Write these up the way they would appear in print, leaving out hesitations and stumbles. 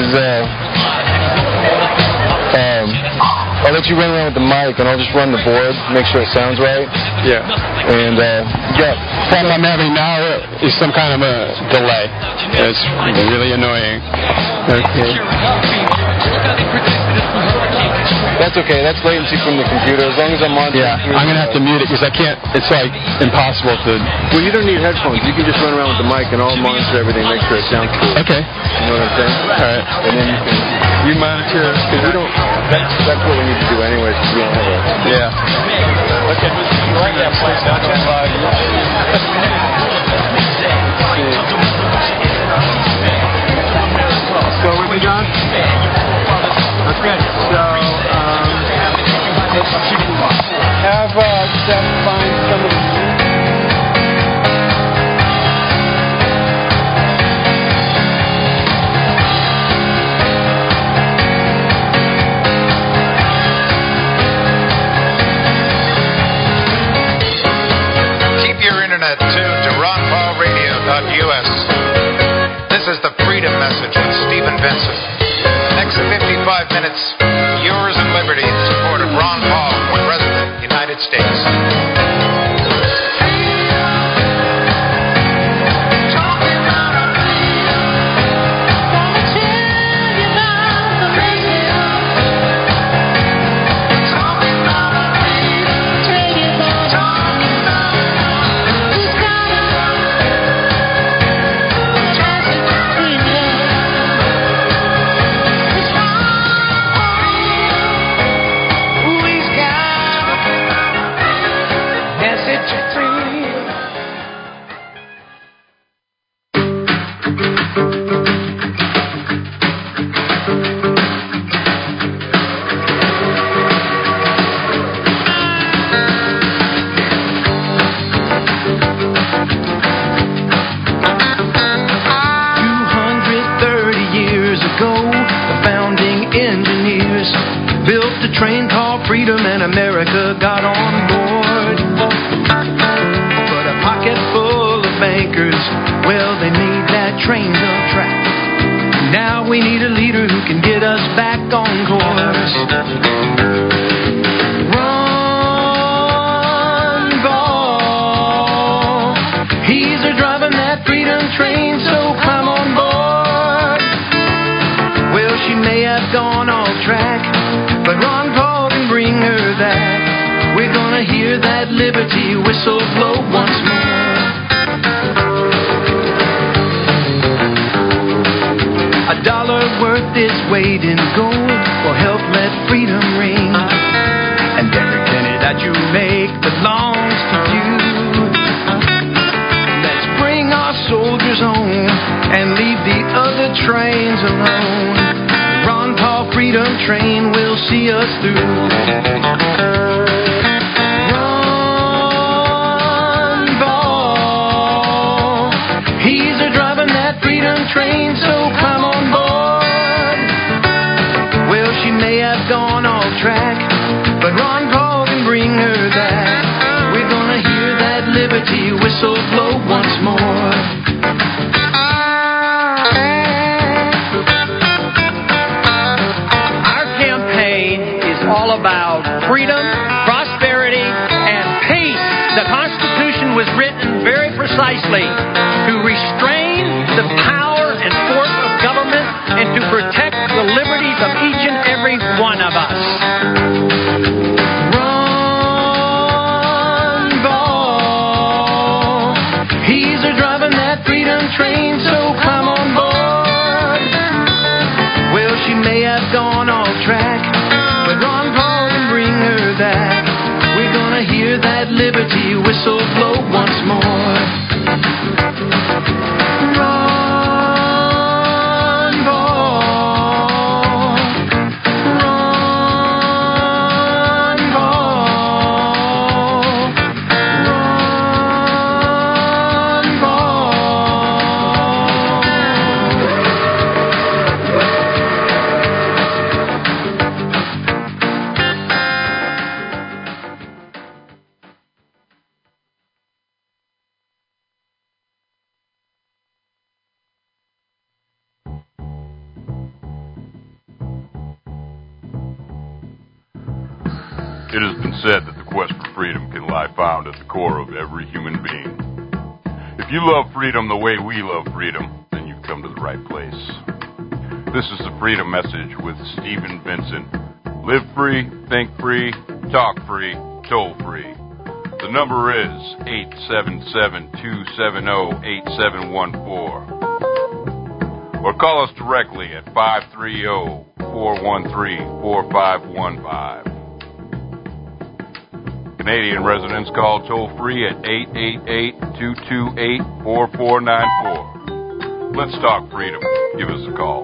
I'll let you run around with the mic, and I'll just run the board, make sure it sounds right. Yeah. And, The problem I'm having now is some kind of a delay. It's really annoying. Okay. That's okay. That's latency from the computer. As long as I'm on... Yeah, I'm going to have to mute it because I can't... It's like impossible to... Well, you don't need headphones. You can just run around with the mic, and I'll monitor everything, make sure it sounds cool. Okay. You know what I'm saying? All right. And then you can... You monitor... Because we don't... That's what we need to do anyways, because we don't have a... Yeah. Okay. You like that place, don't you? So, with me, John? That's good. So, Have Seth find some of the... Internet tuned to ronpaulradio.us. This is the Freedom Message with Stephen Vincent. The next 55 minutes, yours in liberty in support of Ron Paul for President, United States. America got on board. But a pocket full of bankers, well, they made that train go track. Now we need a leader who can get us back on course. Ron Paul, he's driving that freedom train, so come on board. Well, she may have gone off track, but Ron Paul can bring her that. We're gonna hear that liberty whistle blow once more. $1 worth its weight in gold will help let freedom ring. And every penny that you make belongs to you. Let's bring our soldiers home and leave the other trains alone. Ron Paul Freedom Train will see us through. Ron Paul, he's driving that freedom train, so come on board. Well, she may have gone off track, but Ron Paul can bring her back. We're gonna hear that liberty whistle blow once more. All about freedom, prosperity, and peace. The Constitution was written very precisely to restrain the power and force of government and to protect the liberties of each and every one of us. Ron Paul, he's driving that freedom train, so come on board. Well, she may have gone off track, but Ron Paul can bring her back. We're gonna hear that liberty whistle blow once more. It has been said that the quest for freedom can lie found at the core of every human being. If you love freedom the way we love freedom, then you've come to the right place. This is the Freedom Message with Stephen Vincent. Live free, think free, talk free, toll free. The number is 877-270-8714. Or call us directly at 530-413-4515. Canadian residents call toll-free at 888-228-4494. Let's talk freedom. Give us a call.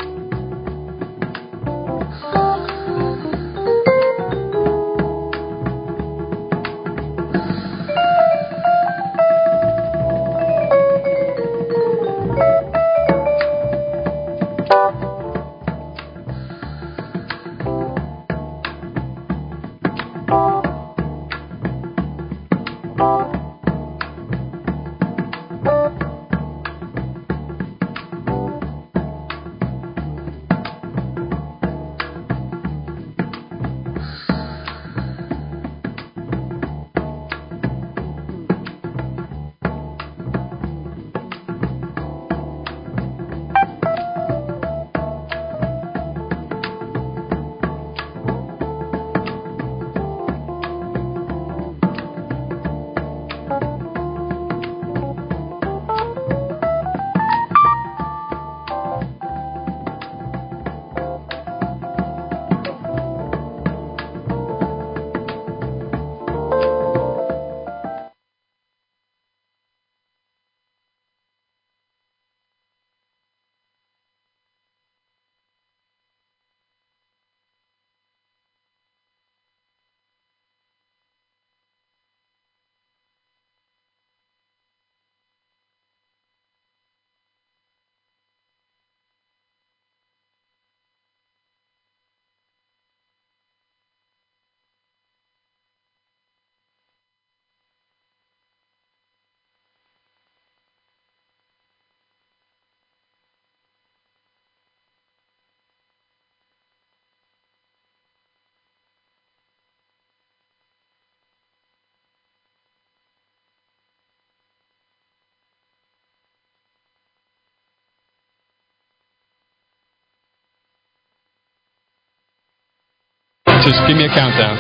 Just give me a countdown.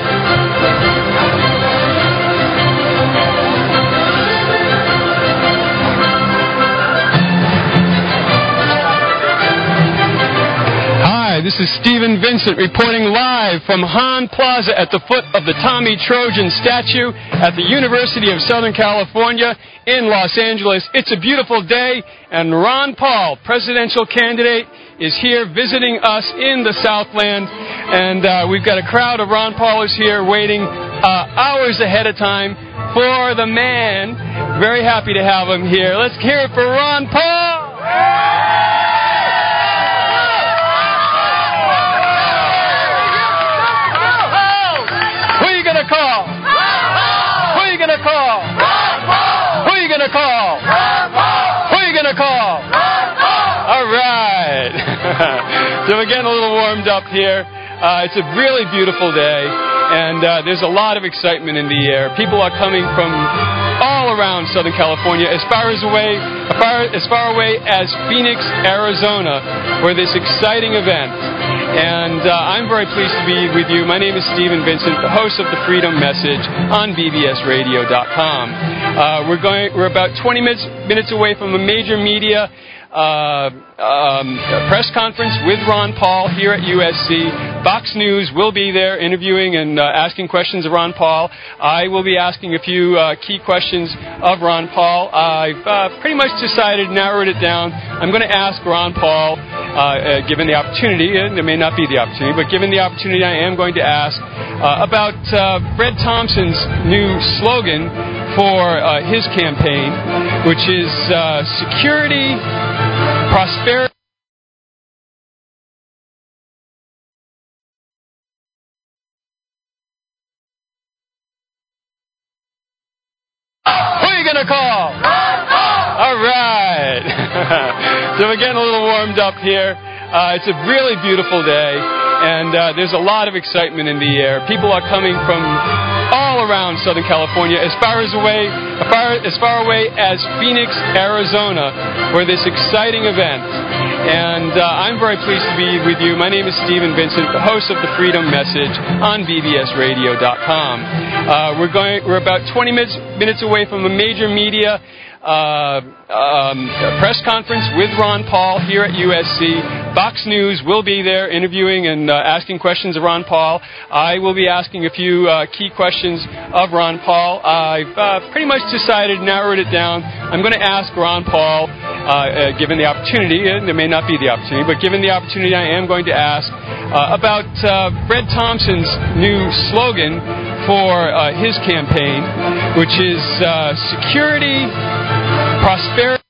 Hi, this is Stephen Vincent reporting live from Hahn Plaza at the foot of the Tommy Trojan statue at the University of Southern California in Los Angeles. It's a beautiful day, and Ron Paul, presidential candidate, is here visiting us in the Southland, and we've got a crowd of Ron Paulers here waiting hours ahead of time for the man. Very happy to have him here. Let's hear it for Ron Paul! Who are you going to call? Who are you going to call? Who are you going to call? Who are you going to call? All right. So we're getting a little warmed up here. It's a really beautiful day, and there's a lot of excitement in the air. People are coming from all around Southern California, as far away as Phoenix, Arizona, for this exciting event. And I'm very pleased to be with you. My name is Stephen Vincent, the host of the Freedom Message on bbsradio.com. We're about 20 minutes away from a major media press conference with Ron Paul here at USC. Fox News will be there interviewing and asking questions of Ron Paul. I will be asking a few key questions of Ron Paul. I've pretty much decided, narrowed it down. I'm going to ask Ron Paul, given the opportunity, and there may not be the opportunity, but given the opportunity, I am going to ask about Fred Thompson's new slogan for his campaign, which is security, prosperity. Who are you going to call? All right. So we're getting a little warmed up here. It's a really beautiful day, And there's a lot of excitement in the air. People are coming from all around Southern California, as far away as Phoenix, Arizona, for this exciting event. And I'm very pleased to be with you. My name is Stephen Vincent, the host of the Freedom Message on BBSRadio.com. We're about 20 minutes away from a major media press conference with Ron Paul here at USC. Fox News will be there interviewing and asking questions of Ron Paul. I will be asking a few key questions of Ron Paul. I've pretty much decided, narrowed it down. I'm going to ask Ron Paul, given the opportunity, and there may not be the opportunity, but given the opportunity, I am going to ask about Fred Thompson's new slogan for his campaign, which is security, prosperity.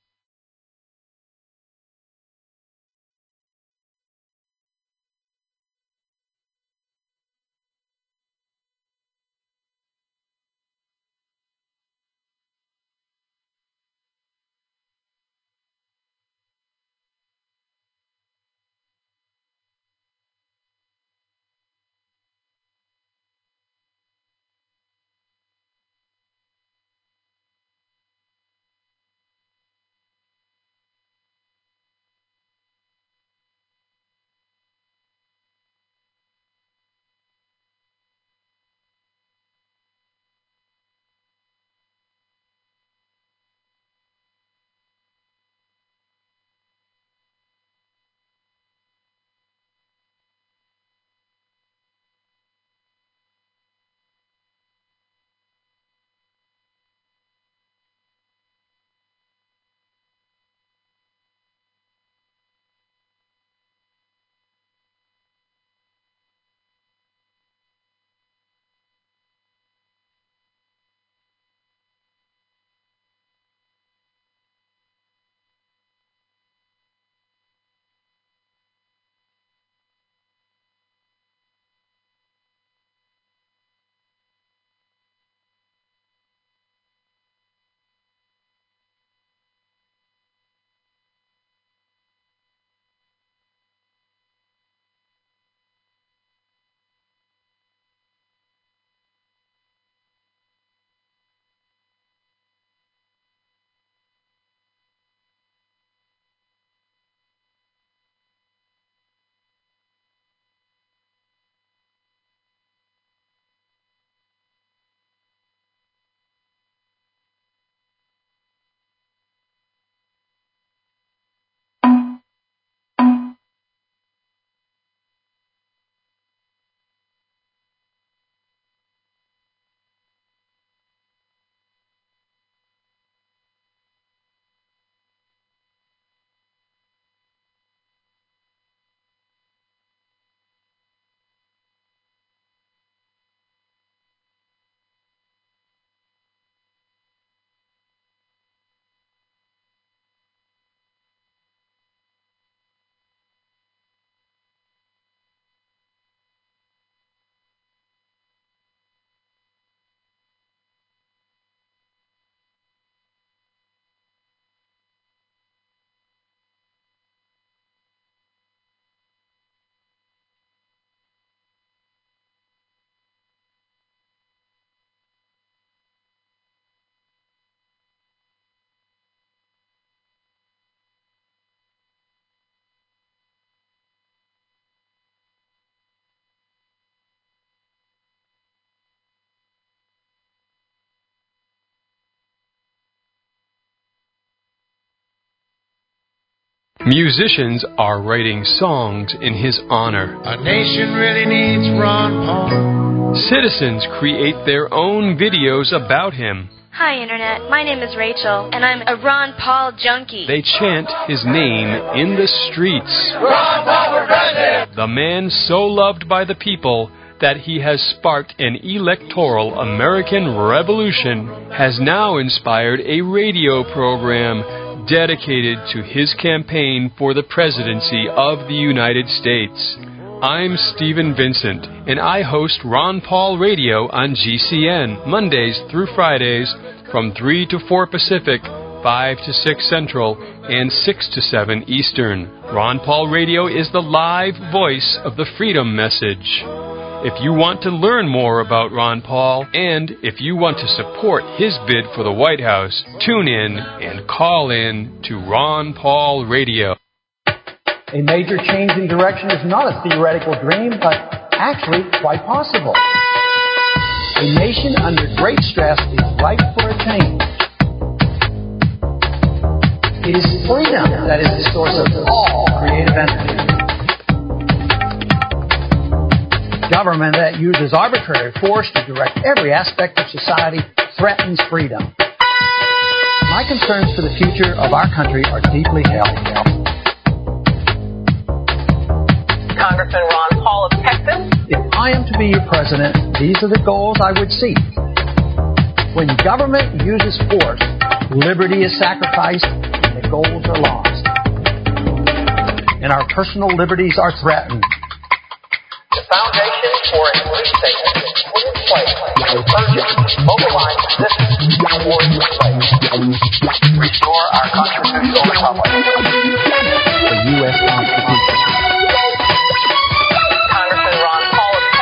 Musicians are writing songs in his honor. Our nation really needs Ron Paul. Citizens create their own videos about him. Hi, Internet. My name is Rachel, and I'm a Ron Paul junkie. They chant his name in the streets. Ron Paul for president! The man so loved by the people that he has sparked an electoral American revolution has now inspired a radio program dedicated to his campaign for the presidency of the United States. I'm Stephen Vincent, and I host Ron Paul Radio on GCN, Mondays through Fridays from 3 to 4 Pacific, 5 to 6 Central, and 6 to 7 Eastern. Ron Paul Radio is the live voice of the freedom message. If you want to learn more about Ron Paul, and if you want to support his bid for the White House, tune in and call in to Ron Paul Radio. A major change in direction is not a theoretical dream, but actually quite possible. A nation under great stress is ripe for a change. It is freedom that is the source of all creative energy. Government that uses arbitrary force to direct every aspect of society threatens freedom. My concerns for the future of our country are deeply held. Congressman Ron Paul of Texas. If I am to be your president, these are the goals I would seek. When government uses force, liberty is sacrificed and the goals are lost. And our personal liberties are threatened. The foundation for a new state is put in place. Urgent, mobilize resistance towards the place. Restore our constitutional republic. The U.S. Constitution. Congressman Ron Paul of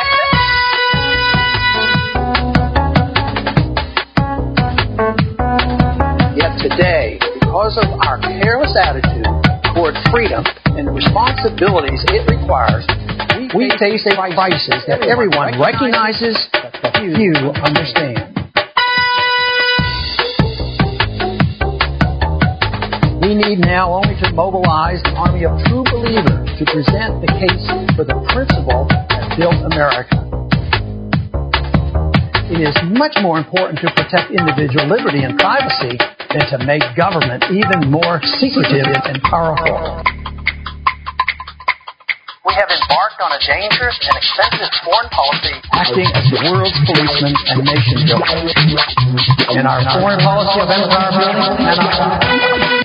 Texas. Yet today, because of our careless attitude toward freedom and the responsibilities it requires, we face a crisis that everyone recognizes but few understand. We need now only to mobilize an army of true believers to present the case for the principle that built America. It is much more important to protect individual liberty and privacy than to make government even more secretive and powerful. We have embarked on a dangerous and expensive foreign policy, acting as the world's policeman and nation builder. And our foreign policy of empire building cannot stop.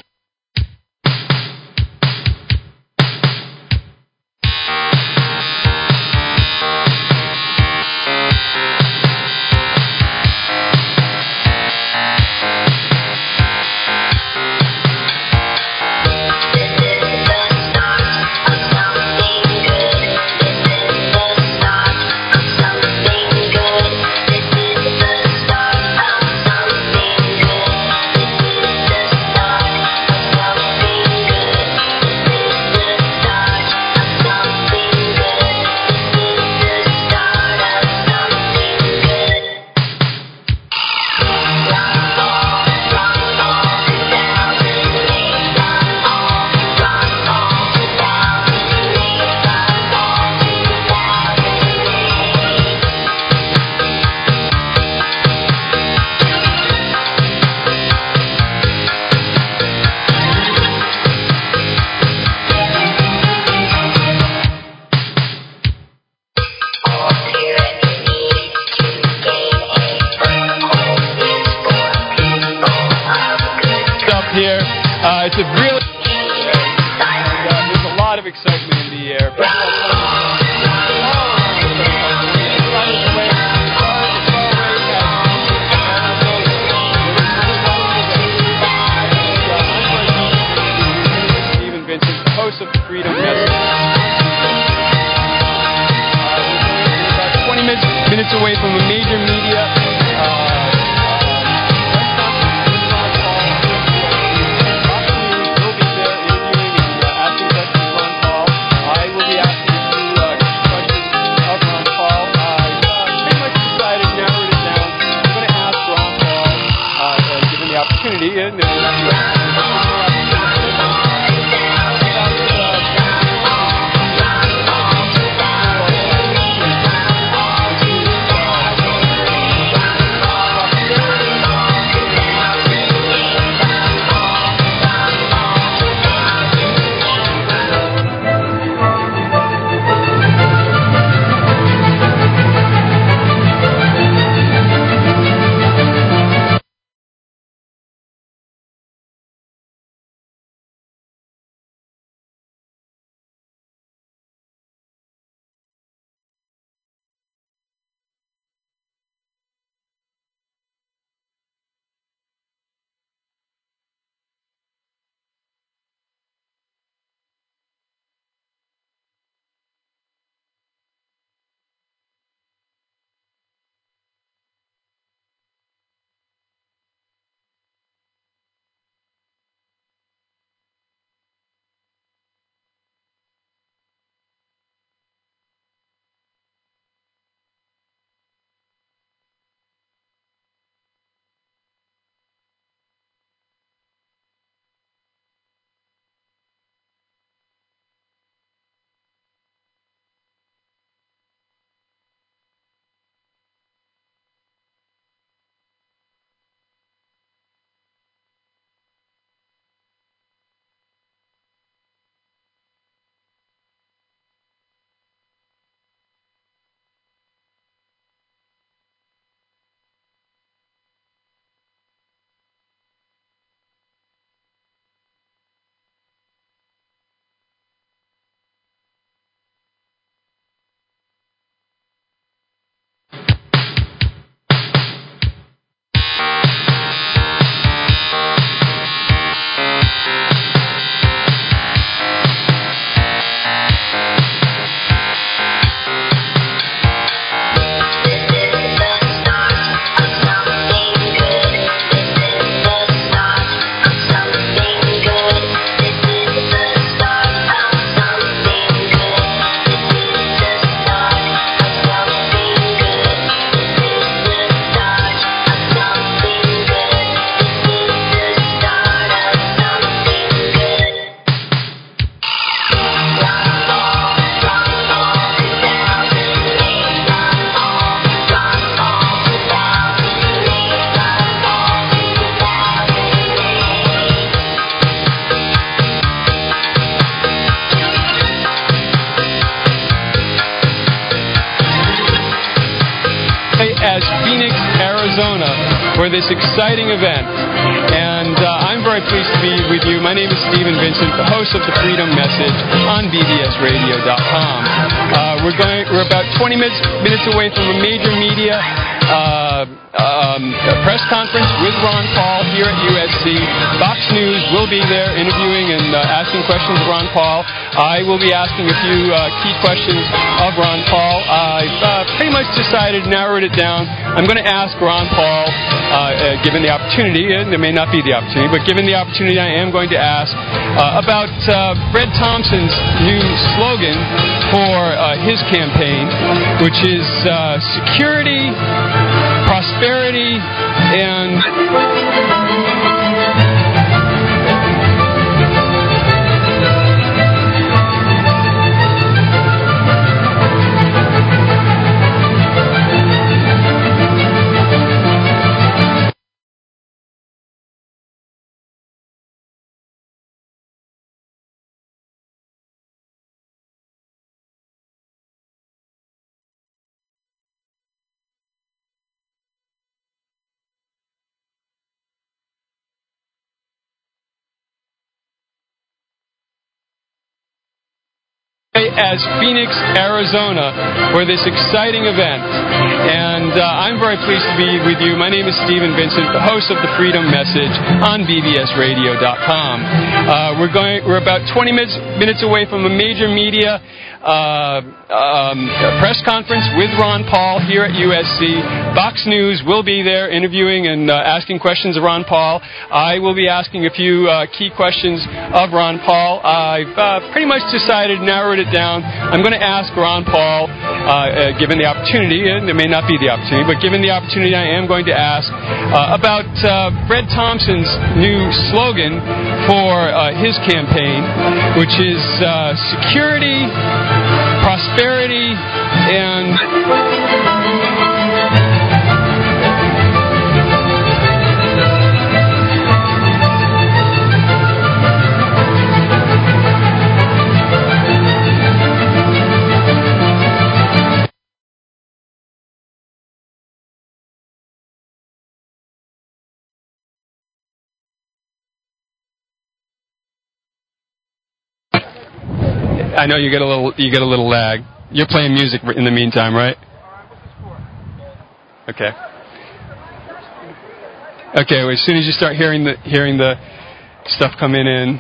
It's a really, there's a lot of excitement in the air. Stephen Vincent, the host of the Freedom Message. We're about 20 minutes away from a major media. And for this exciting event. And I'm very pleased to be with you. My name is Stephen Vincent, the host of the Freedom Message on bbsradio.com. We're about 20 minutes away from a major media press conference with Ron Paul here at USC. Fox News will be there interviewing and asking questions of Ron Paul. I will be asking a few key questions of Ron Paul. I've pretty much decided, narrowed it down. I'm going to ask Ron Paul, given the opportunity, and there may not be the opportunity, but given the opportunity, I am going to ask about Fred Thompson's new slogan for his campaign, which is security, prosperity, and... as Phoenix, Arizona, for this exciting event. And I'm very pleased to be with you. My name is Stephen Vincent, the host of the Freedom Message on bbsradio.com. We're about 20 minutes away from a major media press conference with Ron Paul here at USC. Fox News will be there interviewing and asking questions of Ron Paul. I will be asking a few key questions of Ron Paul. I've pretty much decided, narrowed it down. I'm going to ask Ron Paul, given the opportunity, and there may not be the opportunity, but given the opportunity, I am going to ask about Fred Thompson's new slogan for his campaign, which is security, prosperity, and... I know you get a little lag. You're playing music in the meantime, right? Okay. Okay. Well, as soon as you start hearing the stuff coming in.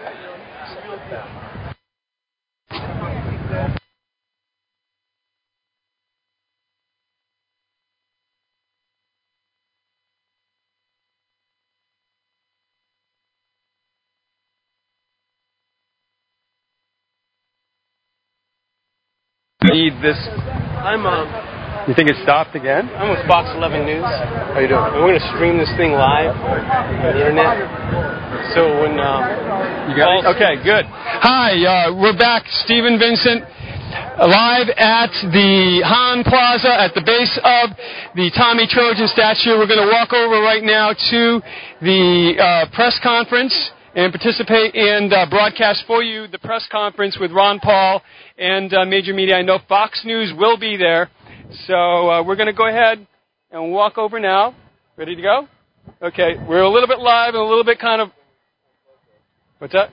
Need this. You think it stopped again? I'm with Fox 11 News. How you doing? And we're going to stream this thing live on the internet. So when you got it? Okay, good. Hi, we're back. Stephen Vincent, live at the Hahn Plaza at the base of the Tommy Trojan statue. We're going to walk over right now to the press conference and participate and broadcast for you the press conference with Ron Paul and major media. I know Fox News will be there. So we're going to go ahead and walk over now. Ready to go? Okay, we're a little bit live and a little bit kind of... What's that?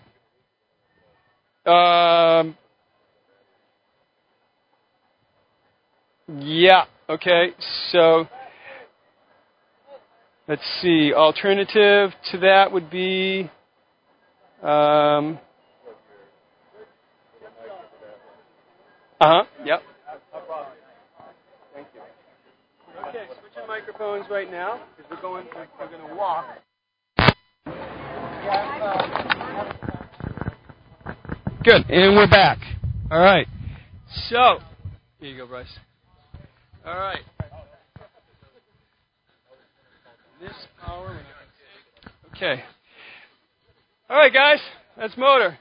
Yeah, okay, so... Let's see, alternative to that would be... Yep. Thank you. Okay, switching microphones right now because we're going to walk. Good, and we're back. All right. So, here you go, Bryce. All right. This power. Okay. All right, guys. That's motor.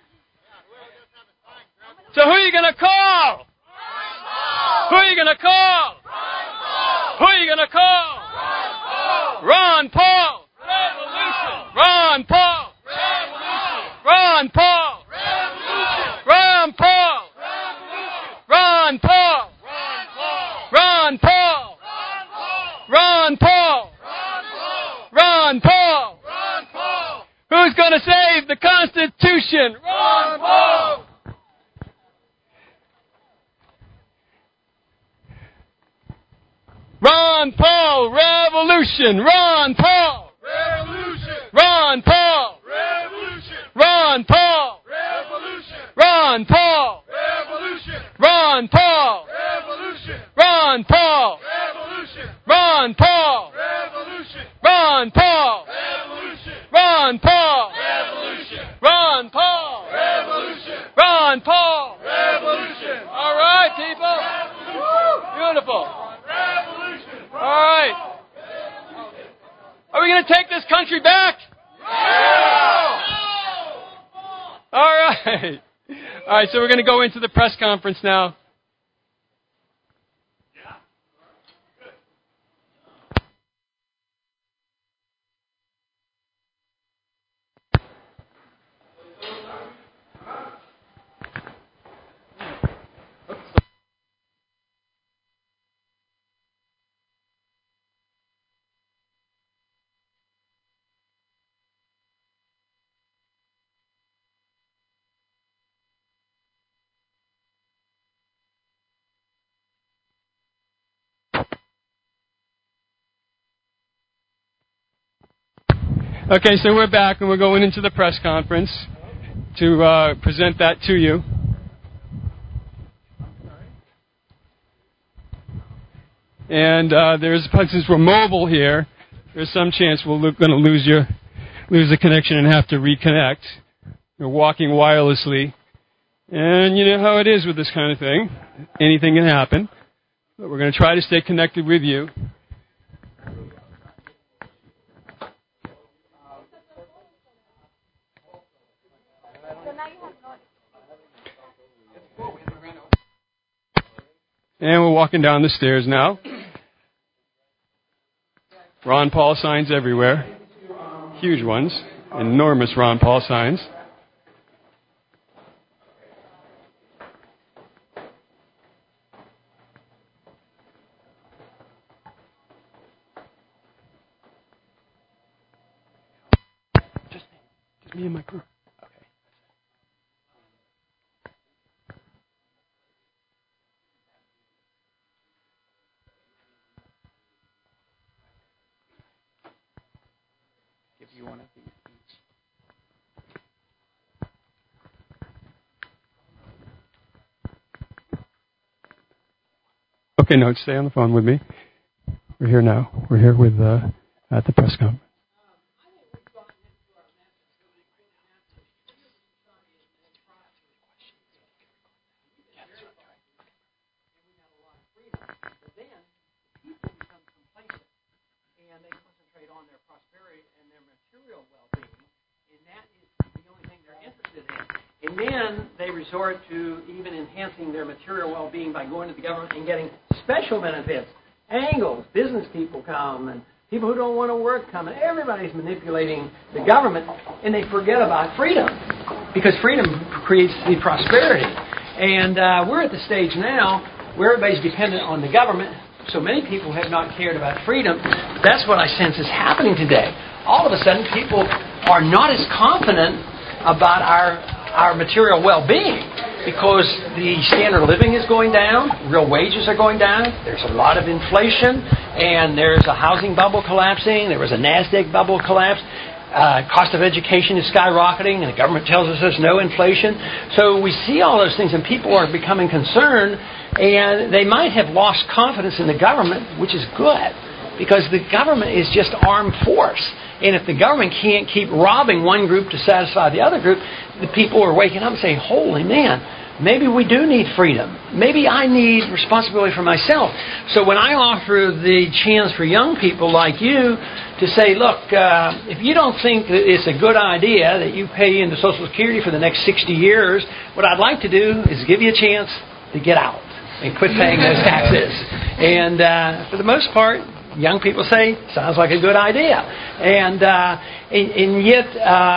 So who are you going to call? Who are you going to call? Who are you going to call? Ron Paul. Revolution. Ron Paul. Revolution. Ron Paul. Revolution. Ron Paul. Revolution. Ron Paul. Ron Paul. Ron Paul. Ron Paul. Ron Paul. Ron Paul. Who's going to save the Constitution? Ron Paul. Ron Paul Revolution. Ron Paul Revolution. Ron Paul Revolution. Ron Paul Revolution. Ron Paul Revolution. Ron Paul Revolution. Ron Paul Revolution. Ron Paul Revolution. Ron Paul Revolution. Ron Paul Revolution. Ron Paul Revolution. Ron Paul Revolution. All right, people. Beautiful. Revolution. All right. Are we going to take this country back? Yeah. All right. All right, so we're going to go into the press conference now. Okay, so we're back and we're going into the press conference to present that to you. And since we're mobile here, there's some chance we're going to lose the connection and have to reconnect. We're walking wirelessly. And you know how it is with this kind of thing. Anything can happen. But we're going to try to stay connected with you. And we're walking down the stairs now. Ron Paul signs everywhere. Huge ones. Enormous Ron Paul signs. Just me and my crew. Okay, no, stay on the phone with me. We're here now. We're here with at the press conference. And they concentrate on their prosperity and their material well-being, and that is the only thing they're interested in. And then they resort to even enhancing their material well-being by going to the government and getting special benefits. Angles, business people come, and people who don't want to work come, and everybody's manipulating the government, and they forget about freedom, because freedom creates the prosperity. And we're at the stage now where everybody's dependent on the government. So many people have not cared about freedom. That's what I sense is happening today. All of a sudden, people are not as confident about our material well-being because the standard of living is going down, real wages are going down, there's a lot of inflation, and there's a housing bubble collapsing, there was a NASDAQ bubble collapse. Cost of education is skyrocketing, and the government tells us there's no inflation. So we see all those things, and people are becoming concerned, and they might have lost confidence in the government, which is good, because the government is just armed force. And if the government can't keep robbing one group to satisfy the other group, the people are waking up and saying, holy man, maybe we do need freedom. Maybe I need responsibility for myself. So when I offer the chance for young people like you to say, look, if you don't think that it's a good idea that you pay into Social Security for the next 60 years, what I'd like to do is give you a chance to get out and quit paying those taxes. And for the most part, young people say, sounds like a good idea. And yet,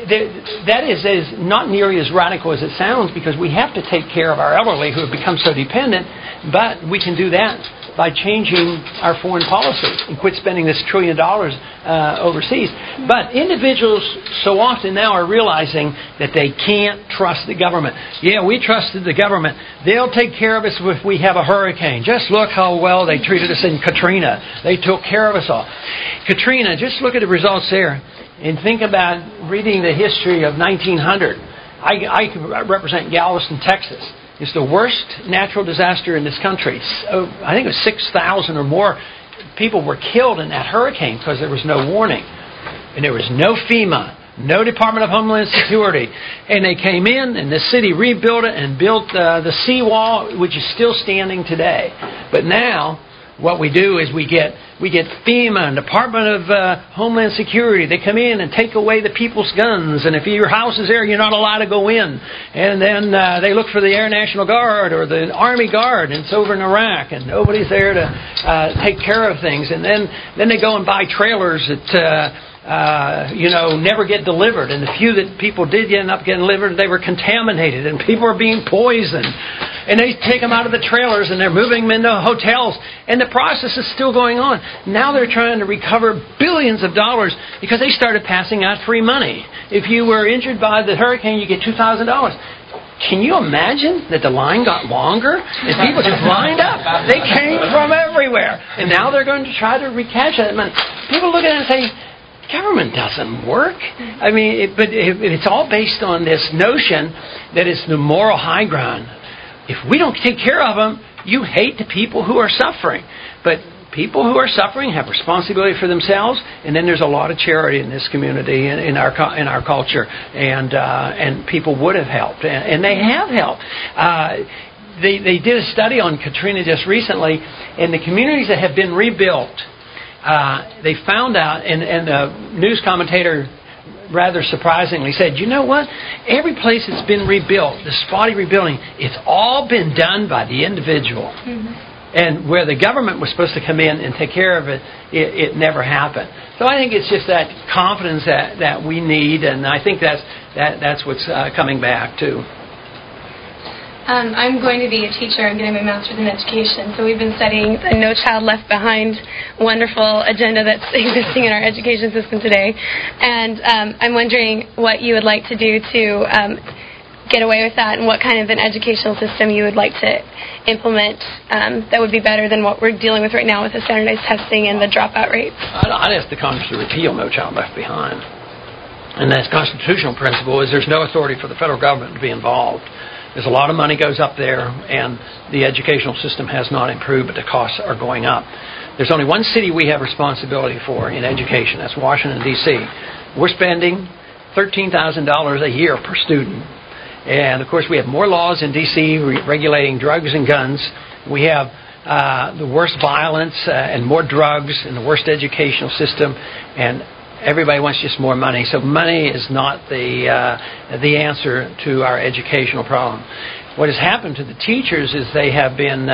that is not nearly as radical as it sounds, because we have to take care of our elderly who have become so dependent, but we can do that by changing our foreign policy and quit spending this $1 trillion overseas. But individuals so often now are realizing that they can't trust the government. Yeah, we trusted the government. They'll take care of us if we have a hurricane. Just look how well they treated us in Katrina. They took care of us all. Katrina, just look at the results there. And think about reading the history of 1900. I represent Galveston, Texas. It's the worst natural disaster in this country. So, I think it was 6,000 or more people were killed in that hurricane because there was no warning. And there was no FEMA, no Department of Homeland Security. And they came in, and the city rebuilt it and built the seawall, which is still standing today. But now, what we do is we get FEMA and Department of Homeland Security. They come in and take away the people's guns, and if your house is there, you're not allowed to go in. And then they look for the Air National Guard or the Army Guard, and it's over in Iraq, and nobody's there to take care of things. And then they go and buy trailers that never get delivered. And the few that people did end up getting delivered, they were contaminated, and people are being poisoned. And they take them out of the trailers, and they're moving them into hotels. And the process is still going on. Now they're trying to recover billions of dollars because they started passing out free money. If you were injured by the hurricane, you get $2,000. Can you imagine that the line got longer? And people just lined up. They came from everywhere. And now they're going to try to recapture that money. People look at it and say, government doesn't work. I mean, but it's all based on this notion that it's the moral high ground. If we don't take care of them, you hate the people who are suffering. But people who are suffering have responsibility for themselves, and then there's a lot of charity in this community, in our culture, and people would have helped, and they have helped. They did a study on Katrina just recently, and the communities that have been rebuilt, they found out, and a news commentator rather surprisingly said, you know what? Every place that's been rebuilt, the spotty rebuilding, it's all been done by the individual. Mm-hmm. And where the government was supposed to come in and take care of it, it never happened. So I think it's just that confidence that we need, and I think that's what's coming back too. I'm going to be a teacher. I'm getting my master's in education. So we've been studying the No Child Left Behind wonderful agenda that's existing in our education system today. And I'm wondering what you would like to do to get away with that, and what kind of an educational system you would like to implement that would be better than what we're dealing with right now with the standardized testing and the dropout rates. I'd ask the Congress to repeal No Child Left Behind. And that constitutional principle is there's no authority for the federal government to be involved. There's a lot of money goes up there, and the educational system has not improved, but the costs are going up. There's only one city we have responsibility for in education. That's Washington, D.C. We're spending $13,000 a year per student. And, of course, we have more laws in D.C. regulating drugs and guns. We have the worst violence and more drugs and the worst educational system, and everybody wants just more money. So money is not the answer to our educational problem. What has happened to the teachers is they have been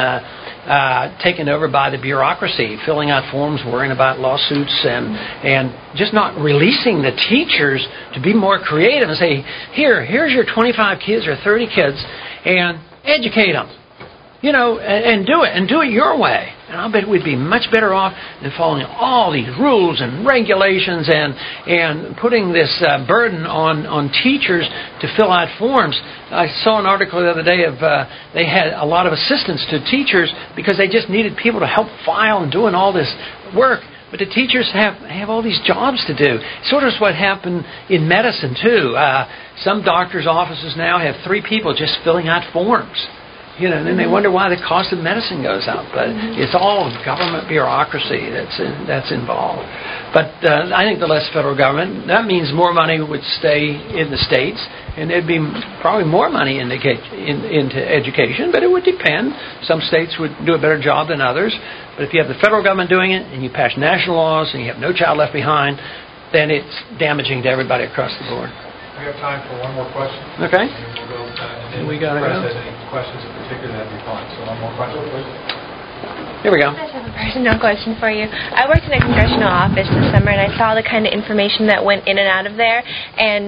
taken over by the bureaucracy, filling out forms, worrying about lawsuits, and just not releasing the teachers to be more creative and say, here's your 25 kids or 30 kids, and educate them. And do it your way. And I'll bet we'd be much better off than following all these rules and regulations and putting this burden on teachers to fill out forms. I saw an article the other day of they had a lot of assistance to teachers because they just needed people to help file and doing all this work. But the teachers have all these jobs to do. Sort of what happened in medicine, too. Some doctors' offices now have 3 people just filling out forms. And then they wonder why the cost of medicine goes up. But it's all government bureaucracy that's involved. But I think the less federal government, that means more money would stay in the states, and there'd be probably more money into education, but it would depend. Some states would do a better job than others. But if you have the federal government doing it, and you pass national laws, and you have No Child Left Behind, then it's damaging to everybody across the board. We have time for one more question. Okay. And we got to go. If any questions in particular, that'd be fine. So one more question, please. Here we go. I just have a personal question for you. I worked in a congressional office this summer, and I saw the kind of information that went in and out of there. And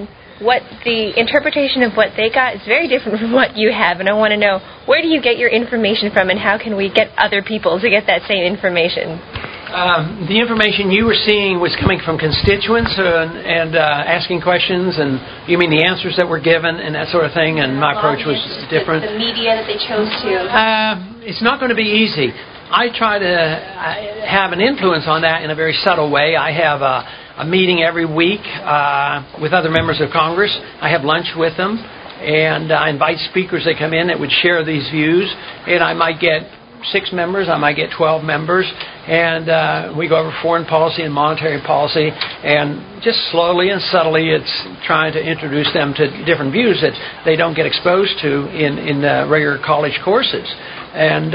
what the interpretation of what they got is very different from what you have, and I want to know, where do you get your information from, and how can we get other people to get that same information? The information you were seeing was coming from constituents and asking questions, and you mean the answers that were given and that sort of thing, and my approach was different. The media that they chose to. It's not going to be easy. I try to have an influence on that in a very subtle way. I have a meeting every week with other members of Congress. I have lunch with them, and I invite speakers that come in that would share these views, and I might get 6 members, I might get 12 members, and we go over foreign policy and monetary policy, and just slowly and subtly it's trying to introduce them to different views that they don't get exposed to in regular college courses. And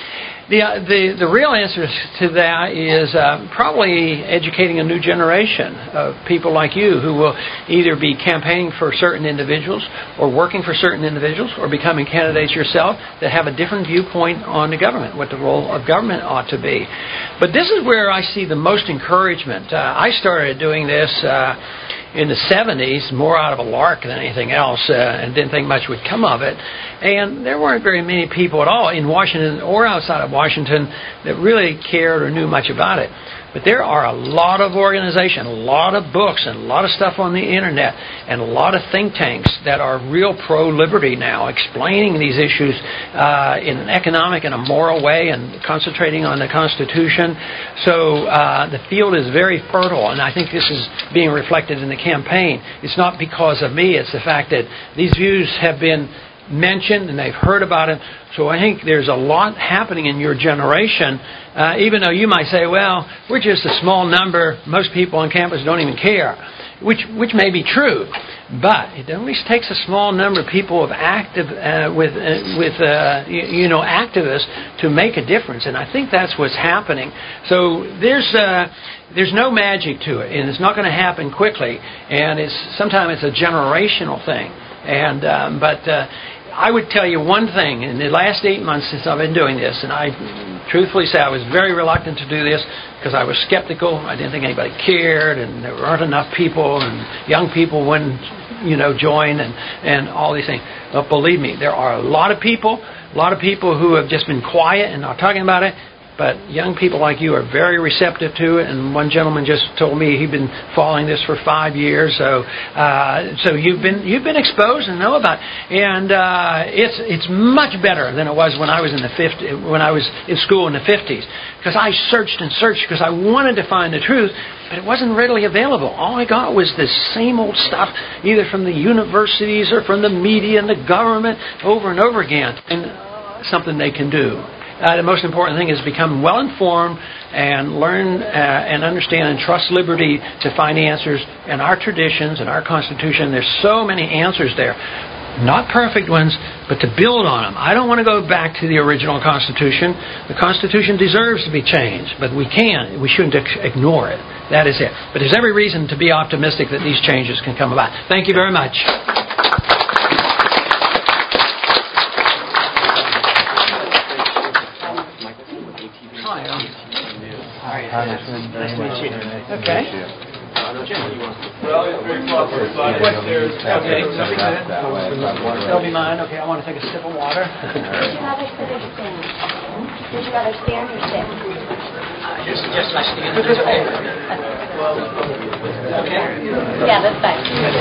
the real answer to that is probably educating a new generation of people like you who will either be campaigning for certain individuals or working for certain individuals or becoming candidates yourself that have a different viewpoint on the government, what the role of government ought to be. But this is where I see the most encouragement. I started doing this in the 70s, more out of a lark than anything else, and didn't think much would come of it. And there weren't very many people at all in Washington or outside of Washington that really cared or knew much about it. But there are a lot of organizations, a lot of books, and a lot of stuff on the internet, and a lot of think tanks that are real pro-liberty now, explaining these issues in an economic and a moral way and concentrating on the Constitution. So the field is very fertile, and I think this is being reflected in the campaign. It's not because of me, it's the fact that these views have been mentioned and they've heard about it. So I think there's a lot happening in your generation, even though you might say, well, we're just a small number, most people on campus don't even care, which may be true, but it at least takes a small number of people of active activists to make a difference, and I think that's what's happening. So there's no magic to it, and it's not going to happen quickly, and sometimes it's a generational thing. And but I would tell you one thing. In the last 8 months since I've been doing this, and I truthfully say I was very reluctant to do this because I was skeptical. I didn't think anybody cared, and there weren't enough people, and young people wouldn't, join, and all these things. But believe me, there are a lot of people who have just been quiet and not talking about it. But young people like you are very receptive to it, and one gentleman just told me he'd been following this for 5 years. So you've been exposed and know about it. And it's much better than it was when I was when I was in school in the 50s, because I searched and searched because I wanted to find the truth, but it wasn't readily available. All I got was this same old stuff, either from the universities or from the media and the government, over and over again, and something they can do. The most important thing is become well-informed and learn and understand and trust liberty to find answers in our traditions and our Constitution. There's so many answers there. Not perfect ones, but to build on them. I don't want to go back to the original Constitution. The Constitution deserves to be changed, but we shouldn't ignore it. That is it. But there's every reason to be optimistic that these changes can come about. Thank you very much. Nice to meet you. Okay. That'll be mine. Okay, I want to take a sip of water. Would you rather sit or stand? Would you rather stand or sit? Just my stand. Okay. Yeah, that's fine.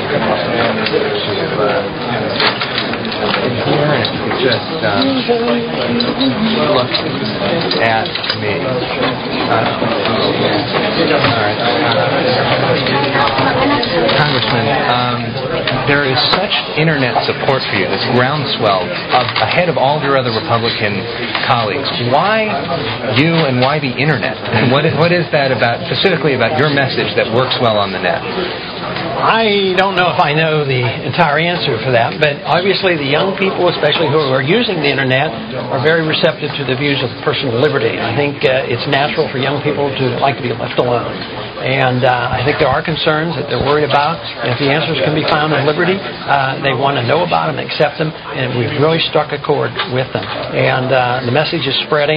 Just look at me. Congressman, there is such internet support for you, this groundswell ahead of all of your other Republican colleagues. Why you and why the internet? What is that about, specifically about your message that works well on the net? I don't know if I know the entire answer for that, but obviously the young people, especially who are using the internet, are very receptive to the views of personal liberty. I think it's natural for young people to like to be left alone. And I think there are concerns that they're worried about, and if the answers can be found in liberty, they want to know about them, accept them, and we've really struck a chord with them. And the message is spreading.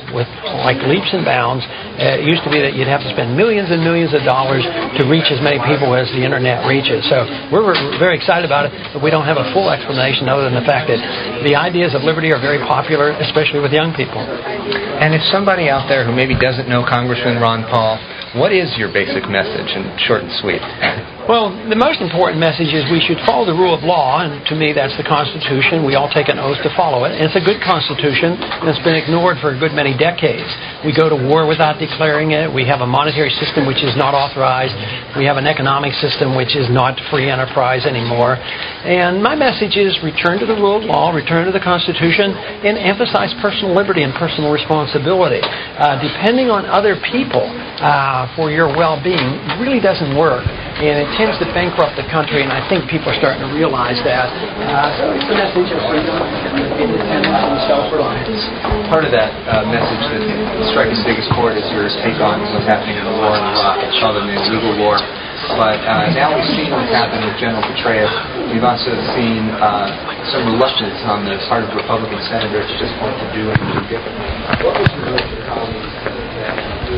with like leaps and bounds. It used to be that you'd have to spend millions and millions of dollars to reach as many people as the internet reaches. So we're very excited about it, but we don't have a full explanation other than the fact that the ideas of liberty are very popular, especially with young people. And if somebody out there who maybe doesn't know Congressman Ron Paul, what is your basic message, in short and sweet? Well, the most important message is we should follow the rule of law, and to me that's the Constitution. We all take an oath to follow it. And it's a good Constitution that's been ignored for a good many decades. We go to war without declaring it. We have a monetary system which is not authorized. We have an economic system which is not free enterprise anymore. And my message is return to the rule of law, return to the Constitution, and emphasize personal liberty and personal responsibility. Depending on other people for your well-being really doesn't work, and it tends to bankrupt the country, and I think people are starting to realize that. So it's the message of freedom, independence, and self-reliance. Part of that message that strikes the biggest chord is your take on what's happening in the war in Iraq. It's called an illegal war. But now we've seen what's happened with General Petraeus. We've also seen some reluctance on the part of Republican senators to just want to do anything differently. What would you urge your colleagues to do?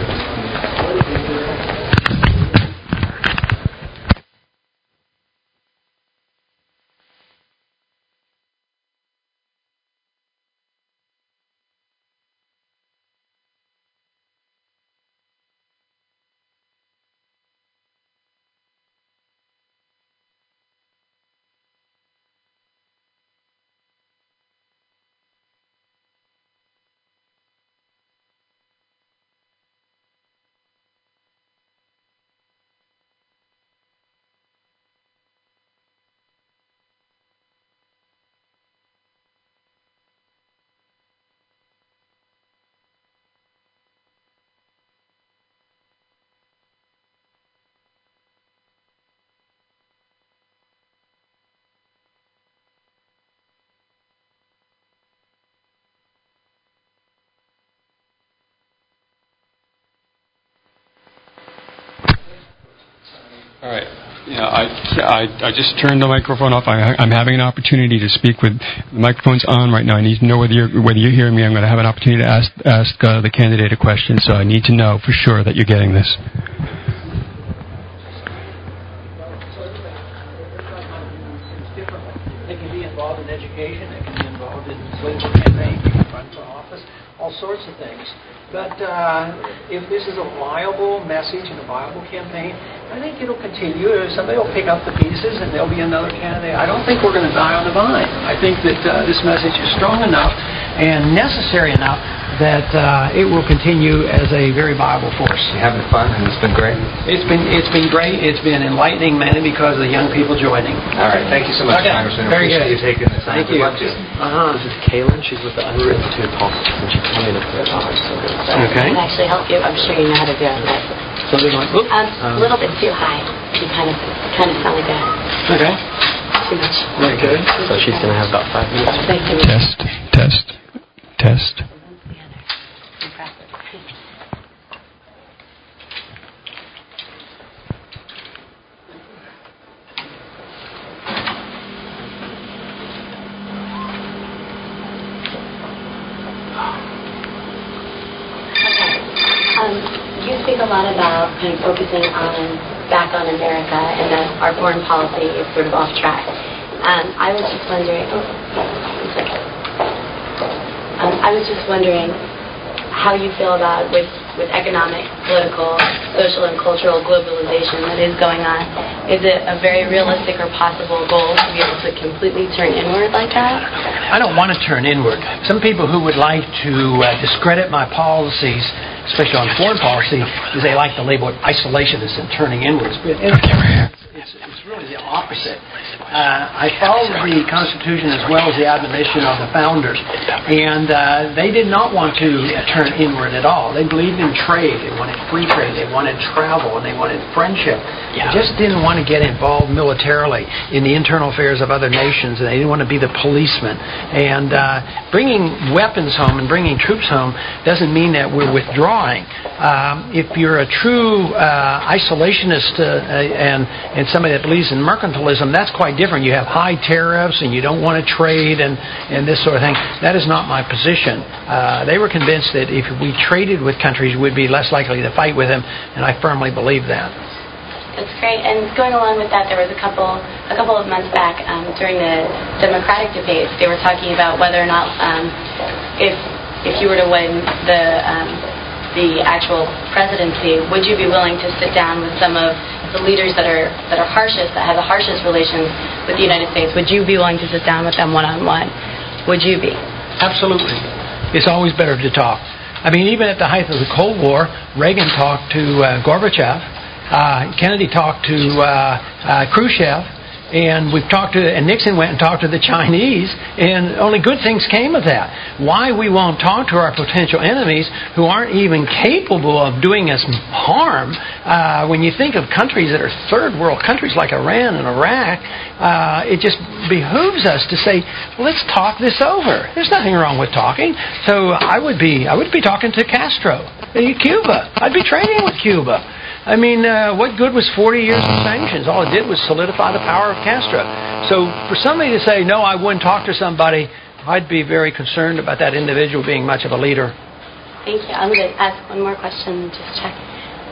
All right. Yeah, I just turned the microphone off. I'm having an opportunity to speak with the microphone's on right now. I need to know whether you're hearing me. I'm going to have an opportunity to ask the candidate a question, so I need to know for sure that you're getting this. They can be involved in education. They can be involved in political campaigns. They can run for office. All sorts of things. But if this is a viable message and a viable campaign, I think it'll continue. Somebody will pick up the pieces and there'll be another candidate. I don't think we're going to die on the vine. I think that this message is strong enough and necessary enough that it will continue as a very viable force. You're having fun, and it's been great? It's been great. It's been enlightening, mainly because of the young people joining. All right. Thank you so much, Congressman. Very appreciate good. you taking the time. Thank you. This is Kaylin. She's with the Under Institute Pulse, and she told me to put it on. Okay. I can actually help you. I'm sure you know how to do it. Something like a little bit too high. You kind of sound like a okay. Too much. Very good. So she's going to have about 5 minutes. Thank you. Test. You speak a lot about kind of focusing back on America and that our foreign policy is sort of off track. I was just wondering. I was just wondering how you feel about with economic, political, social, and cultural globalization that is going on. Is it a very realistic or possible goal to be able to completely turn inward like that? I don't want to turn inward. Some people who would like to discredit my policies, especially on foreign policy, is they like to label it isolationist and turning inwards. But it's really the opposite. I follow the Constitution as well as the admonition of the founders, and they did not want to turn inward at all. They believed in trade. They wanted free trade. They wanted travel, and they wanted friendship. They just didn't want to get involved militarily in the internal affairs of other nations, and they didn't want to be the policeman. And bringing weapons home and bringing troops home doesn't mean that we're withdrawing. If you're a true isolationist and somebody that believes in mercantilism, that's quite different. You have high tariffs and you don't want to trade and this sort of thing. That is not my position. They were convinced that if we traded with countries, we'd be less likely to fight with them, and I firmly believe that. That's great. And going along with that, there was a couple of months back during the Democratic debates, they were talking about whether or not if you were to win the actual presidency, would you be willing to sit down with some of the leaders that are harshest, that have the harshest relations with the United States? Would you be willing to sit down with them one-on-one? Would you be? Absolutely. It's always better to talk. I mean, even at the height of the Cold War, Reagan talked to Gorbachev. Kennedy talked to Khrushchev, and Nixon went and talked to the Chinese, and only good things came of that. Why we won't talk to our potential enemies who aren't even capable of doing us harm? When you think of countries that are third world countries like Iran and Iraq, it just behooves us to say, well, let's talk this over. There's nothing wrong with talking. So I would be talking to Castro, Cuba. I'd be trading with Cuba. I mean, what good was 40 years of sanctions? All it did was solidify the power of Castro. So for somebody to say, no, I wouldn't talk to somebody, I'd be very concerned about that individual being much of a leader. Thank you. I'm going to ask one more question, just check.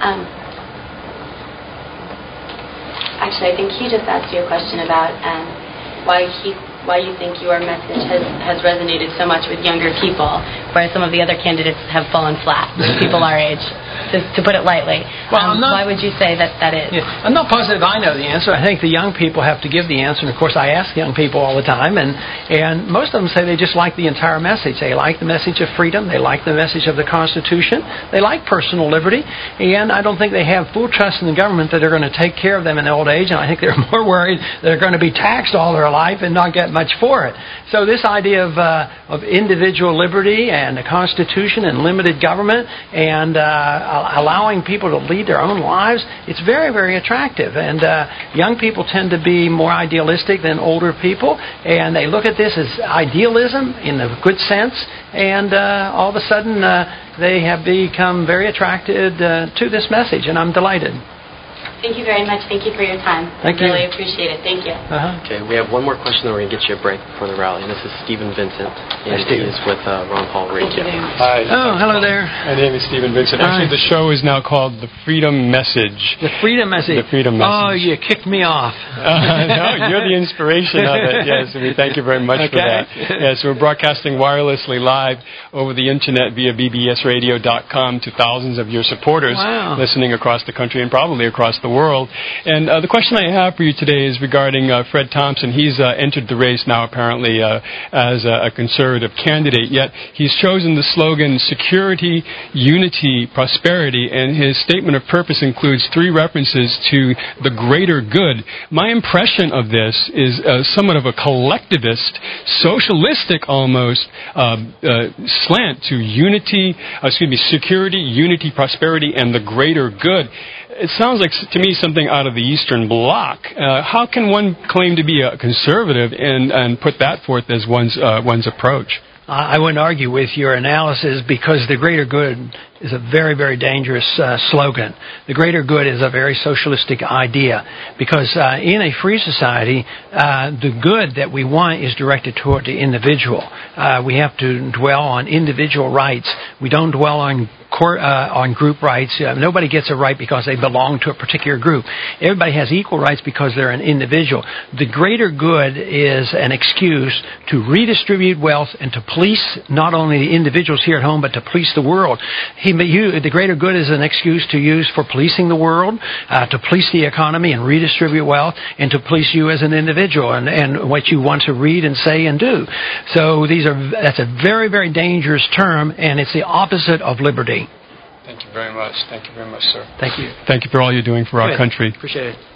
Actually, I think he just asked you a question about why you think your message has resonated so much with younger people, whereas some of the other candidates have fallen flat with people our age, to put it lightly. Well, why would you say that is? Yeah, I'm not positive I know the answer. I think the young people have to give the answer. And, of course, I ask young people all the time, and most of them say they just like the entire message. They like the message of freedom. They like the message of the Constitution. They like personal liberty. And I don't think they have full trust in the government that they're going to take care of them in old age. And I think they're more worried that they're going to be taxed all their life and not get much for it. So this idea of individual liberty and the Constitution and limited government and allowing people to lead their own lives, it's very, very attractive. And young people tend to be more idealistic than older people, and they look at this as idealism in a good sense, and all of a sudden they have become very attracted to this message, and I'm delighted. Thank you very much. Thank you for your time. Thank you. Really appreciate it. Thank you. Okay, we have one more question, then we're going to get you a break before the rally. And this is Stephen Vincent, and he is with Ron Paul Radio. Thank you very much. Hi. Oh, hello there. My name is Stephen Vincent. Actually, the show is now called The Freedom Message. The Freedom Message. The Freedom Message. Oh, you kicked me off. No, you're the inspiration of it. Yes, we thank you very much for that. Yes, we're broadcasting wirelessly live over the internet via bbsradio.com to thousands of your supporters listening across the country and probably across the world. And the question I have for you today is regarding Fred Thompson. He's entered the race now, apparently, as a conservative candidate, yet he's chosen the slogan, security, unity, prosperity, and his statement of purpose includes 3 references to the greater good. My impression of this is somewhat of a collectivist, socialistic almost, slant to security, unity, prosperity, and the greater good. It sounds like, to me, something out of the Eastern Bloc. How can one claim to be a conservative and put that forth as one's approach? I wouldn't argue with your analysis because the greater good is a very, very dangerous slogan. The greater good is a very socialistic idea because in a free society, the good that we want is directed toward the individual. We have to dwell on individual rights. We don't dwell on group rights. Nobody gets a right because they belong to a particular group. Everybody has equal rights because they're an individual. The greater good is an excuse to redistribute wealth and to police not only the individuals here at home, but to police the world. The greater good is an excuse to use for policing the world, to police the economy and redistribute wealth, and to police you as an individual and what you want to read and say and do. So that's a very, very dangerous term, and it's the opposite of liberty. Thank you very much. Thank you very much, sir. Thank you. Thank you for all you're doing for our country. Appreciate it.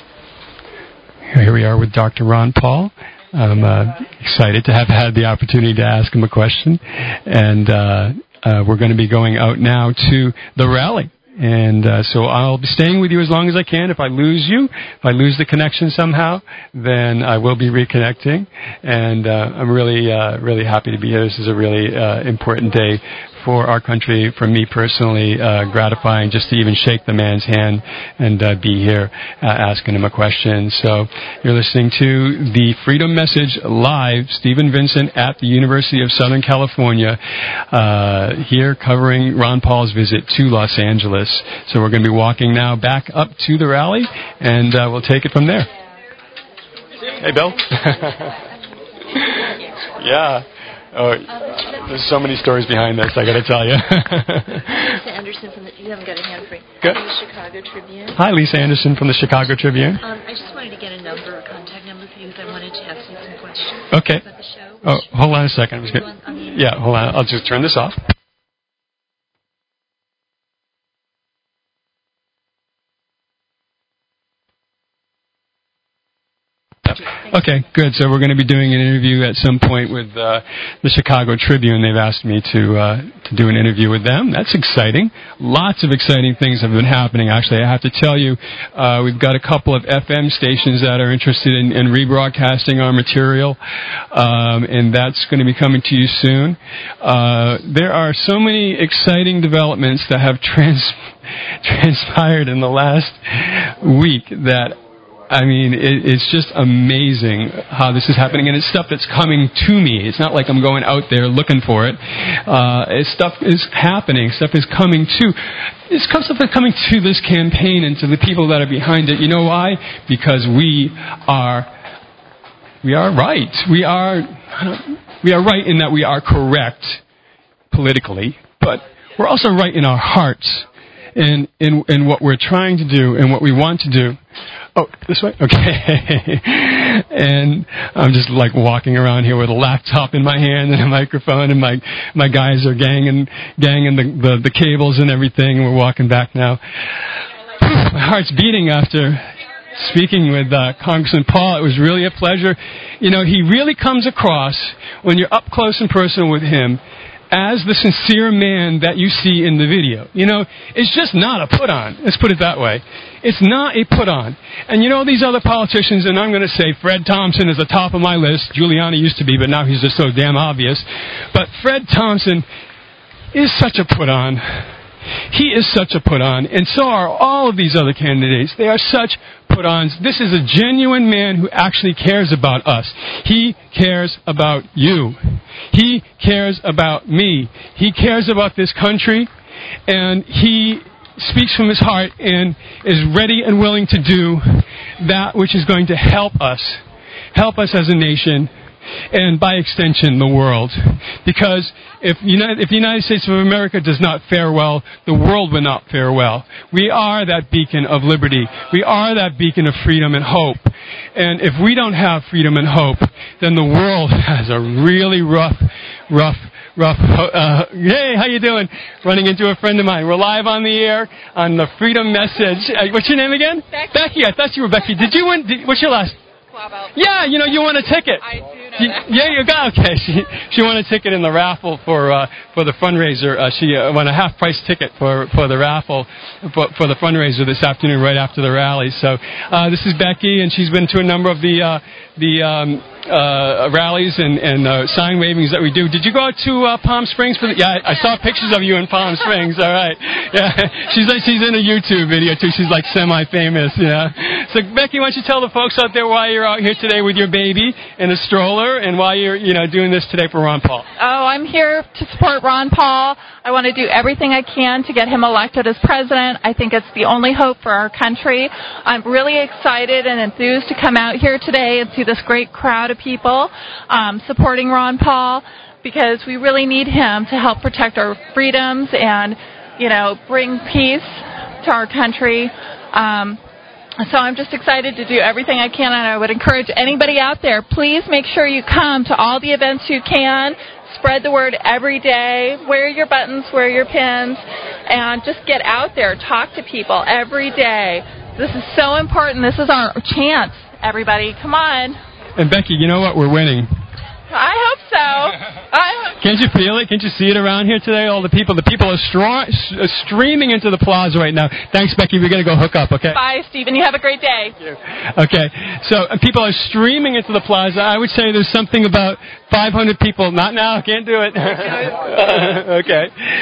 Here we are with Dr. Ron Paul. I'm excited to have had the opportunity to ask him a question. And we're going to be going out now to the rally. And so I'll be staying with you as long as I can. If I lose you, if I lose the connection somehow, then I will be reconnecting. And I'm really, really happy to be here. This is a really important day for our country, for me personally, gratifying just to even shake the man's hand and be here asking him a question. So you're listening to the Freedom Message live, Stephen Vincent at the University of Southern California, here covering Ron Paul's visit to Los Angeles. So we're going to be walking now back up to the rally, and we'll take it from there. Hey, Bill. Yeah. Oh, there's so many stories behind this, I got to tell you. Lisa Anderson from you haven't got a hand free. Good. From the Chicago Tribune. Hi, Lisa Anderson from the Chicago Tribune. I just wanted to get a contact number for you because I wanted to ask you some questions Okay. about the show. Oh, hold on a second. Yeah, hold on. I'll just turn this off. Okay, good. So we're going to be doing an interview at some point with the Chicago Tribune. They've asked me to do an interview with them. That's exciting. Lots of exciting things have been happening, actually. I have to tell you, we've got a couple of FM stations that are interested in rebroadcasting our material, and that's going to be coming to you soon. There are so many exciting developments that have transpired in the last week that I mean, it's just amazing how this is happening, and it's stuff that's coming to me. It's not like I'm going out there looking for it. Stuff is happening. Stuff is coming to. Stuff is coming to this campaign and to the people that are behind it. You know why? Because we are right. We are right in that we are correct politically, but we're also right in our hearts and in what we're trying to do and what we want to do. Oh, this way? Okay. And I'm just like walking around here with a laptop in my hand and a microphone, and my guys are ganging the cables and everything. We're walking back now. My heart's beating after speaking with Congressman Paul. It was really a pleasure. You know, he really comes across, when you're up close and personal with him, as the sincere man that you see in the video. You know, it's just not a put-on. Let's put it that way. It's not a put-on. And you know, these other politicians, and I'm going to say Fred Thompson is the top of my list. Giuliani used to be, but now he's just so damn obvious. But Fred Thompson is such a put-on. He is such a put-on, and so are all of these other candidates. They are such put-ons. This is a genuine man who actually cares about us. He cares about you. He cares about me. He cares about this country, and he speaks from his heart and is ready and willing to do that which is going to help us as a nation, and by extension, the world. Because if the United States of America does not fare well, the world will not fare well. We are that beacon of liberty. We are that beacon of freedom and hope. And if we don't have freedom and hope, then the world has a really rough. Hey, how you doing? Running into a friend of mine. We're live on the air on the Freedom Message. What's your name again? Becky. I thought you were Becky. Did you win? What's your last? Yeah, you know, you won a ticket. I do know that. Yeah, you got okay. She won a ticket in the raffle for the fundraiser. She won a half-price ticket for the raffle for the fundraiser this afternoon, right after the rally. So this is Becky, and she's been to a number of the rallies and sign wavings that we do. Did you go out to Palm Springs for the? Yeah, I saw pictures of you in Palm Springs. All right. Yeah, she's in a YouTube video too. She's like semi-famous. Yeah. So Becky, why don't you tell the folks out there why you're out here today with your baby in a stroller, and why you're doing this today for Ron Paul? Oh, I'm here to support Ron Paul. I want to do everything I can to get him elected as president. I think it's the only hope for our country. I'm really excited and enthused to come out here today and see this great crowd of people supporting Ron Paul, because we really need him to help protect our freedoms and, bring peace to our country. So I'm just excited to do everything I can, and I would encourage anybody out there, please make sure you come to all the events you can. Spread the word every day. Wear your buttons, wear your pins, and just get out there. Talk to people every day. This is so important. This is our chance, everybody. Come on. And Becky, you know what? We're winning. I hope so. Can't you feel it? Can't you see it around here today? All the people are streaming into the plaza right now. Thanks, Becky. We're going to go hook up, okay? Bye, Stephen. You have a great day. Okay. So people are streaming into the plaza. I would say there's something about 500 people. Not now. Can't do it. Okay.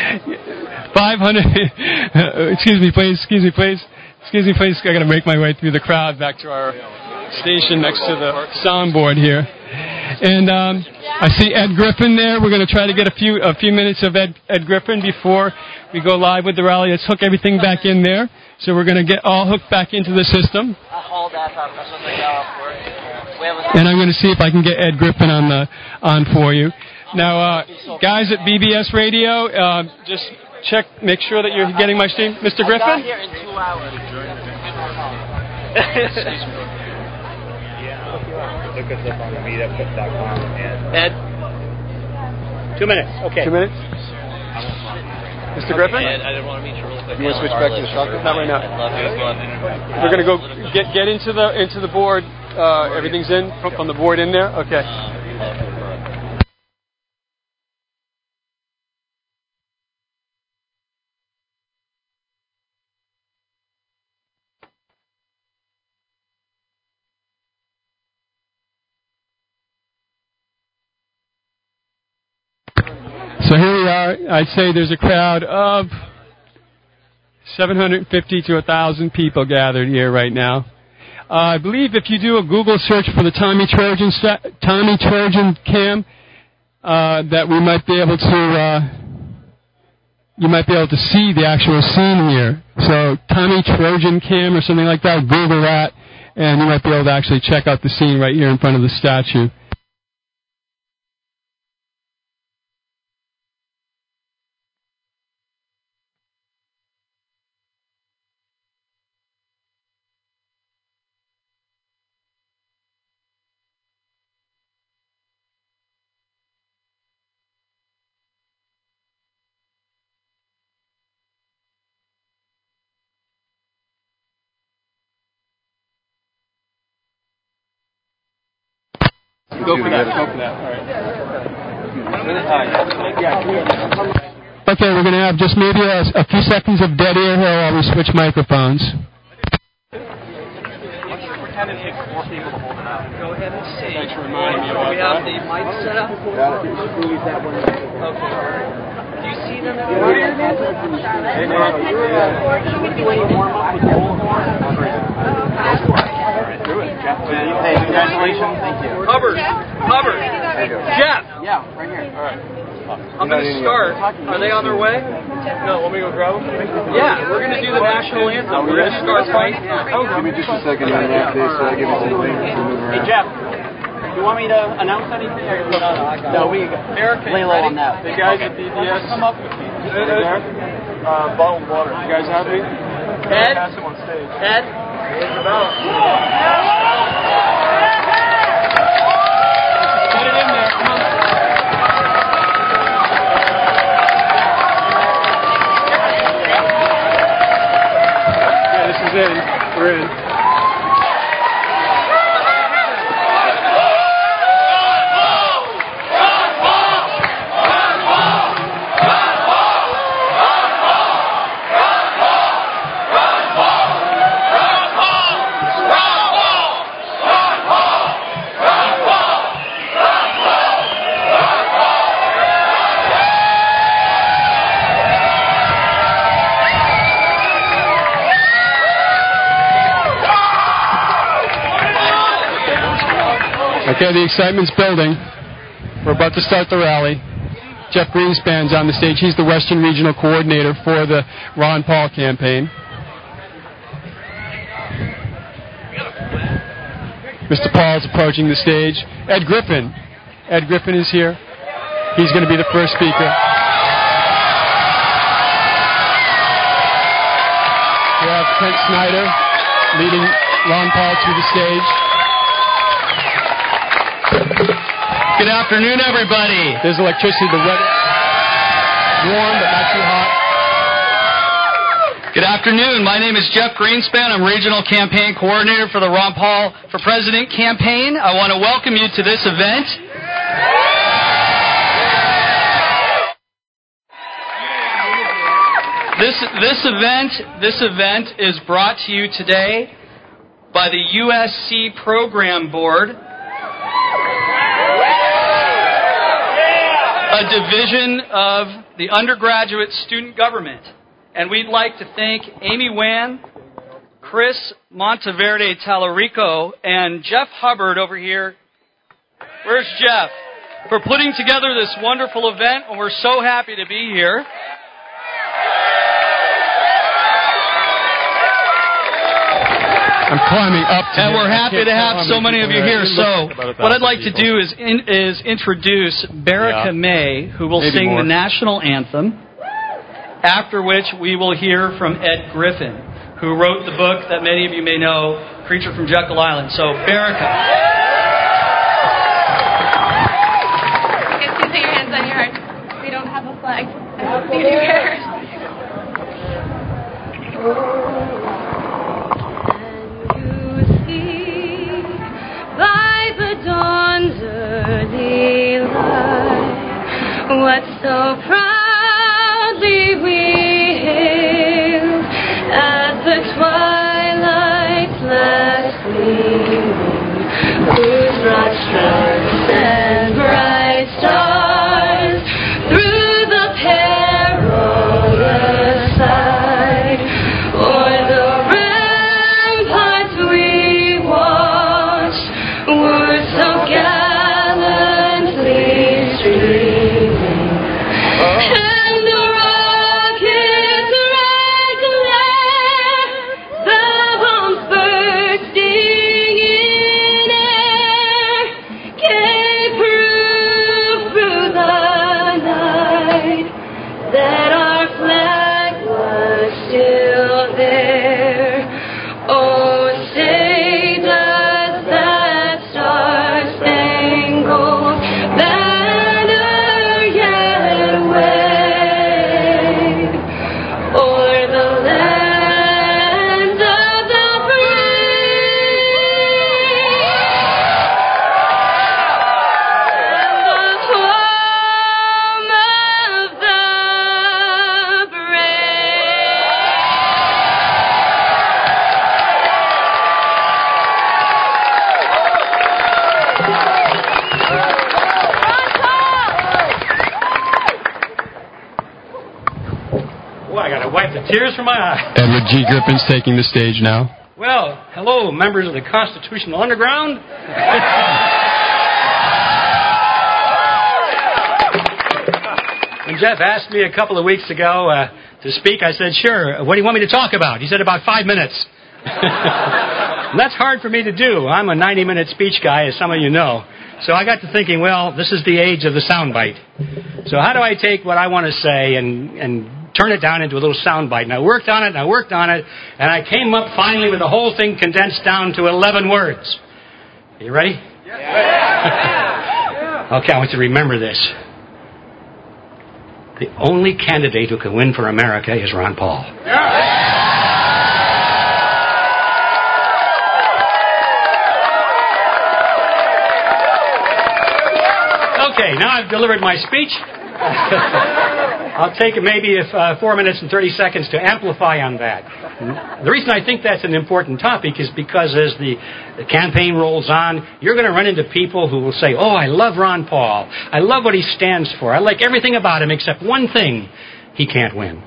500. Excuse me, please. I got to make my way through the crowd back to our station next to the soundboard here. And I see Ed Griffin there. We're going to try to get a few minutes of Ed Griffin before we go live with the rally. Let's hook everything back in there. So we're going to get all hooked back into the system. And I'm going to see if I can get Ed Griffin on for you. Now, guys at BBS Radio, just make sure that you're getting my stream. Mr. Griffin? I'll be here in 2 hours. Look us up on meetup.com. Ed? 2 minutes. Okay. 2 minutes? Mr. Griffin? Ed, I didn't want to meet you really quick. You want to switch back to the shotgun? Not right now. We're going to go get into the board. Everything's in from the board in there? Okay. So here we are. I'd say there's a crowd of 750 to 1,000 people gathered here right now. I believe if you do a Google search for the Tommy Trojan cam, that we might be able to you might be able to see the actual scene here. So Tommy Trojan cam or something like that. Google that, and you might be able to actually check out the scene right here in front of the statue. Go for that. All right. Okay, we're going to have just maybe a few seconds of dead air here while we switch microphones. We're kind of take 4 people to hold it out. Go ahead and see. Thanks for reminding me about that. We have the mic set up. Okay. Do you see them? Hey, congratulations. Thank you. Hubbard. Jeff. Yeah, right here. All right. I'm going to start. Are they on their way? No, want me to go grab them? Yeah, we're going to do the national anthem. We're going to start right now. Give me just a second. Give me some things to move around. Hey, Jeff. Do you want me to announce anything? No, we Eric, lay low on that. The guys at BBS. Come up with me. Bottled water. You guys have me? Ed? Pass them on stage. Ed? Get it in there. Come on. Yeah, this is in. We're in. Okay, the excitement's building. We're about to start the rally. Jeff Greenspan's on the stage. He's the Western Regional Coordinator for the Ron Paul campaign. Mr. Paul's approaching the stage. Ed Griffin is here. He's going to be the first speaker. We have Kent Snyder leading Ron Paul to the stage. Good afternoon, everybody. There's electricity. The weather warm, but not too hot. Good afternoon. My name is Jeff Greenspan. I'm Regional Campaign Coordinator for the Ron Paul for President campaign. I want to welcome you to this event. This event is brought to you today by the USC Program Board, a division of the undergraduate student government. And we'd like to thank Amy Wan, Chris Monteverde Tallarico, and Jeff Hubbard over here. Where's Jeff? For putting together this wonderful event, and we're so happy to be here. I'm climbing up to and here. we're happy to have so many of you here. So what I'd like to do is introduce Baraka May, who will sing the national anthem, after which we will hear from Ed Griffin, who wrote the book that many of you may know, Creature from Jekyll Island. So, Baraka. Put your hands on your heart. We don't have a flag. Anywhere. By the dawn's early light, what so proudly we hailed as the twilight's last gleaming, whose broad stripes and bright stars through the perilous fight o'er the ramparts we watched were so gallantly streaming, and the rocket's red glare, the bombs bursting in air, gave proof through the night that our flag was still there. Oh, say does that star-spangled banner yet wave o'er the land of the free and the home of the Boy, I got to wipe the tears from my eyes. Edward G. Griffin's taking the stage now. Well, hello, members of the Constitutional Underground. When Jeff asked me a couple of weeks ago to speak, I said, sure, what do you want me to talk about? He said, about 5 minutes. And that's hard for me to do. I'm a 90-minute speech guy, as some of you know. So I got to thinking, well, this is the age of the soundbite. So how do I take what I want to say and turn it down into a little soundbite? And I worked on it, and I came up finally with the whole thing condensed down to 11 words. Are you ready? Yeah. Okay, I want you to remember this. The only candidate who can win for America is Ron Paul. Okay, now I've delivered my speech. I'll take maybe 4 minutes and 30 seconds to amplify on that. The reason I think that's an important topic is because as the campaign rolls on, you're going to run into people who will say, oh, I love Ron Paul. I love what he stands for. I like everything about him except one thing. He can't win.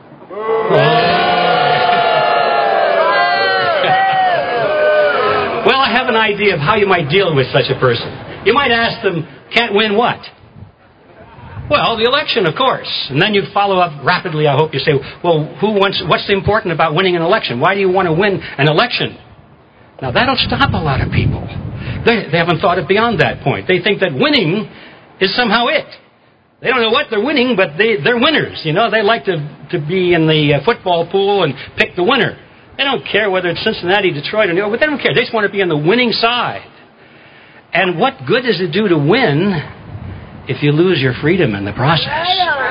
Well, I have an idea of how you might deal with such a person. You might ask them, can't win what? Well, the election, of course. And then you follow up rapidly, I hope. You say, well, what's important about winning an election? Why do you want to win an election? Now, that'll stop a lot of people. They haven't thought it beyond that point. They think that winning is somehow it. They don't know what they're winning, but they're winners. You know, they like to be in the football pool and pick the winner. They don't care whether it's Cincinnati, Detroit, or New York, but they don't care. They just want to be on the winning side. And what good does it do to win if you lose your freedom in the process?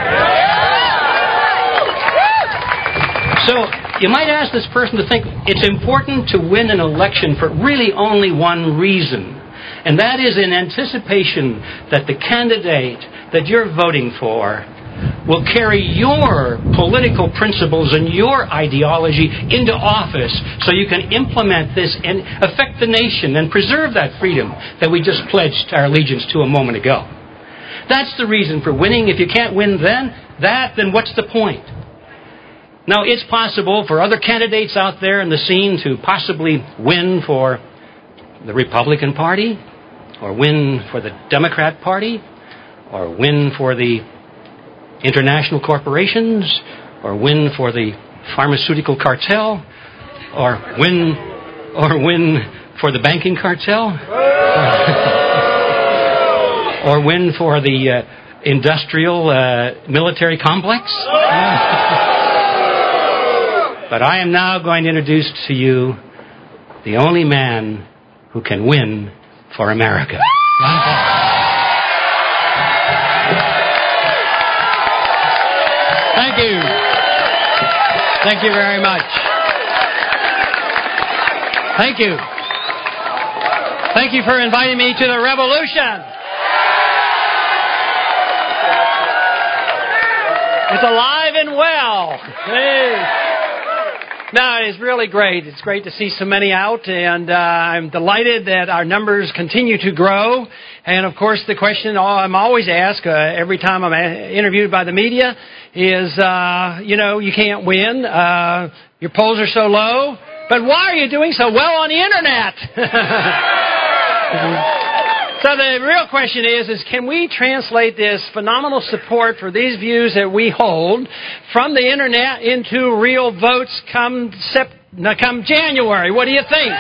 So you might ask this person to think it's important to win an election for really only one reason. And that is in anticipation that the candidate that you're voting for will carry your political principles and your ideology into office so you can implement this and affect the nation and preserve that freedom that we just pledged our allegiance to a moment ago. That's the reason for winning. If you can't win then what's the point? Now, it's possible for other candidates out there in the scene to possibly win for the Republican Party, or win for the Democrat Party, or win for the international corporations, or win for the pharmaceutical cartel, or win for the banking cartel, or win for the industrial military complex. But I am now going to introduce to you the only man who can win for America. Ron Paul. Thank you. Thank you very much. Thank you. Thank you for inviting me to the revolution. It's alive and well. Hey. No, it's really great. It's great to see so many out, and I'm delighted that our numbers continue to grow. And, of course, the question I'm always asked every time I'm interviewed by the media is, you can't win. Your polls are so low. But why are you doing so well on the Internet? So the real question is can we translate this phenomenal support for these views that we hold from the Internet into real votes come January? What do you think?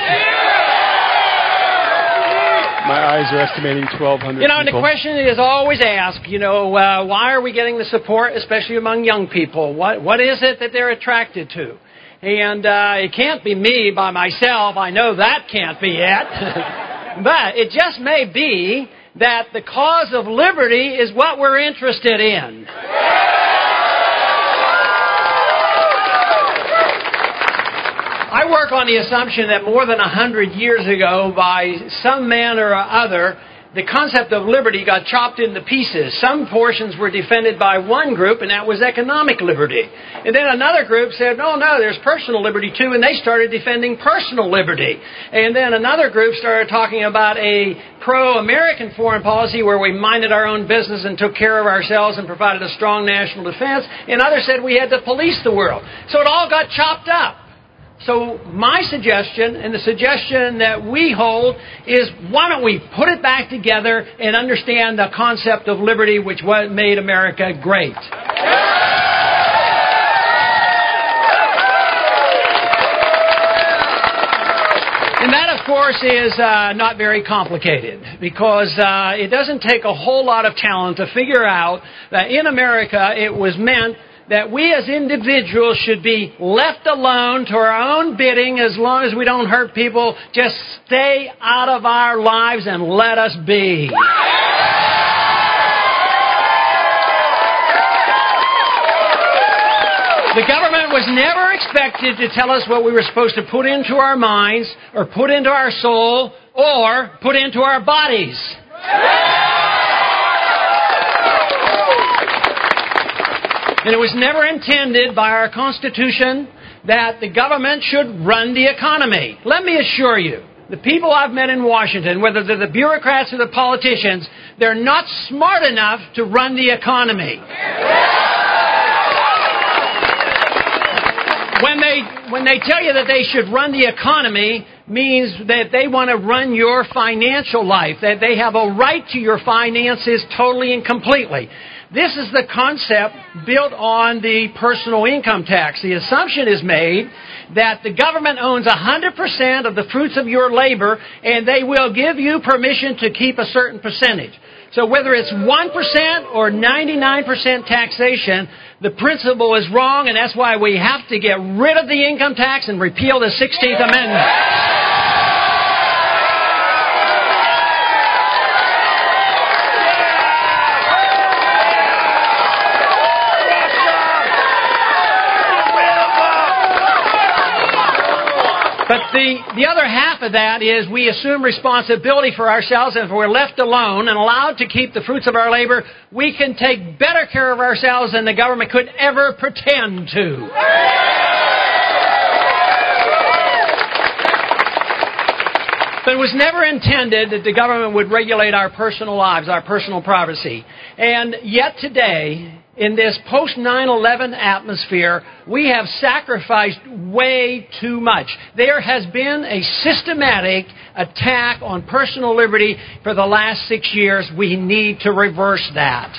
My eyes are estimating 1,200 and the question is always asked, why are we getting the support, especially among young people? What is it that they're attracted to? And it can't be me by myself. I know that can't be it. But it just may be that the cause of liberty is what we're interested in. I work on the assumption that more than 100 years ago, by some man or other, the concept of liberty got chopped into pieces. Some portions were defended by one group, and that was economic liberty. And then another group said, no, there's personal liberty too, and they started defending personal liberty. And then another group started talking about a pro-American foreign policy where we minded our own business and took care of ourselves and provided a strong national defense. And others said we had to police the world. So it all got chopped up. So my suggestion, and the suggestion that we hold, is why don't we put it back together and understand the concept of liberty, which made America great. And that, of course, is not very complicated, because it doesn't take a whole lot of talent to figure out that in America it was meant that we as individuals should be left alone to our own bidding as long as we don't hurt people. Just stay out of our lives and let us be. The government was never expected to tell us what we were supposed to put into our minds or put into our soul or put into our bodies. And it was never intended by our Constitution that the government should run the economy. Let me assure you, the people I've met in Washington, whether they're the bureaucrats or the politicians, they're not smart enough to run the economy. When they tell you that they should run the economy, means that they want to run your financial life, that they have a right to your finances totally and completely. This is the concept built on the personal income tax. The assumption is made that the government owns 100% of the fruits of your labor, and they will give you permission to keep a certain percentage. So whether it's 1% or 99% taxation, the principle is wrong, and that's why we have to get rid of the income tax and repeal the 16th Amendment. But The other half of that is we assume responsibility for ourselves, and if we're left alone and allowed to keep the fruits of our labor, we can take better care of ourselves than the government could ever pretend to. But it was never intended that the government would regulate our personal lives, our personal privacy. And yet today, in this post-9/11 atmosphere, we have sacrificed way too much. There has been a systematic attack on personal liberty for the last 6 years. We need to reverse that.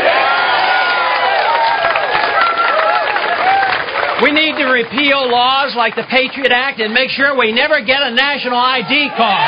We need to repeal laws like the Patriot Act and make sure we never get a national ID card.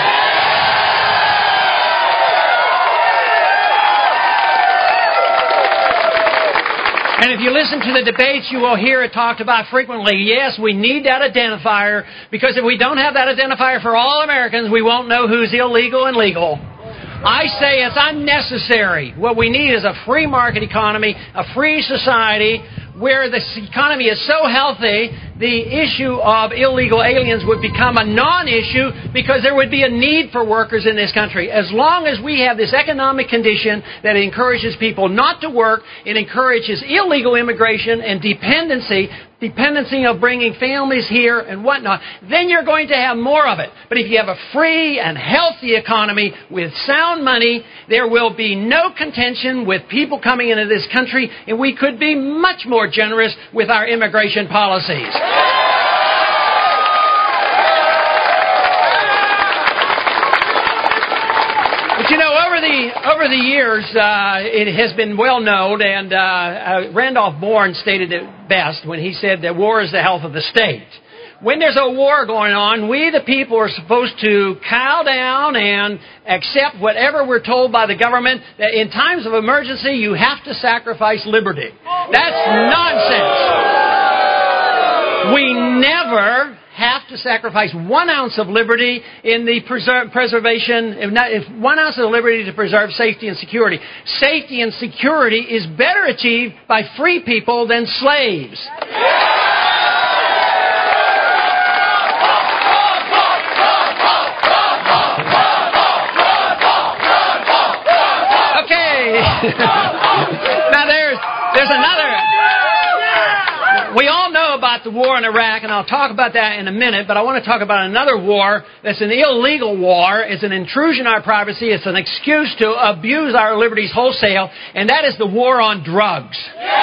And if you listen to the debates, you will hear it talked about frequently. Yes, we need that identifier, because if we don't have that identifier for all Americans, we won't know who's illegal and legal. I say it's unnecessary. What we need is a free market economy, a free society where the economy is so healthy, the issue of illegal aliens would become a non-issue because there would be a need for workers in this country. As long as we have this economic condition that encourages people not to work, it encourages illegal immigration and dependency of bringing families here and whatnot, then you're going to have more of it. But if you have a free and healthy economy with sound money, there will be no contention with people coming into this country, and we could be much more generous with our immigration policies. But you know, over the years, it has been well known, and Randolph Bourne stated it best when he said that war is the health of the state. When there's a war going on, we the people are supposed to cow down and accept whatever we're told by the government, that in times of emergency you have to sacrifice liberty. That's nonsense. We never have to sacrifice 1 ounce of liberty in the preservation, if 1 ounce of liberty to preserve safety and security. Safety and security is better achieved by free people than slaves. Okay. Now there's another. We all know about the war in Iraq, and I'll talk about that in a minute, but I want to talk about another war that's an illegal war. It's an intrusion on our privacy. It's an excuse to abuse our liberties wholesale, and that is the war on drugs.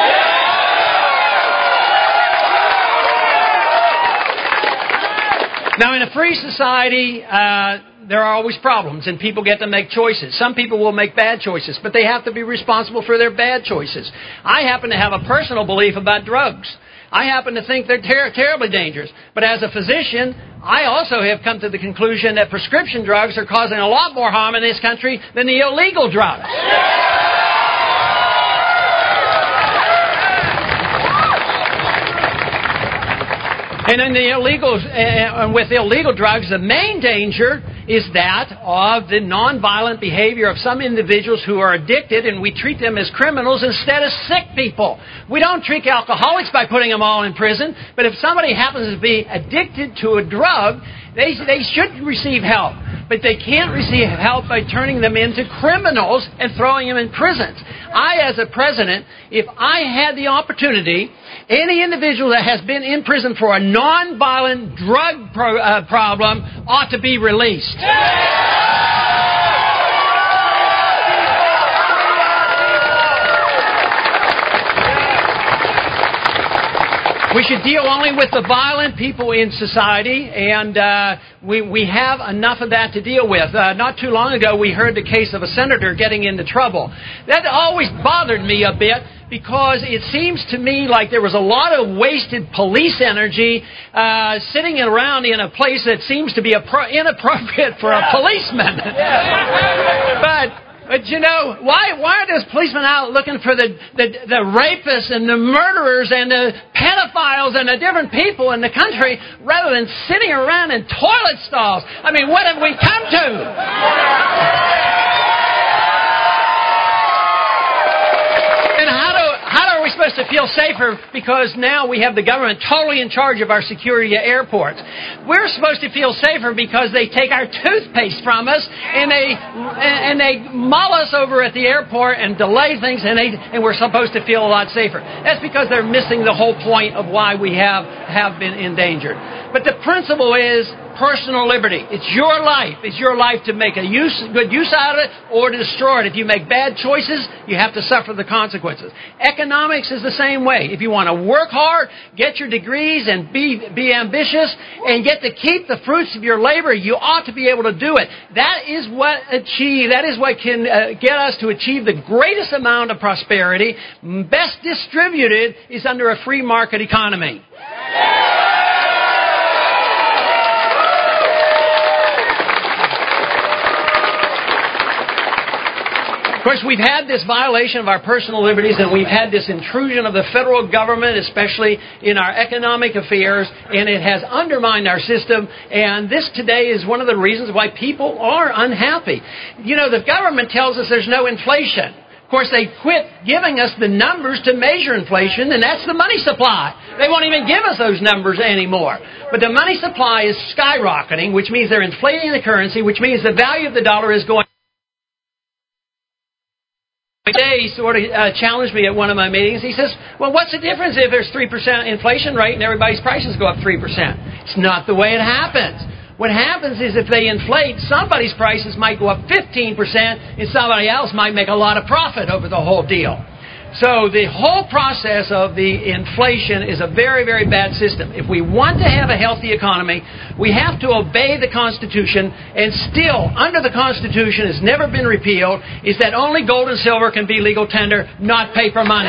Now, in a free society, there are always problems, and people get to make choices. Some people will make bad choices, but they have to be responsible for their bad choices. I happen to have a personal belief about drugs. I happen to think they're terribly dangerous. But as a physician, I also have come to the conclusion that prescription drugs are causing a lot more harm in this country than the illegal drugs. And in the with illegal drugs, the main danger is that of the nonviolent behavior of some individuals who are addicted, and we treat them as criminals instead of sick people. We don't treat alcoholics by putting them all in prison, but if somebody happens to be addicted to a drug, they should receive help. But they can't receive help by turning them into criminals and throwing them in prisons. I, as a president, if I had the opportunity, any individual that has been in prison for a nonviolent drug problem ought to be released. We should deal only with the violent people in society, and we have enough of that to deal with. Not too long ago, we heard the case of a senator getting into trouble. That always bothered me a bit, because it seems to me like there was a lot of wasted police energy sitting around in a place that seems to be inappropriate for a policeman. But you know, why are those policemen out looking for the rapists and the murderers and the pedophiles and the different people in the country rather than sitting around in toilet stalls? I mean, what have we come to? And how are we supposed supposed to feel safer because now we have the government totally in charge of our security at airports. We're supposed to feel safer because they take our toothpaste from us and they mull us over at the airport and delay things, and we're supposed to feel a lot safer. That's because they're missing the whole point of why we have been endangered. But the principle is personal liberty. It's your life. It's your life to make good use out of it or to destroy it. If you make bad choices, you have to suffer the consequences. Economics is the same way. If you want to work hard, get your degrees, and be ambitious, and get to keep the fruits of your labor, you ought to be able to do it. That is what can get us to achieve the greatest amount of prosperity. Best distributed is under a free market economy. Of course, we've had this violation of our personal liberties, and we've had this intrusion of the federal government, especially in our economic affairs, and it has undermined our system. And this today is one of the reasons why people are unhappy. You know, the government tells us there's no inflation. Of course, they quit giving us the numbers to measure inflation, and that's the money supply. They won't even give us those numbers anymore. But the money supply is skyrocketing, which means they're inflating the currency, which means the value of the dollar is going. Today, he sort of challenged me at one of my meetings. He says, well, what's the difference if there's 3% inflation rate and everybody's prices go up 3%? It's not the way it happens. What happens is if they inflate, somebody's prices might go up 15% and somebody else might make a lot of profit over the whole deal. So the whole process of the inflation is a very, very bad system. If we want to have a healthy economy, we have to obey the Constitution, and still, under the Constitution, has never been repealed, is that only gold and silver can be legal tender, not paper money.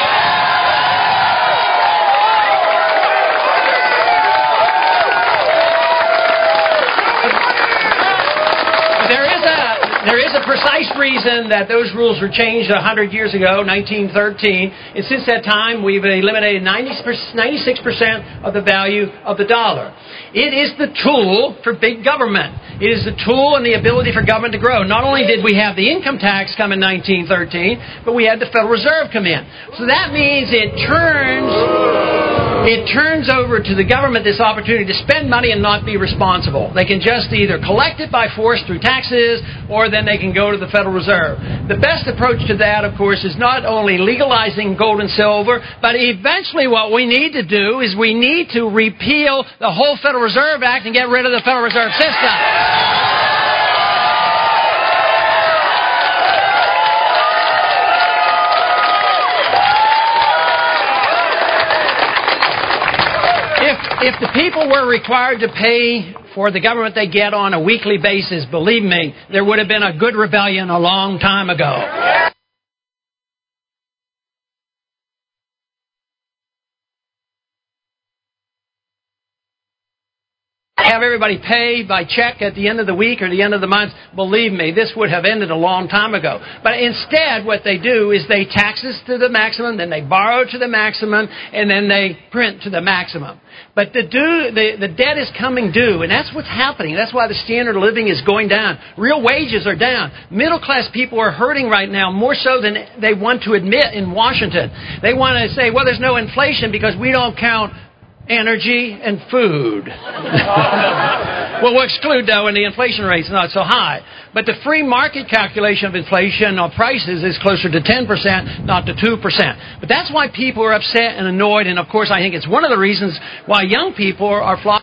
There is a precise reason that those rules were changed 100 years ago, 1913, and since that time we've eliminated 96% of the value of the dollar. It is the tool for big government. It is the tool and the ability for government to grow. Not only did we have the income tax come in 1913, but we had the Federal Reserve come in. So that means it turns over to the government this opportunity to spend money and not be responsible. They can just either collect it by force through taxes, or then they can go to the Federal Reserve. The best approach to that, of course, is not only legalizing gold and silver, but eventually what we need to do is we need to repeal the whole Federal Reserve Act and get rid of the Federal Reserve System. If the people were required to pay for the government they get on a weekly basis, believe me, there would have been a good rebellion a long time ago. Have everybody pay by check at the end of the week or the end of the month, believe me, this would have ended a long time ago. But instead, what they do is they tax us to the maximum, then they borrow to the maximum, and then they print to the maximum. But the debt is coming due, and that's what's happening. That's why the standard of living is going down. Real wages are down. Middle-class people are hurting right now, more so than they want to admit in Washington. They want to say, well, there's no inflation because we don't count energy and food. Well, we'll exclude, though, and the inflation rate's not so high. But the free market calculation of inflation of prices is closer to 10%, not to 2%. But that's why people are upset and annoyed, and of course I think it's one of the reasons why young people are flocking.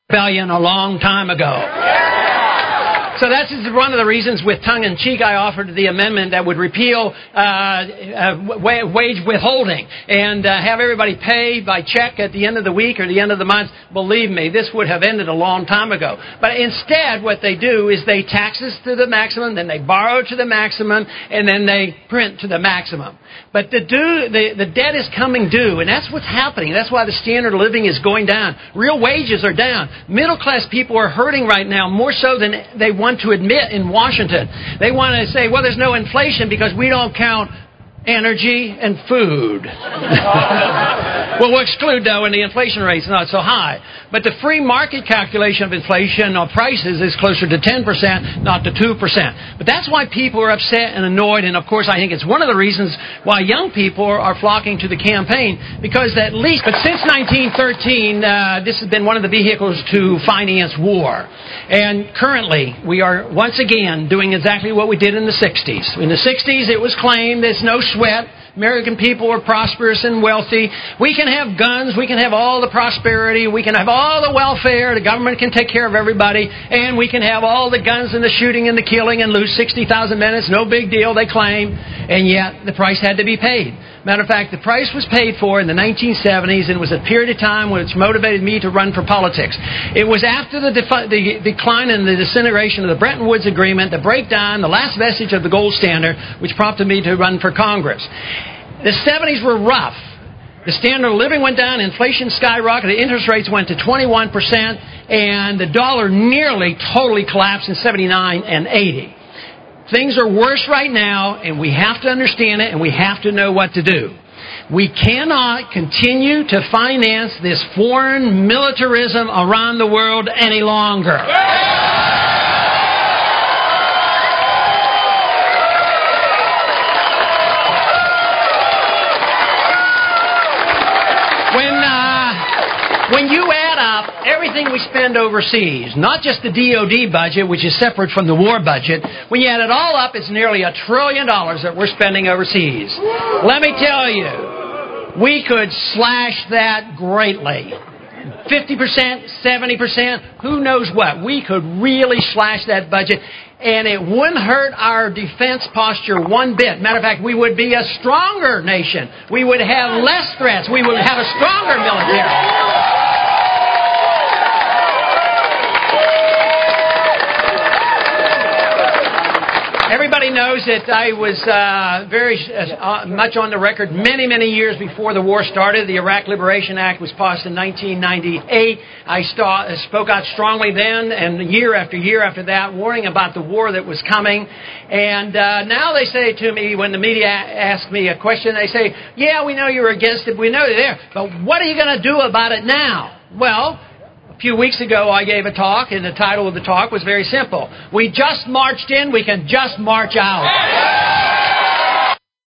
rebellion a long time ago. So that's one of the reasons, with tongue-in-cheek, I offered the amendment that would repeal wage withholding and have everybody pay by check at the end of the week or the end of the month. Believe me, this would have ended a long time ago. But instead, what they do is they tax us to the maximum, then they borrow to the maximum, and then they print to the maximum. But the debt is coming due, and that's what's happening. That's why the standard of living is going down. Real wages are down. Middle-class people are hurting right now, more so than they want to admit in Washington. They want to say, well, there's no inflation because we don't count energy and food. Well, we'll exclude, though, and the inflation rate's not so high. But the free market calculation of inflation on prices is closer to 10%, not to 2%. But that's why people are upset and annoyed, and of course I think it's one of the reasons why young people are flocking to the campaign, because at least, but since 1913, this has been one of the vehicles to finance war. And currently, we are once again doing exactly what we did in the 60s. In the 60s, it was claimed there's no sweat. American people are prosperous and wealthy. We can have guns. We can have all the prosperity. We can have all the welfare. The government can take care of everybody. And we can have all the guns and the shooting and the killing and lose 60,000 men. It's no big deal, they claim. And yet, the price had to be paid. Matter of fact, the price was paid for in the 1970s, and it was a period of time which motivated me to run for politics. It was after the decline and the disintegration of the Bretton Woods Agreement, the breakdown, the last vestige of the gold standard, which prompted me to run for Congress. The 70s were rough. The standard of living went down, inflation skyrocketed, interest rates went to 21%, and the dollar nearly totally collapsed in 79 and 80. Things are worse right now, and we have to understand it, and we have to know what to do. We cannot continue to finance this foreign militarism around the world any longer. When you add up everything we spend overseas, not just the DOD budget, which is separate from the war budget, when you add it all up, it's nearly $1 trillion that we're spending overseas. Let me tell you, we could slash that greatly. 50%, 70%, who knows what. We could really slash that budget, and it wouldn't hurt our defense posture one bit. Matter of fact, we would be a stronger nation. We would have less threats. We would have a stronger military. Everybody knows that I was very much on the record many years before the war started. The Iraq Liberation Act was passed in 1998. I spoke out strongly then, and year after that, warning about the war that was coming. And now they say to me, when the media ask me a question, they say, yeah, we know you're against it, we know you're there, but what are you going to do about it now? Well, a few weeks ago, I gave a talk, and the title of the talk was very simple. We just marched in, we can just march out.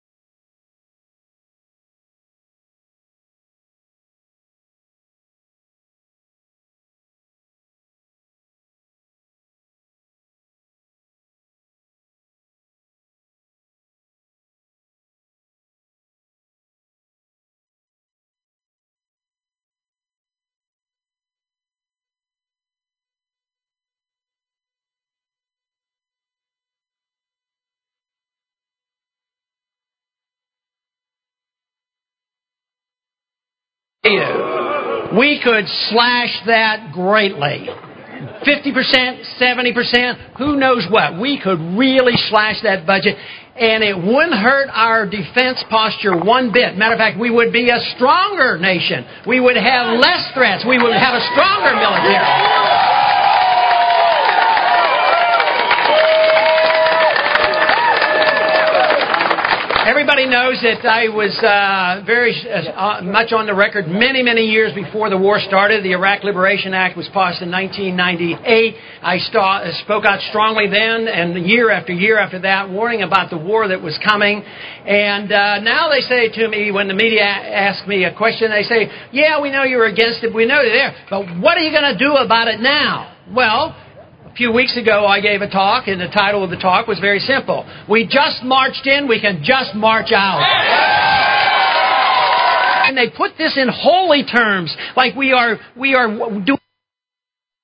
We could slash that greatly. 50%, 70%, who knows what. We could really slash that budget, and it wouldn't hurt our defense posture one bit. Matter of fact, we would be a stronger nation. We would have less threats. We would have a stronger military. Everybody knows that I was very much on the record many years before the war started. The Iraq Liberation Act was passed in 1998. I spoke out strongly then, and year after that, warning about the war that was coming. And now they say to me, when the media ask me a question, they say, yeah, we know you're against it, we know you're there, but what are you going to do about it now? Well, a few weeks ago, I gave a talk, and the title of the talk was very simple. We just marched in, we can just march out. And they put this in holy terms, like we are doing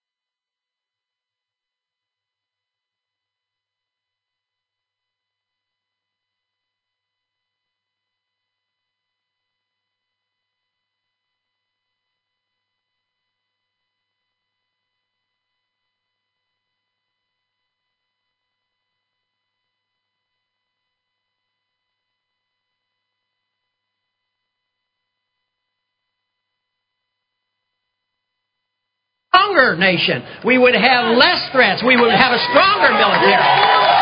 stronger nation. We would have less threats. We would have a stronger military.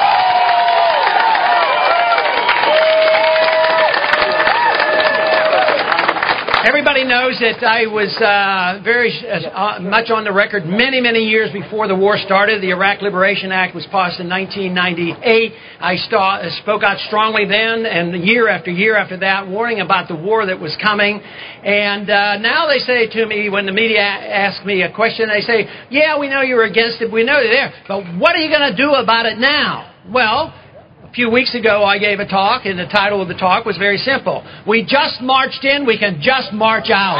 Everybody knows that I was very much on the record many years before the war started. The Iraq Liberation Act was passed in 1998. I spoke out strongly then and year after that, warning about the war that was coming. And now they say to me, when the media ask me a question, they say, yeah, we know you're against it. We know you're there. But what are you going to do about it now? Well, a few weeks ago, I gave a talk, and the title of the talk was very simple. We just marched in, we can just march out.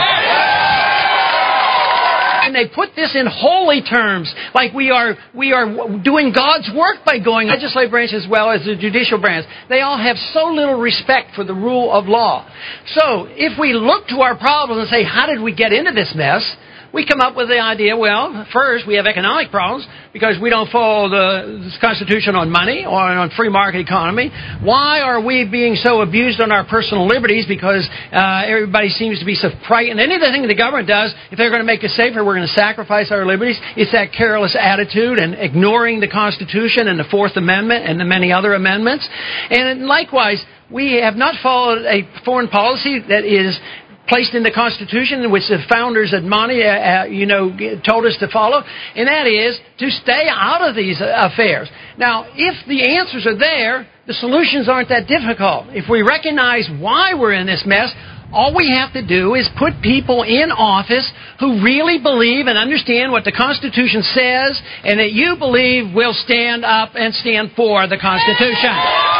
And they put this in holy terms, like we are doing God's work by going to the legislative branch as well as the judicial branch. They all have so little respect for the rule of law. So, if we look to our problems and say, how did we get into this mess? We come up with the idea, well, first, we have economic problems because we don't follow the Constitution on money or on free market economy. Why are we being so abused on our personal liberties? Because everybody seems to be so frightened. Anything the government does, if they're going to make us safer, we're going to sacrifice our liberties. It's that careless attitude and ignoring the Constitution and the Fourth Amendment and the many other amendments. And likewise, we have not followed a foreign policy that is placed in the Constitution, which the founders told us to follow, and that is to stay out of these affairs. Now, if the answers are there, the solutions aren't that difficult. If we recognize why we're in this mess, all we have to do is put people in office who really believe and understand what the Constitution says, and that you believe will stand up and stand for the Constitution.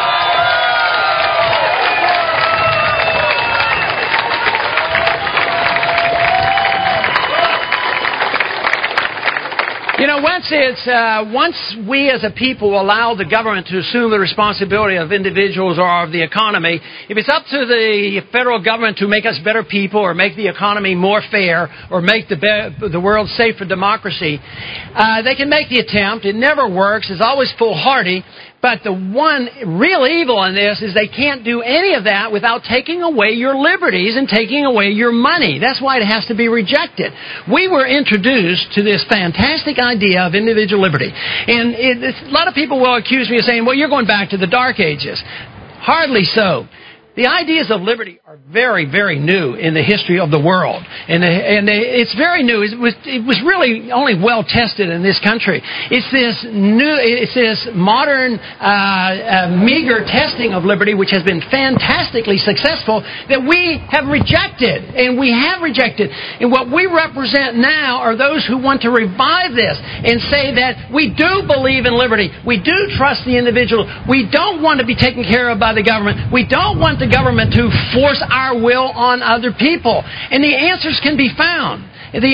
You know, once we as a people allow the government to assume the responsibility of individuals or of the economy, if it's up to the federal government to make us better people or make the economy more fair or make the world safe for democracy, they can make the attempt. It never works. It's always foolhardy. But the one real evil in this is they can't do any of that without taking away your liberties and taking away your money. That's why it has to be rejected. We were introduced to this fantastic idea of individual liberty. And a lot of people will accuse me of saying, well, you're going back to the Dark Ages. Hardly so. The ideas of liberty are very new in the history of the world. And it's very new. It was really only well tested in this country. It's this modern, meager testing of liberty, which has been fantastically successful, that we have rejected. And we have rejected. And what we represent now are those who want to revive this and say that we do believe in liberty. We do trust the individual. We don't want to be taken care of by the government. We don't want the government to force our will on other people. And the answers can be found.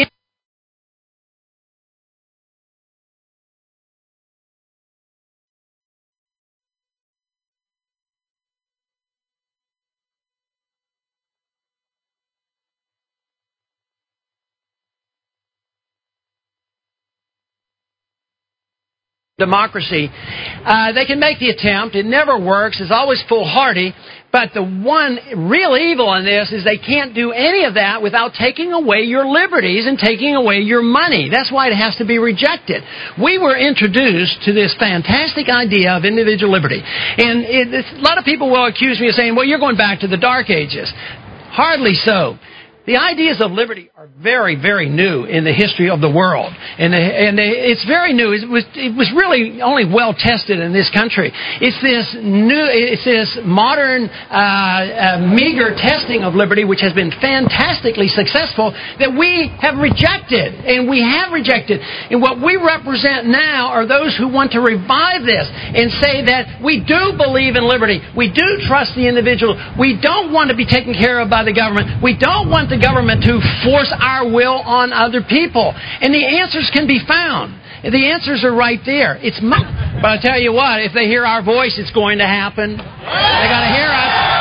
Democracy. They can make the attempt. It never works. It's always foolhardy. But the one real evil in this is they can't do any of that without taking away your liberties and taking away your money. That's why it has to be rejected. We were introduced to this fantastic idea of individual liberty. And a lot of people will accuse me of saying, well, you're going back to the Dark Ages. Hardly so. The ideas of liberty are very new in the history of the world. And it's very new. It was really only well tested in this country. It's this modern, meager testing of liberty, which has been fantastically successful, that we have rejected. And we have rejected. And what we represent now are those who want to revive this and say that we do believe in liberty. We do trust the individual. We don't want to be taken care of by the government. We don't want the government to force our will on other people. And the answers can be found. The answers are right there. But I tell you what, if they hear our voice, it's going to happen. They got to hear us.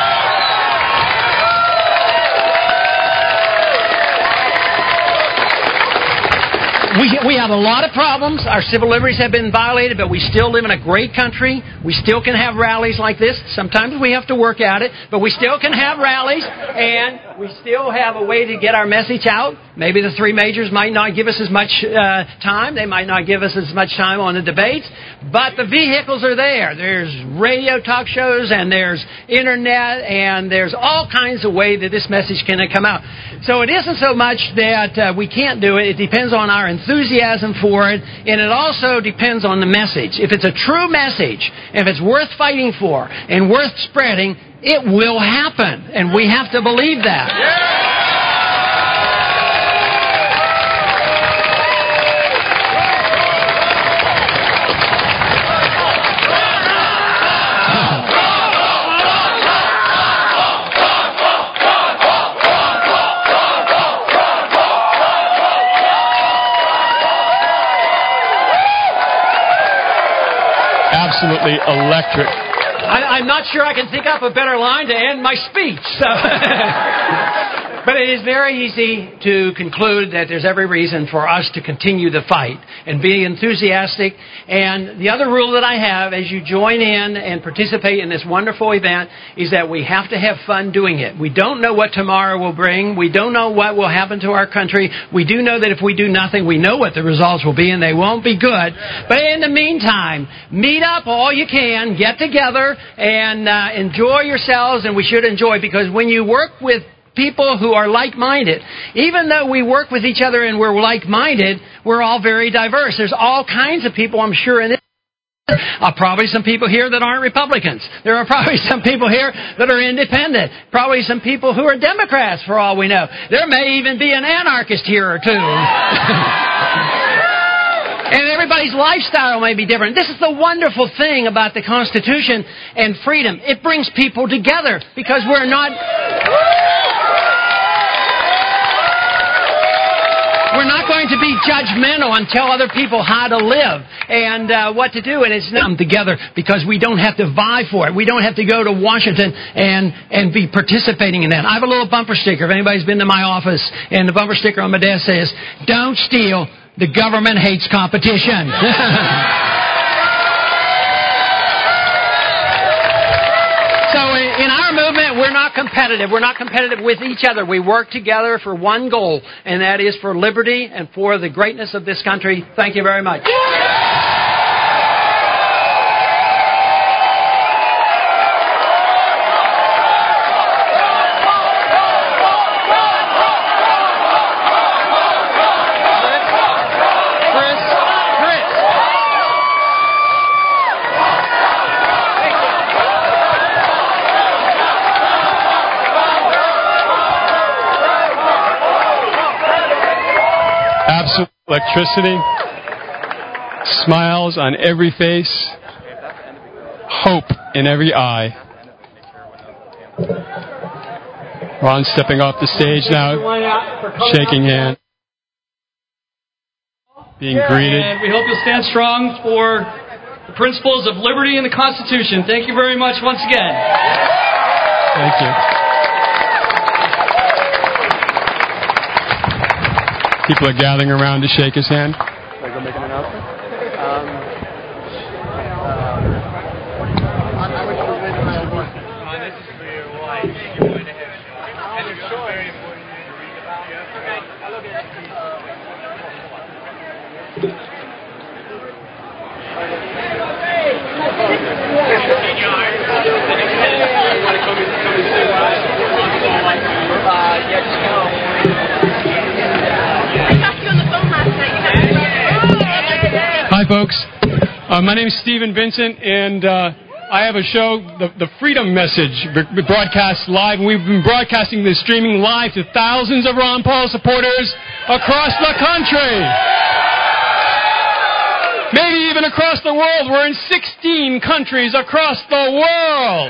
We have a lot of problems. Our civil liberties have been violated, but we still live in a great country. We still can have rallies like this. Sometimes we have to work at it, but we still can have rallies, and we still have a way to get our message out. Maybe the three majors might not give us as much time. They might not give us as much time on the debates. But the vehicles are there. There's radio talk shows, and there's internet, and there's all kinds of ways that this message can come out. So it isn't so much that we can't do it. It depends on our enthusiasm for it, and it also depends on the message. If it's a true message, if it's worth fighting for and worth spreading, it will happen, and we have to believe that. Absolutely electric. I'm not sure I can think up a better line to end my speech. So. But it is very easy to conclude that there's every reason for us to continue the fight and be enthusiastic. And the other rule that I have as you join in and participate in this wonderful event is that we have to have fun doing it. We don't know what tomorrow will bring. We don't know what will happen to our country. We do know that if we do nothing, we know what the results will be, and they won't be good. But in the meantime, meet up all you can, get together, and enjoy yourselves, and we should enjoy, because when you work with people who are like-minded, even though we work with each other and we're like-minded, we're all very diverse. There's all kinds of people, I'm sure, in this. Probably some people here that aren't Republicans. There are probably some people here that are independent. Probably some people who are Democrats, for all we know. There may even be an anarchist here or two. And everybody's lifestyle may be different. This is the wonderful thing about the Constitution and freedom. It brings people together because we're not going to be judgmental and tell other people how to live and what to do. And it's not together because we don't have to vie for it. We don't have to go to Washington and be participating in that. I have a little bumper sticker. If anybody's been to my office, and the bumper sticker on my desk says, "Don't steal. The government hates competition." So in our movement, we're not competitive. We're not competitive with each other. We work together for one goal, and that is for liberty and for the greatness of this country. Thank you very much. Absolute electricity, smiles on every face, hope in every eye. Ron stepping off the stage now, shaking hands, being greeted. And we hope you'll stand strong for the principles of liberty and the Constitution. Thank you very much once again. Thank you. People are gathering around to shake his hand. Should I go make an announcement? Hi, folks. My name is Stephen Vincent, and I have a show, The Freedom Message, broadcast live. We've been broadcasting this, streaming live to thousands of Ron Paul supporters across the country. Maybe even across the world. We're in 16 countries across the world.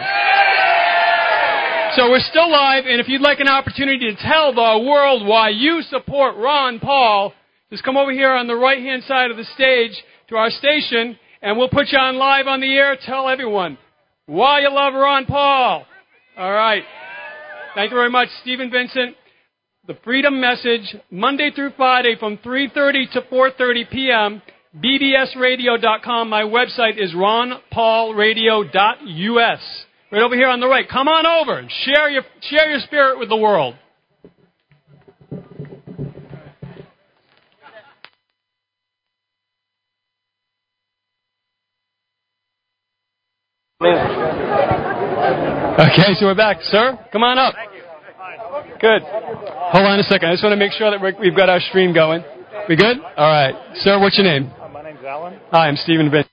So we're still live, and if you'd like an opportunity to tell the world why you support Ron Paul, just come over here on the right-hand side of the stage to our station, and we'll put you on live on the air. Tell everyone why you love Ron Paul. All right. Thank you very much, Stephen Vincent. The Freedom Message, Monday through Friday from 3:30 to 4:30 p.m., bbsradio.com. My website is ronpaulradio.us. Right over here on the right. Come on over and share your spirit with the world. Okay, so we're back. Sir, come on up. Good. Hold on a second. I just want to make sure that we've got our stream going. We good? All right. Sir, what's your name? My name's Alan. Hi, I'm Stephen Vincent.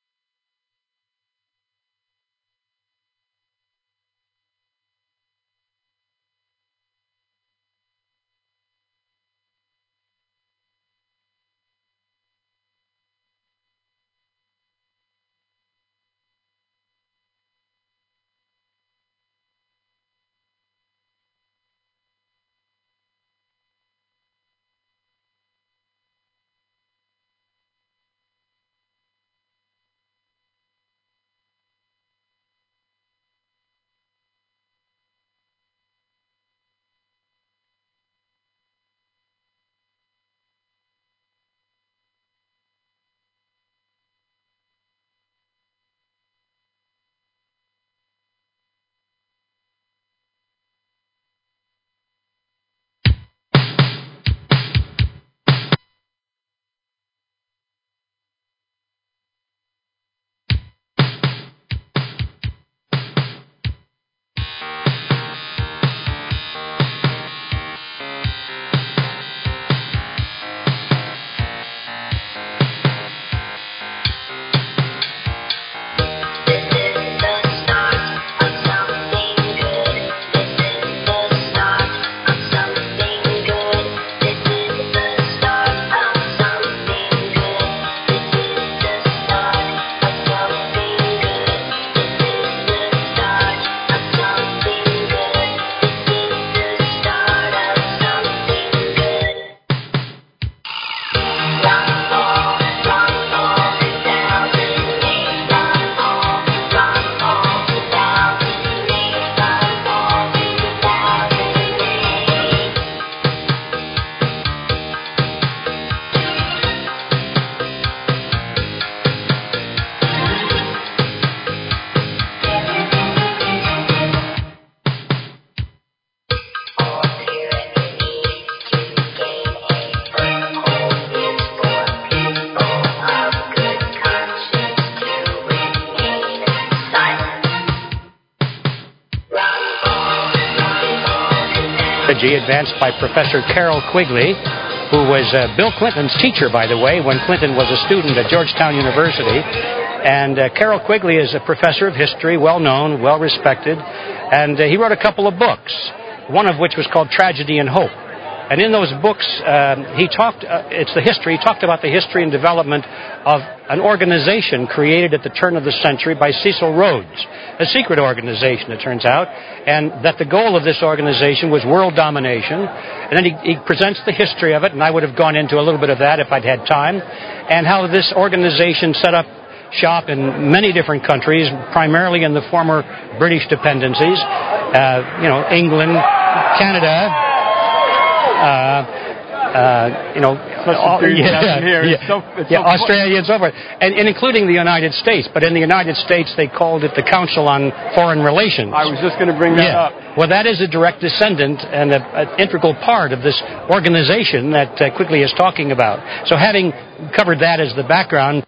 Advanced by Professor Carroll Quigley, who was Bill Clinton's teacher, by the way, when Clinton was a student at Georgetown University. And Carroll Quigley is a professor of history, well-known, well-respected, and he wrote a couple of books, one of which was called Tragedy and Hope. And in those books, he talked about the history and development of an organization created at the turn of the century by Cecil Rhodes, a secret organization, it turns out, and that the goal of this organization was world domination. And then he presents the history of it, and I would have gone into a little bit of that if I'd had time, and how this organization set up shop in many different countries, primarily in the former British dependencies, England, Canada, Australia and so forth, and including the United States. But in the United States, they called it the Council on Foreign Relations. I was just going to bring that up. Well, that is a direct descendant and an integral part of this organization that Quigley is talking about. So having covered that as the background,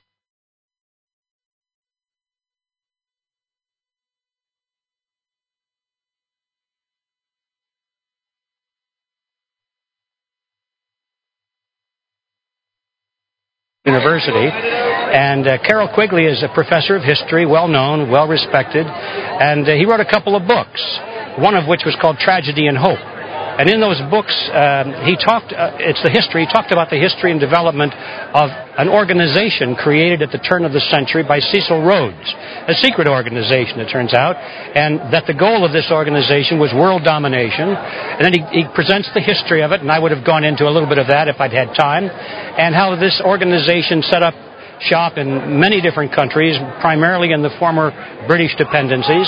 University, and Carroll Quigley is a professor of history, well-known, well-respected, and he wrote a couple of books, one of which was called Tragedy and Hope. And in those books, he talked about the history and development of an organization created at the turn of the century by Cecil Rhodes, a secret organization, it turns out, and that the goal of this organization was world domination. And then he presents the history of it, and I would have gone into a little bit of that if I'd had time, and how this organization set up shop in many different countries, primarily in the former British dependencies,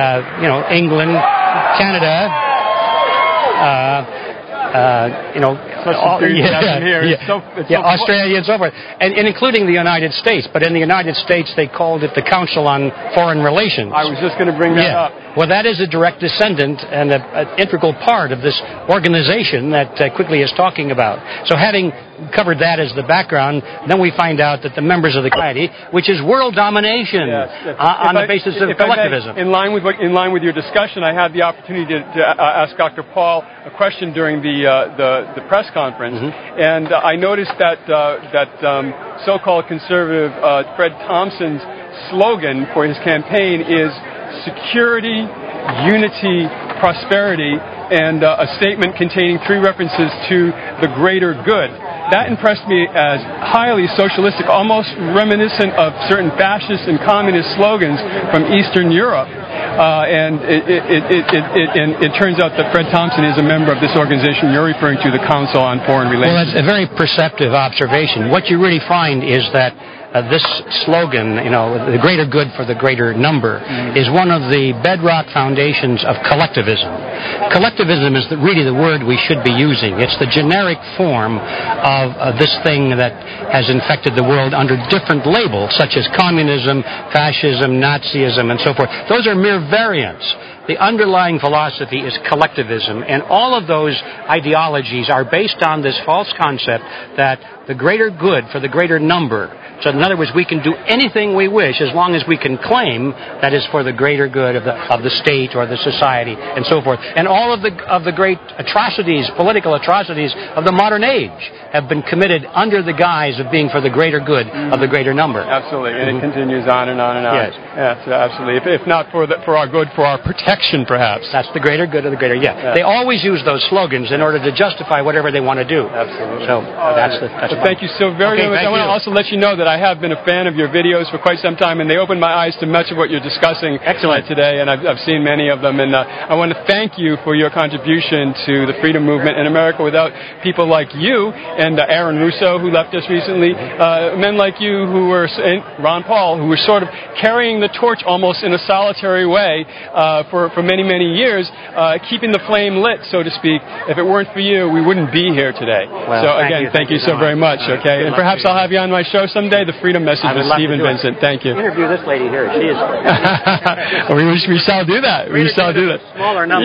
England, Canada, such enthusiasm here. It's so Australia and so forth, and including the United States. But in the United States, they called it the Council on Foreign Relations. I was just going to bring that up. Well, that is a direct descendant and an integral part of this organization that Quigley is talking about. So having covered that as the background, then we find out that the members of the society, which is world domination on the basis of collectivism. In line with your discussion, I had the opportunity to ask Dr. Paul a question during the press conference, and I noticed that so-called conservative Fred Thompson's slogan for his campaign is security, unity, prosperity, and a statement containing 3 references to the greater good. That impressed me as highly socialistic, almost reminiscent of certain fascist and communist slogans from Eastern Europe. And it turns out that Fred Thompson is a member of this organization you're referring to, the Council on Foreign Relations. Well, that's a very perceptive observation. What you really find is that this slogan, the greater good for the greater number, is one of the bedrock foundations of collectivism. Collectivism is really the word we should be using. It's the generic form of this thing that has infected the world under different labels, such as communism, fascism, Nazism, and so forth. Those are mere variants. The underlying philosophy is collectivism, and all of those ideologies are based on this false concept that the greater good for the greater number. So in other words, we can do anything we wish as long as we can claim that is for the greater good of the state or the society and so forth. And all of the great atrocities, political atrocities of the modern age have been committed under the guise of being for the greater good of the greater number. Absolutely, and it continues on and on and on. Yes, absolutely. If not for our good, for our protection, perhaps. That's the greater good of the greater. They always use those slogans in order to justify whatever they want to do. Absolutely. So that's thank you so very much. I want to also let you know that I have been a fan of your videos for quite some time, and they opened my eyes to much of what you're discussing today, and I've seen many of them. And I want to thank you for your contribution to the freedom movement in America. Without people like you and Aaron Russo, who left us recently, men like you who were, Ron Paul, who were sort of carrying the torch almost in a solitary way for many, many years, keeping the flame lit, so to speak. If it weren't for you, we wouldn't be here today. Well, so again, thank you so very much. Okay, and perhaps I'll have you on my show someday. The Freedom Message with Stephen Vincent. Thank you. Interview this lady here. She is. we shall do that. We shall do that. Smaller number.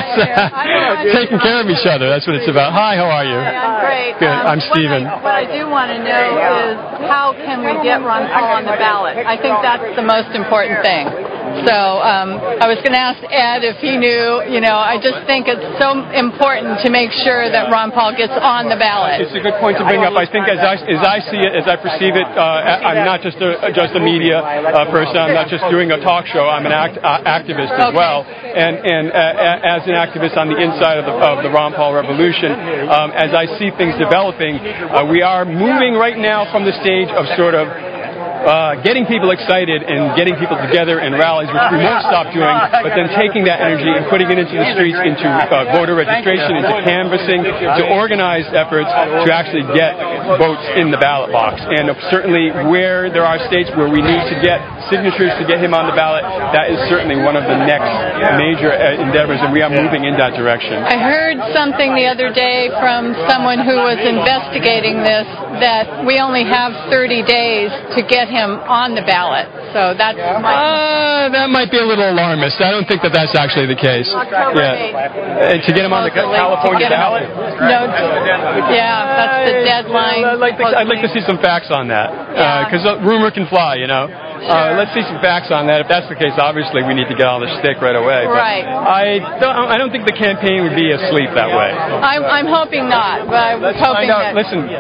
Taking care of each other. That's what it's about. Hi, how are you? Hi, I'm great. Good. I'm Stephen. What I do want to know is how can we get Ron Paul on the ballot? I think that's the most important thing. So I was going to ask Ed if he knew. I just think it's so important to make sure that Ron Paul gets on the ballot. It's a good point to bring up. I think as I see it, as I perceive it, I'm not just a media person. I'm not just doing a talk show. I'm an activist as well, and as an activist on the inside of the Ron Paul revolution, as I see things developing, we are moving right now from the stage of sort of getting people excited and getting people together in rallies, which we won't stop doing, but then taking that energy and putting it into the streets, into voter registration, into canvassing, to organized efforts to actually get votes in the ballot box. And certainly where there are states where we need to get signatures to get him on the ballot, that is certainly one of the next major endeavors, and we are moving in that direction. I heard something the other day from someone who was investigating this, that we only have 30 days to get him on the ballot. So that's that might be a little alarmist. I don't think that that's actually the case. October 8th. To get him on the California ballot? No. Yeah, that's the deadline. I'd like to see some facts on that, because rumor can fly, Let's see some facts on that. If that's the case, obviously we need to get on the stick right away. But right. I don't think the campaign would be asleep that way. I'm hoping not, but I was hoping that. Listen,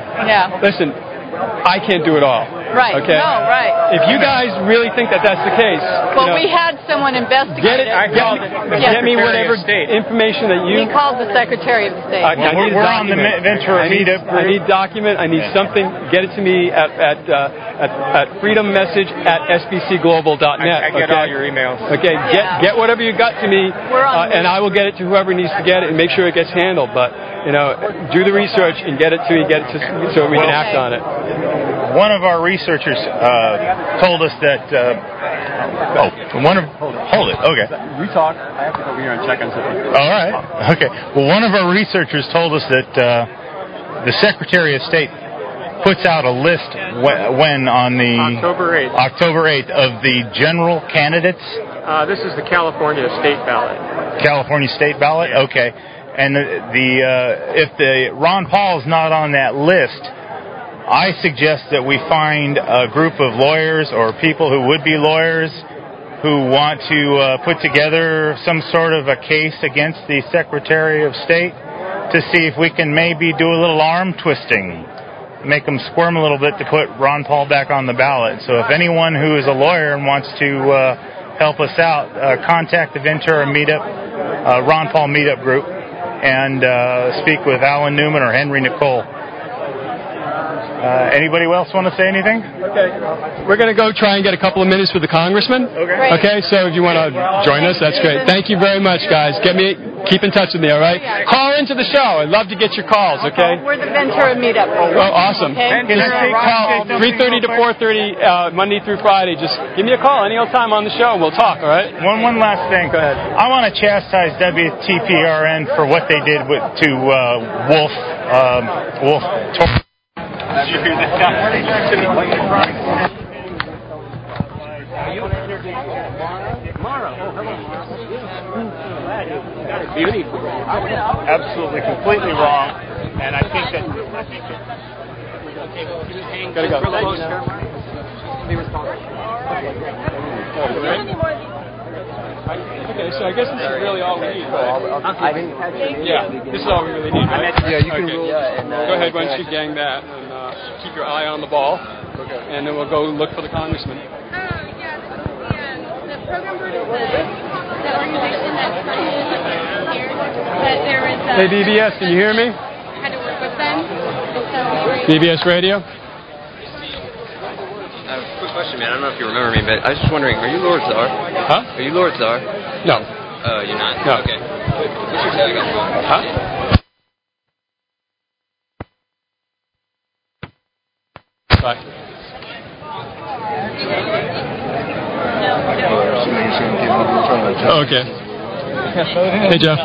I can't do it all. Right. Okay. No, right. If you guys really think that that's the case, well, we had someone investigate it. Get me whatever information that you. He called the Secretary of State. We're on the Ventura meetup. I need document. I need something. Get it to me at freedommessage at sbcglobal.net. I get all your emails. Okay. Get whatever you got to me, and I will get it to whoever needs to get it and make sure it gets handled. But do the research and get it to me. Get it to so we can act on it. One of our researchers told us that. Hold it. Okay. We talk. I have to go over here and check on something. All right. Okay. Well, one of our researchers told us that the Secretary of State puts out a list when on the October 8th of the general candidates. This is the California state ballot. California state ballot? Yeah. Okay. And if the Ron Paul is not on that list, I suggest that we find a group of lawyers or people who would be lawyers who want to put together some sort of a case against the Secretary of State to see if we can maybe do a little arm twisting, make them squirm a little bit to put Ron Paul back on the ballot. So if anyone who is a lawyer and wants to help us out, contact the Ventura Meetup, Ron Paul Meetup Group, and speak with Alan Newman or Henry Nicole. Anybody else want to say anything? Okay. We're going to go try and get a couple of minutes with the congressman. Okay. Okay, so if you want to join us, that's great. Thank you very much, guys. Keep in touch with me, all right? Call into the show. I'd love to get your calls, okay? We're the Ventura Meetup. Oh, awesome. Okay. Just call 3:30 to 4:30 Monday through Friday. Just give me a call any old time on the show and we'll talk, all right? One last thing. Go ahead. I want to chastise WTPRN for what they did to Wolf. Did you hear that guy? Absolutely, completely wrong. And I think that. Gotta go. Okay, so I guess this is really all we need, right? Yeah, this is all we really need, right? Yeah, you can rule. Go ahead, why don't you gang that, and keep your eye on the ball, and then we'll go look for the congressman. The program board is the organization that's here. But there was Hey, BBS, can you hear me? had to work with them. And so BBS Radio? Quick question, man. I don't know if you remember me, but I was just wondering, are you Lord Czar? Huh? Are you Lord Czar? No. Oh, you're not? No. Okay. What's your tag on the phone? Huh? Bye. Okay. Hey, Jeff.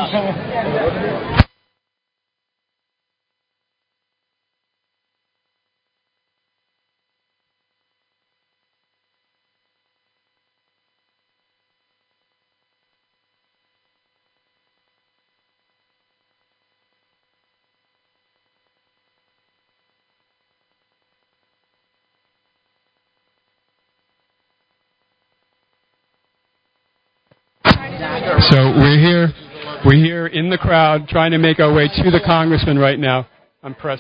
So we're here in the crowd trying to make our way to the congressman right now. I'm pressed.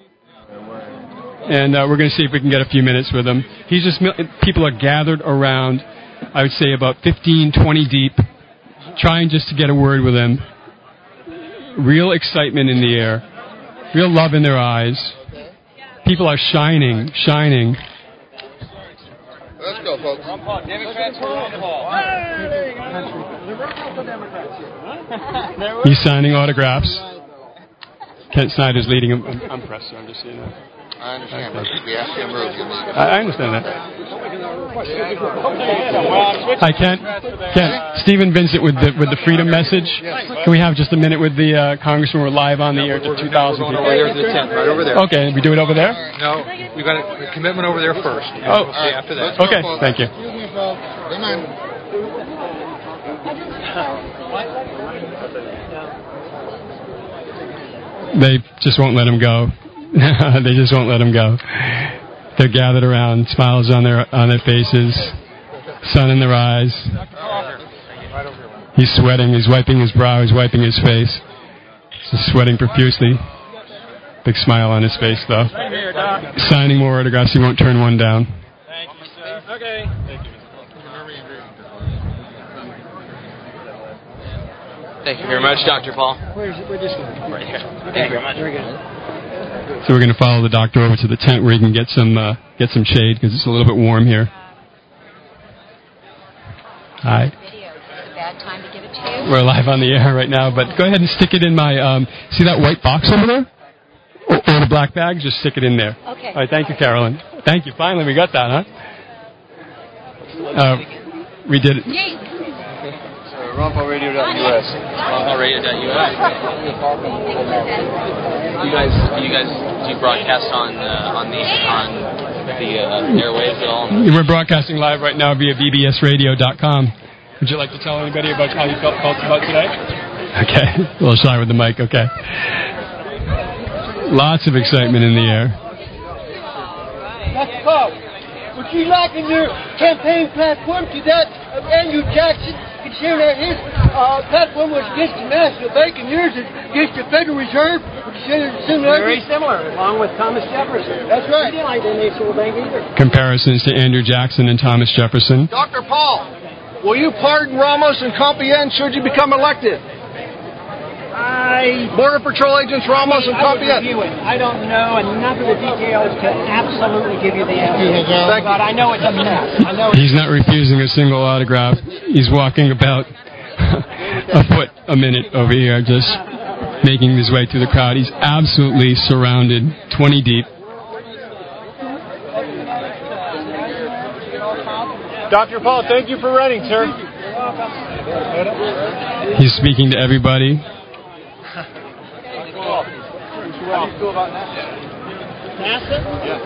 And we're going to see if we can get a few minutes with him. People are gathered around, I would say about 15, 20 deep, trying just to get a word with him. Real excitement in the air. Real love in their eyes. People are shining. Let's go, folks. He's signing autographs. Kent Snyder's leading him. I'm pressed, so I'm just saying that. I understand, but we have to move. I understand that. Hi, Kent. Stephen Vincent with the Freedom Message. Can we have just a minute with the Congressman? We're live on the air to 2,000 people. Over there to the tent, right over there. Okay, we do it over there? No, we got a commitment over there first. Oh, we'll see after that. Okay, thank you. Excuse me, folks. Come on. They just won't let him go. They just won't let him go. They're gathered around, smiles on their faces, sun in their eyes. He's sweating. He's wiping his brow. He's wiping his face. He's sweating profusely. Big smile on his face, though. Signing more autographs. He won't turn one down. Thank you, sir. Okay. Thank you very much, Dr. Paul. We're just Right here. Thank you very much. Very good. So we're going to follow the doctor over to the tent where he can get some shade because it's a little bit warm here. Hi. We're live on the air right now, but go ahead and stick it in my. See that white box over there, or the black bag? Just stick it in there. Okay. All right. Thank you, Carolyn. Thank you. Finally, we got that, huh? We did it. RonPaulRadio.us. RonPaulRadio.us. Do you broadcast on the airwaves at all? We're broadcasting live right now via bbsradio.com. Would you like to tell anybody about how you felt about today? Okay. A little shy with the mic. Okay. Lots of excitement in the air. Dr. Paul, would you like in your campaign platform to that of Andrew Jackson, considering that his platform was against the national bank and yours is against the Federal Reserve? Would you say there's Very similar, along with Thomas Jefferson. That's right. He didn't like the national bank either. Comparisons to Andrew Jackson and Thomas Jefferson. Dr. Paul, will you pardon Ramos and Compiègne should you become elected? Border Patrol agents Ramos and Compiègne. I don't know enough of the details to absolutely give you the answer. But I know it's a mess. He's not refusing a single autograph. He's walking about a foot a minute over here, just making his way through the crowd. He's absolutely surrounded, 20 deep. Dr. Paul, thank you for running, sir. He's speaking to everybody. How do you feel about NASA? Yeah.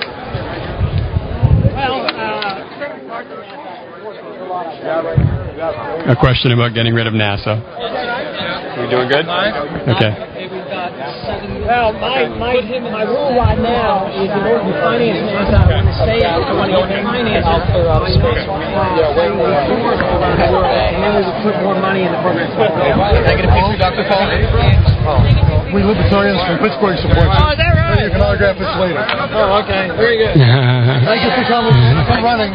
A question about getting rid of NASA. We doing good? Okay. Well, my rule right now is in order to finance NASA, I want to stay out. I want to finance my space and then we will put more money in the program. Can I get a picture, Dr. Paul? We libertarians from Pittsburgh support you. Oh, is that right? You can autograph us later. Oh, okay. Very good. Thank you for coming. For running.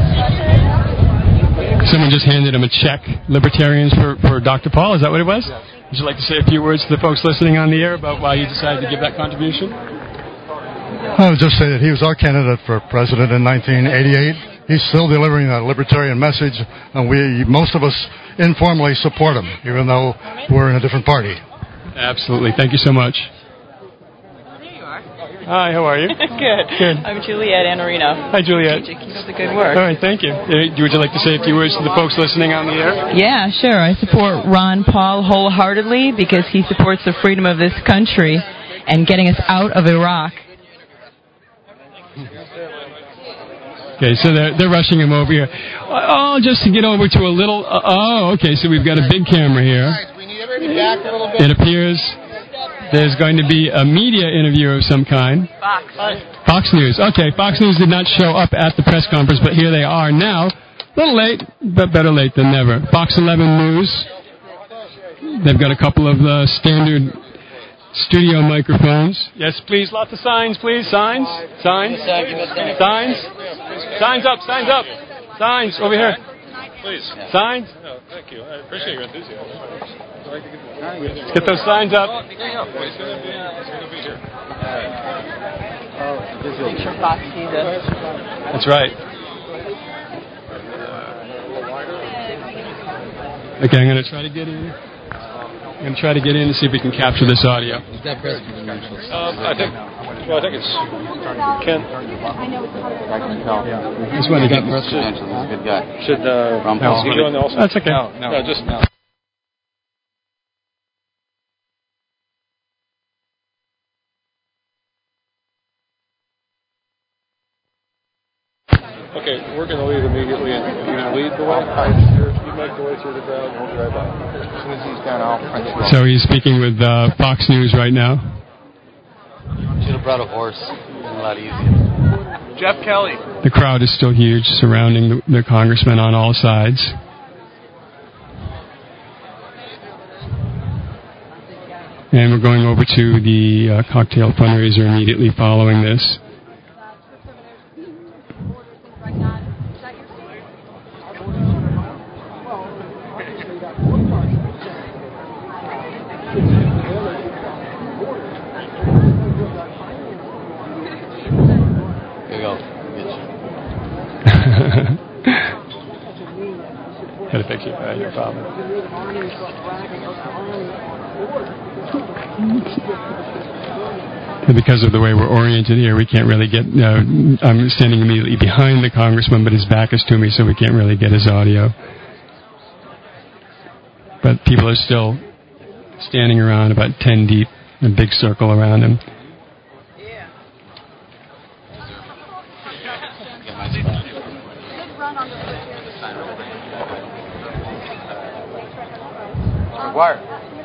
Someone just handed him a check, Libertarians for Dr. Paul. Is that what it was? Would you like to say a few words to the folks listening on the air about why you decided to give that contribution? I would just say that he was our candidate for president in 1988. He's still delivering that libertarian message, and most of us informally support him, even though we're in a different party. Absolutely. Thank you so much. Hi, how are you? Good. Good. I'm Juliet Anarino. Hi, Juliet. Keep up the good work. All right, thank you. Would you like to say a few words to the folks listening on the air? Yeah, sure. I support Ron Paul wholeheartedly because he supports the freedom of this country and getting us out of Iraq. Okay, so they're rushing him over here. Oh, just to get over to a little... okay, so we've got a big camera here. It appears there's going to be a media interview of some kind. Fox News. Okay, Fox News did not show up at the press conference, but here they are now. A little late, but better late than never. Fox 11 News. They've got a couple of standard studio microphones. Yes, please. Lots of signs, please. Signs. Signs. Signs. Signs up. Signs up. Signs over here. Please. Signs. No, thank you. I appreciate your enthusiasm. Let's get those signs up. He's going to be here. Make sure Fox sees us. That's right. Okay, I'm going to try to get in. I'm going to try to get in and see if we can capture this audio. I think it's Ken. I can tell. This one, He's a good guy. Should Ron Paul get you on also? That's okay. No, just no. Okay, we're going to leave immediately, and you lead the way. You make the way through the crowd, and we'll drive by. As soon as he's done, I'll print you off. So he's speaking with Fox News right now. Should have brought a horse. It's a lot easier. Jeff Kelly. The crowd is still huge, surrounding the congressman on all sides. And we're going over to the cocktail fundraiser immediately following this. Got a picture? No problem. And because of the way we're oriented here, we can't really get... I'm standing immediately behind the congressman, but his back is to me, so we can't really get his audio. but people are still standing around about 10 deep, in a big circle around him. Wire.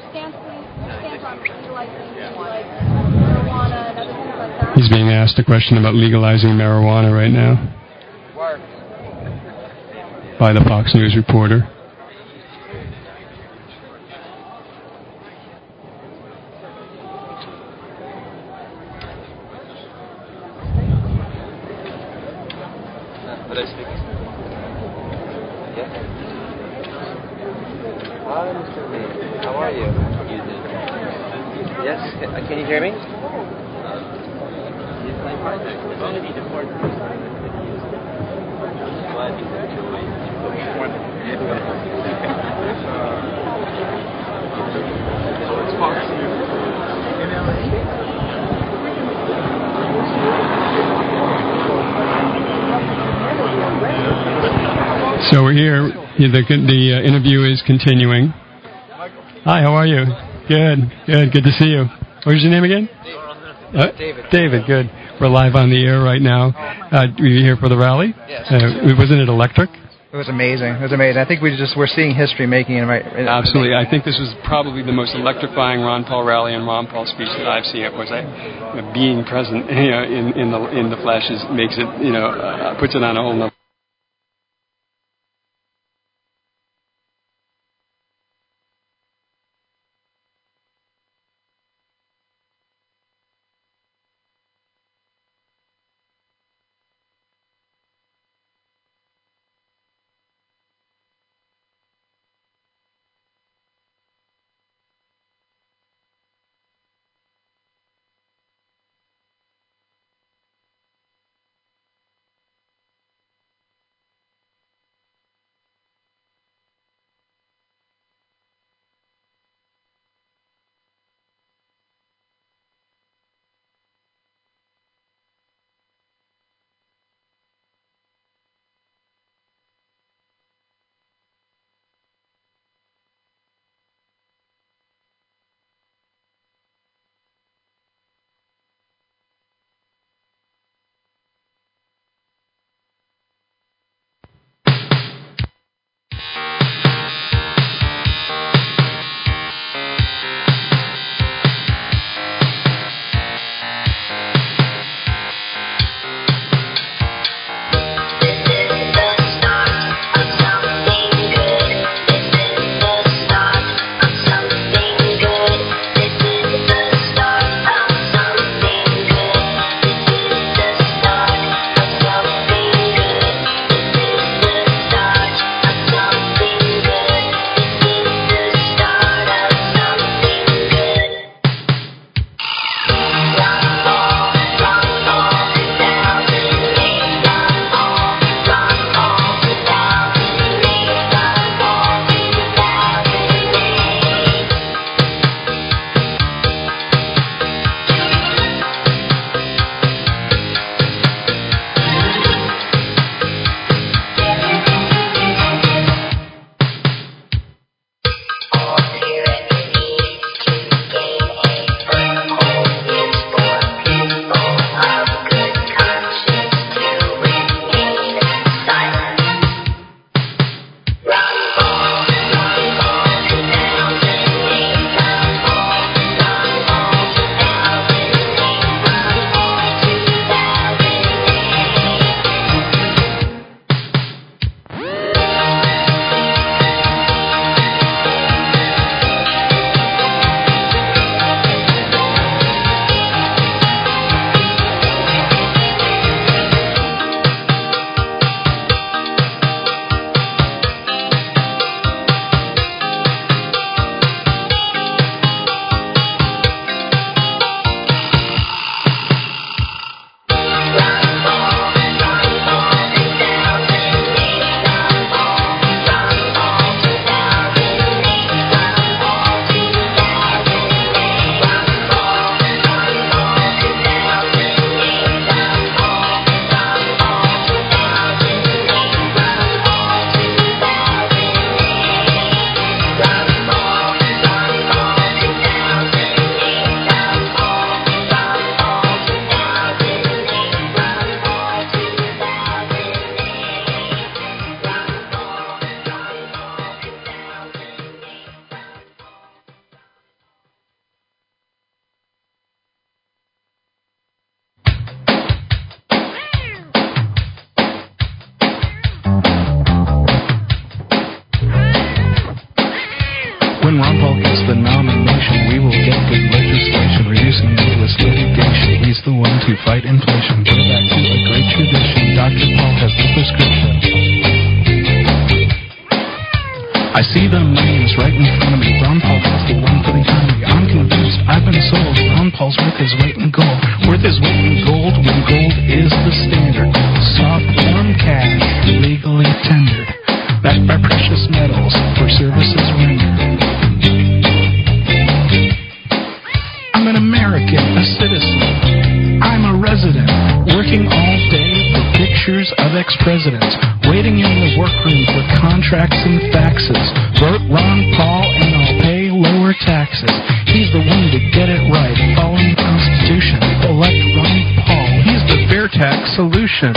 He's being asked a question about legalizing marijuana right now by the Fox News reporter. Hi, Mr. Lee. How are you? Yes, can you hear me? So we're here. The interview is continuing. Hi, how are you? Good to see you. What was your name again? David. David, good. We're live on the air right now. Were you here for the rally? Yes. Wasn't it electric? It was amazing. I think we're seeing history making it right. Absolutely. I think this was probably the most electrifying Ron Paul rally and Ron Paul speech that I've seen. It was being present, in the flesh makes it, puts it on a whole nother. I see the money is right in front of me. Ron Paul has the one for the economy. I'm convinced, I've been sold. Ron Paul's worth his weight in gold. Worth his weight in gold when gold is the standard. Soft, warm cash, legally tendered. Backed by precious metals for services rendered. I'm an American, a citizen. I'm a resident, working all day for pictures of ex-presidents, waiting in the workroom for contracts and faxes. Vote Ron Paul and I'll pay lower taxes. He's the one to get it right, following the Constitution. Elect Ron Paul, he's the fair tax solution.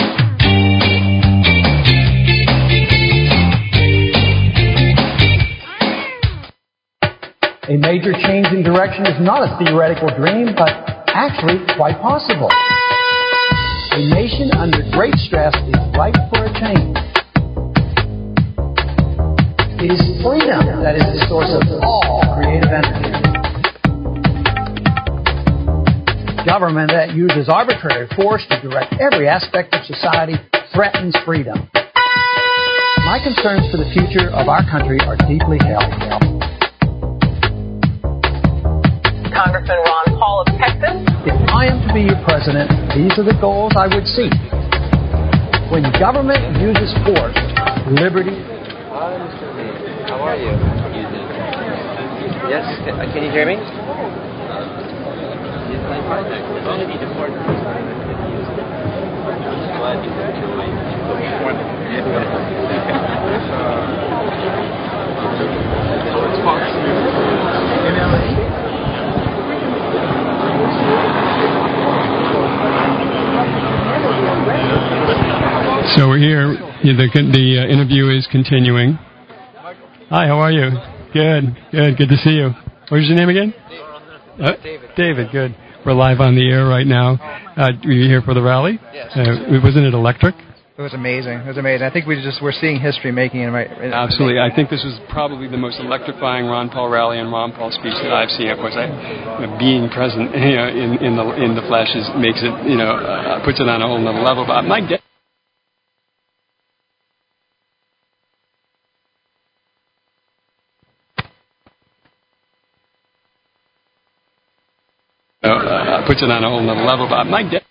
A major change in direction is not a theoretical dream, but actually quite possible. A nation under great stress is ripe for a change. It is freedom that is the source of all creative energy. Government that uses arbitrary force to direct every aspect of society threatens freedom. My concerns for the future of our country are deeply held. Congressman Ron Paul of Texas. If I am to be your president, these are the goals I would seek. When government uses force, liberty. Hi, Mr. Lee. How are you? Yes, can you hear me? So we're here. The interview is continuing. Hi, how are you? Good. Good to see you. What was your name again? David. Good. We're live on the air right now. Were you here for the rally? Yes. Wasn't it electric? It was amazing. I think we're seeing history making it. Absolutely. I think this was probably the most electrifying Ron Paul rally and Ron Paul speech that I've seen. Of course, being present in the flesh makes it puts it on a whole nother level. But my guess. Puts it on a whole nother level. But my guess.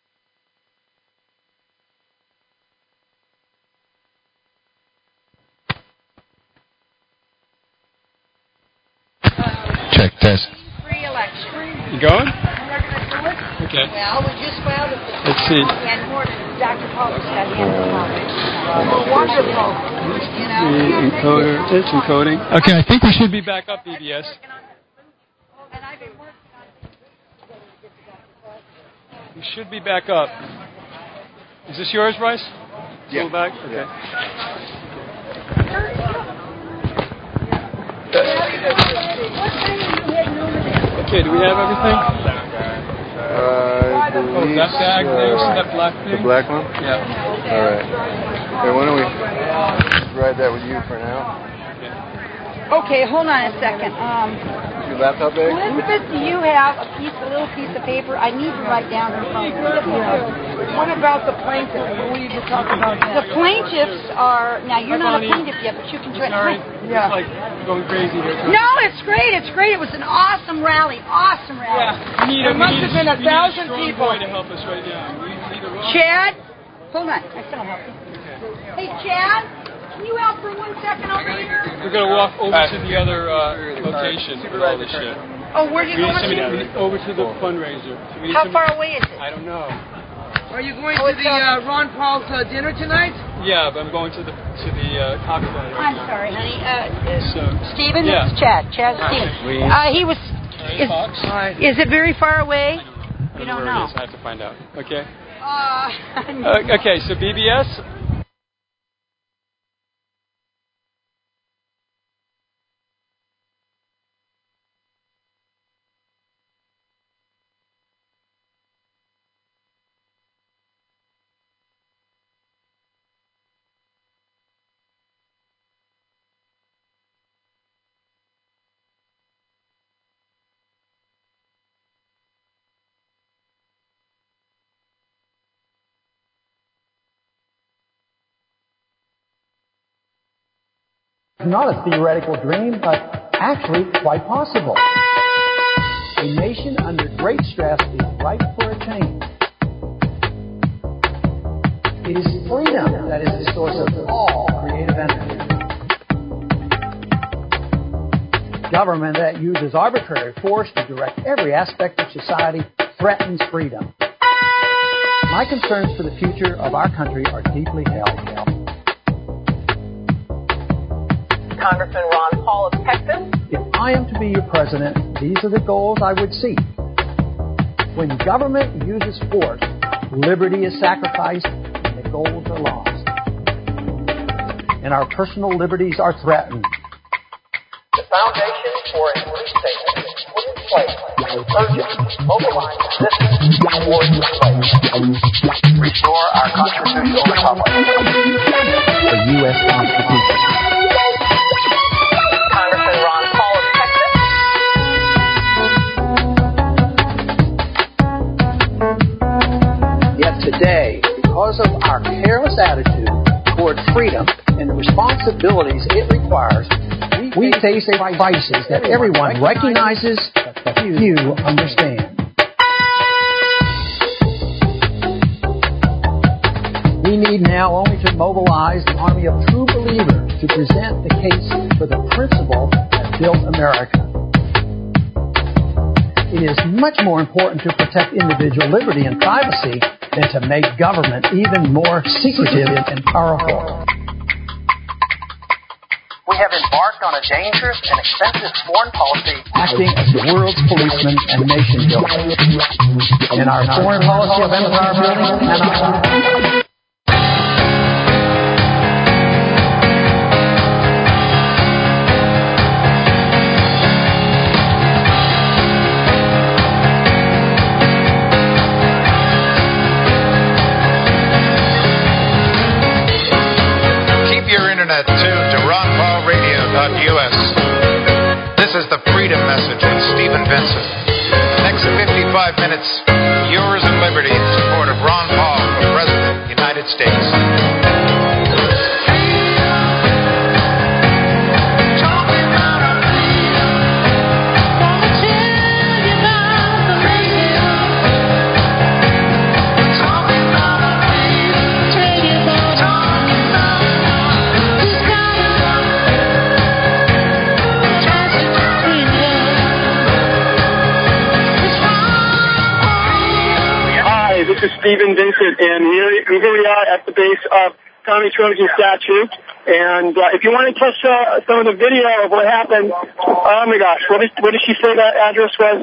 Check test. Free election. You going? Okay. Well, we just found it. Let's see. And Dr. Paul has got wonderful. The encoder. It's encoding. Okay, I think we should be back up, BBS. We should be back up. Is this yours, Bryce? Yeah. Still back? Okay. Okay, do we have everything? I believe that bag there, see that black thing? The black one? Yeah. All right. Hey, why don't we ride that with you for now? Okay, hold on a second. Your laptop bag? Elizabeth, do you have a little piece of paper? I need to write down her phone. What about the plaintiffs? What were you just talking about that? The plaintiffs are, now you're not a plaintiff yet, but you can try Sorry. to. Yeah. It's like going crazy here. No, it's great. It was an awesome rally. Yeah. There must have been 1,000 people. To help us right now. We need a Chad, hold on. I still help you. Hey, Chad, can you help for 1 second over here? We're going to walk over to the other location with all this shit. Oh, where are you going to? Over to the fundraiser. How far away is it? I don't know. Are you going to the Ron Paul's dinner tonight? Yeah, but I'm going to the cocktail. I'm sorry, honey. Stephen, yeah. This is Chad. Chad Stephen. He was. Is it very far away? You don't know. I have to find out. Okay. Okay, so BBS. not a theoretical dream, but actually quite possible. A nation under great stress is ripe for a change. It is freedom that is the source of all creative energy. Government that uses arbitrary force to direct every aspect of society threatens freedom. My concerns for the future of our country are deeply held. Congressman Ron Paul of Texas. If I am to be your president, these are the goals I would seek. When government uses force, liberty is sacrificed and the goals are lost. And our personal liberties are threatened. The foundation for a free state has been put in place. Urgent, mobilize resistance towards the slave. Restore our constitutional republic. The U.S. Constitution. Congressman Ron Paul of Texas. Yet today, because of our careless attitude toward freedom and the responsibilities it requires, we face a crisis that everyone recognizes but few understand. We need now only to mobilize an army of true believers to present the case for the principle that built America. It is much more important to protect individual liberty and privacy than to make government even more secretive and powerful. We have embarked on a dangerous and expensive foreign policy, acting as the world's policeman and nation builder. In our foreign policy of empire building and our tuned to RonPaulRadio.us. This is the Freedom Message with Stephen Vincent. The next 55 minutes, yours in liberty in support of Ron Paul for President of the United States. This is Stephen Vincent, and here we are at the base of Tommy Trojan's statue. And if you want to catch some of the video of what happened, oh my gosh, what did she say that address was?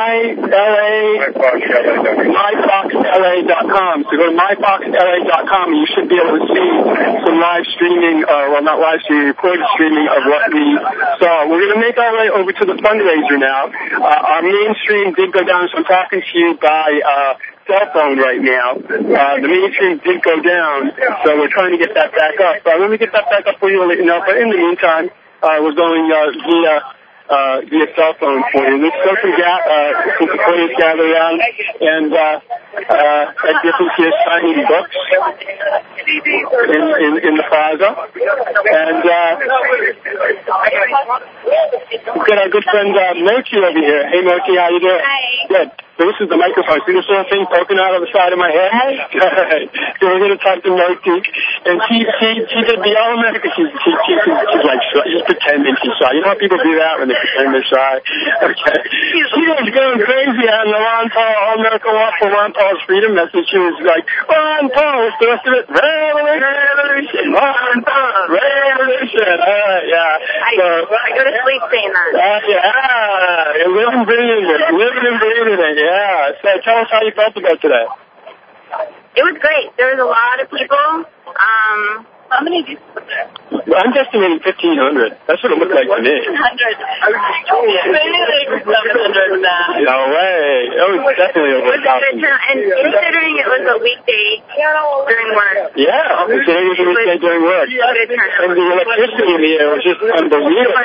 myfoxla.com. So go to myfoxla.com, and you should be able to see some live streaming, well, not live streaming, recorded streaming of what we saw. We're going to make our way over to the fundraiser now. Our main stream did go down, so I'm talking to you by cell phone right now. The mainstream did go down, so we're trying to get that back up. But when we get that back up for you, we'll let you know. But in the meantime, we're going via cell phone for you. Let's go through that since the players gather around. And at different here signing books in the plaza. And we've got our good friend Mochi over here. Hey Mochi, how you doing? Hi. Good. So this is the microphone. See this little thing poking out of the side of my head? So we're going to talk to Mochi. And she did the All-America. She's like, she's pretending she's shy. You know how people do that when they pretend they're shy? Okay. She was going crazy on the Ron Paul All-America Walk for Ron Paul's Freedom Message. She was like, Ron Paul, what's the rest of it? Revolution. Ron Paul, revolution. Yeah. I go to sleep saying that. Yeah. You're living and breathing it. Yeah. So tell us how you felt about today. It was great. There was a lot of people. How many of you were there? I'm estimating 1,500. That's what it looked like to me. 1,500. Maybe 700 now. No way. It was definitely over 1,000. And considering it was a weekday during work. Yeah, considering it was a weekday during work. And the electricity in the air was just unbelievable.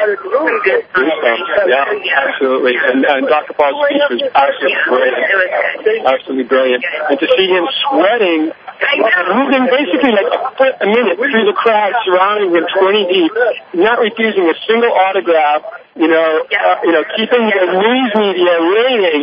Yeah, absolutely. And Dr. Paul's speech was absolutely brilliant. Absolutely brilliant. And to see him sweating, moving basically like a foot a minute minute through the crowd surrounding him 20 deep, not refusing a single autograph, keeping the news media waiting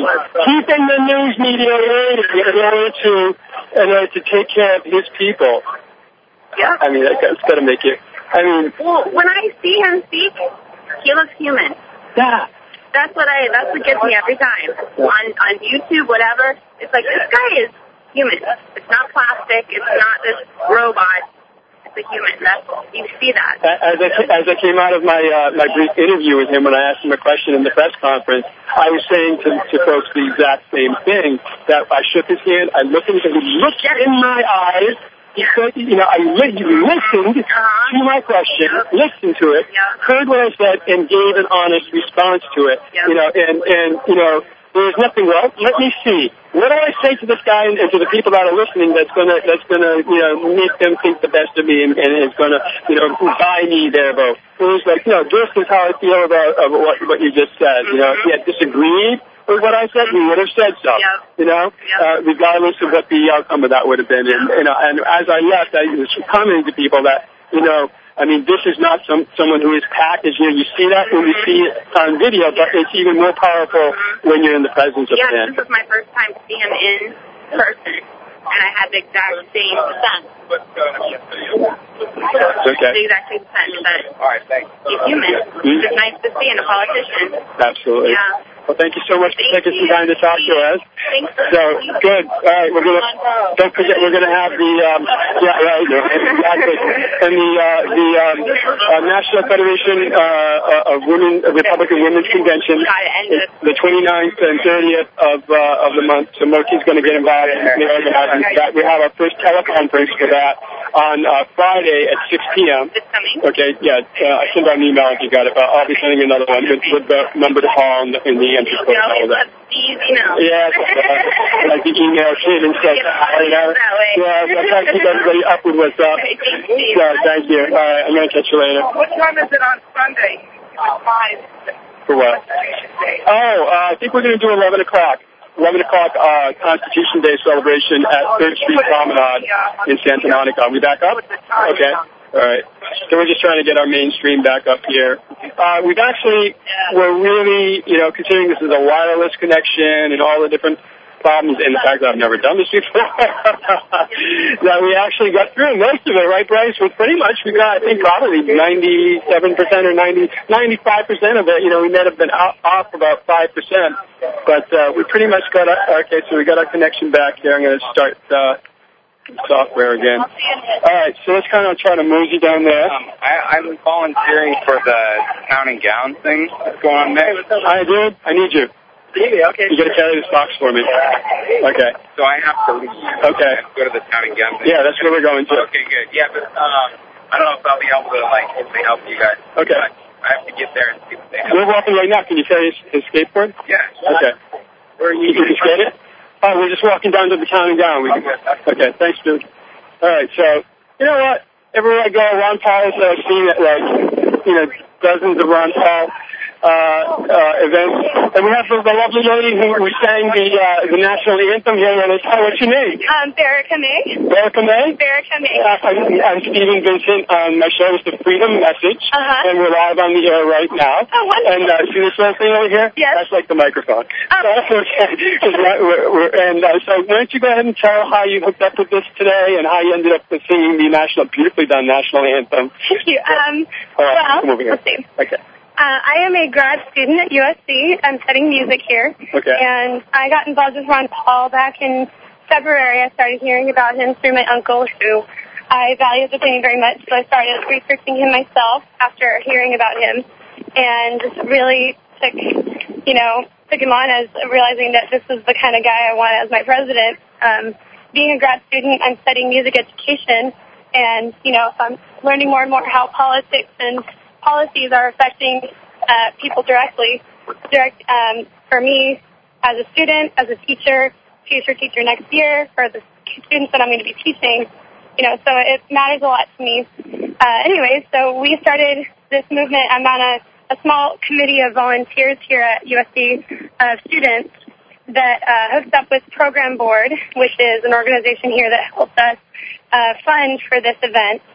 in order to take care of his people. Yeah. I mean, that's got to make it. Well, when I see him speak, he looks human. Yeah. That's what gets me every time. On YouTube, whatever, it's like, this guy is human. It's not plastic. It's not this robot. It's a human. You see that. As I came out of my brief interview with him when I asked him a question in the press conference, I was saying to folks the exact same thing, that I shook his hand, I looked into him, he looked in my eyes. He said, he listened to my question, listened to it, heard what I said, and gave an honest response to it. There was nothing wrong. Let me see. What do I say to this guy and to the people that are listening that's gonna make them think the best of me and is gonna buy me their vote? It was like, this is how I feel about what you just said. He had disagreed with what I said, he would have said so. Regardless of what the outcome of that would have been. And as I left, I was commenting to people that, this is not someone who is packaged. You see that when you see it on video, but it's even more powerful when you're in the presence of him. Yeah, this was my first time to see him in person, and I had the exact same sense. Okay. The exact same sense that he's human. It's just nice to see in a politician. Absolutely. Yeah. Well, thank you so much for taking some time to talk to us. Thanks. So, good. All right, don't forget, we're going to have the, and the National Federation of Women, Republican Women's Convention, the 29th and 30th of the month. So Moki's going to get involved in organizing that. We have our first teleconference for that on Friday at 6 p.m. It's coming. Okay, yeah. I sent out an email if you got it, but I'll be sending another one with the number to call in the entry code and all of that. Yeah, like the email came and said, yeah, I'm trying to keep everybody up with what's up. So, thank you. All right, I'm going to catch you later. What time is it on Sunday? 5. For what? I think we're going to do 11 o'clock. 11 o'clock Constitution Day celebration at 3rd Street Promenade in Santa Monica. Are we back up? Okay. All right. So we're just trying to get our mainstream back up here. We're really, considering this is a wireless connection and all the different problems, and the fact that I've never done this before, that we actually got through most of it, right, Bryce? We got, I think, probably 97% or 95% of it. We might have been off about 5%, but we pretty much got so we got our connection back here. I'm going to start software again. All right, so let's kind of try to mosey down there. I'm volunteering for the town and gown thing that's going on there. Hi, dude. I need you. Okay. You got to carry this box for me. Okay. So I have to leave. Okay. Go to the town and gown thing. Yeah, that's where we're going to. Okay, good. Yeah, but I don't know if I'll be able to hopefully help you guys. Okay. I have to get there and see what they have. We're walking right now. Can you carry his skateboard? Yeah. Okay. Where are you? Can you skate it? Oh, we're just walking down to the town and gown. Okay, thanks, dude. All right, so, you know what? Everywhere I go, Ron Paul is seen at, dozens of Ron Paul events. And we have the lovely lady who sang the national anthem here on us. What's your name? Baraka May. Baraka May? Baraka May. I'm Stephen Vincent. My show is The Freedom Message. And we're live on the air right now. Oh, wonderful. And see this little thing over here? Yes. That's like the microphone. That's okay. So why don't you go ahead and tell how you hooked up with this today and how you ended up singing the beautifully done national anthem. Thank you. All right, come over here. Let's see. Okay. I am a grad student at USC. I'm studying music here. Okay. And I got involved with Ron Paul back in February. I started hearing about him through my uncle, who I value his opinion very much. So I started researching him myself after hearing about him, and just really took him on as realizing that this is the kind of guy I want as my president. Being a grad student, I'm studying music education, and if I'm learning more and more how politics and policies are affecting people directly. For me, as a student, as a teacher, future teacher next year, for the students that I'm going to be teaching, so it matters a lot to me. Anyway, so we started this movement. I'm on a small committee of volunteers here at USC students that hooks up with Program Board, which is an organization here that helps us fund for this event.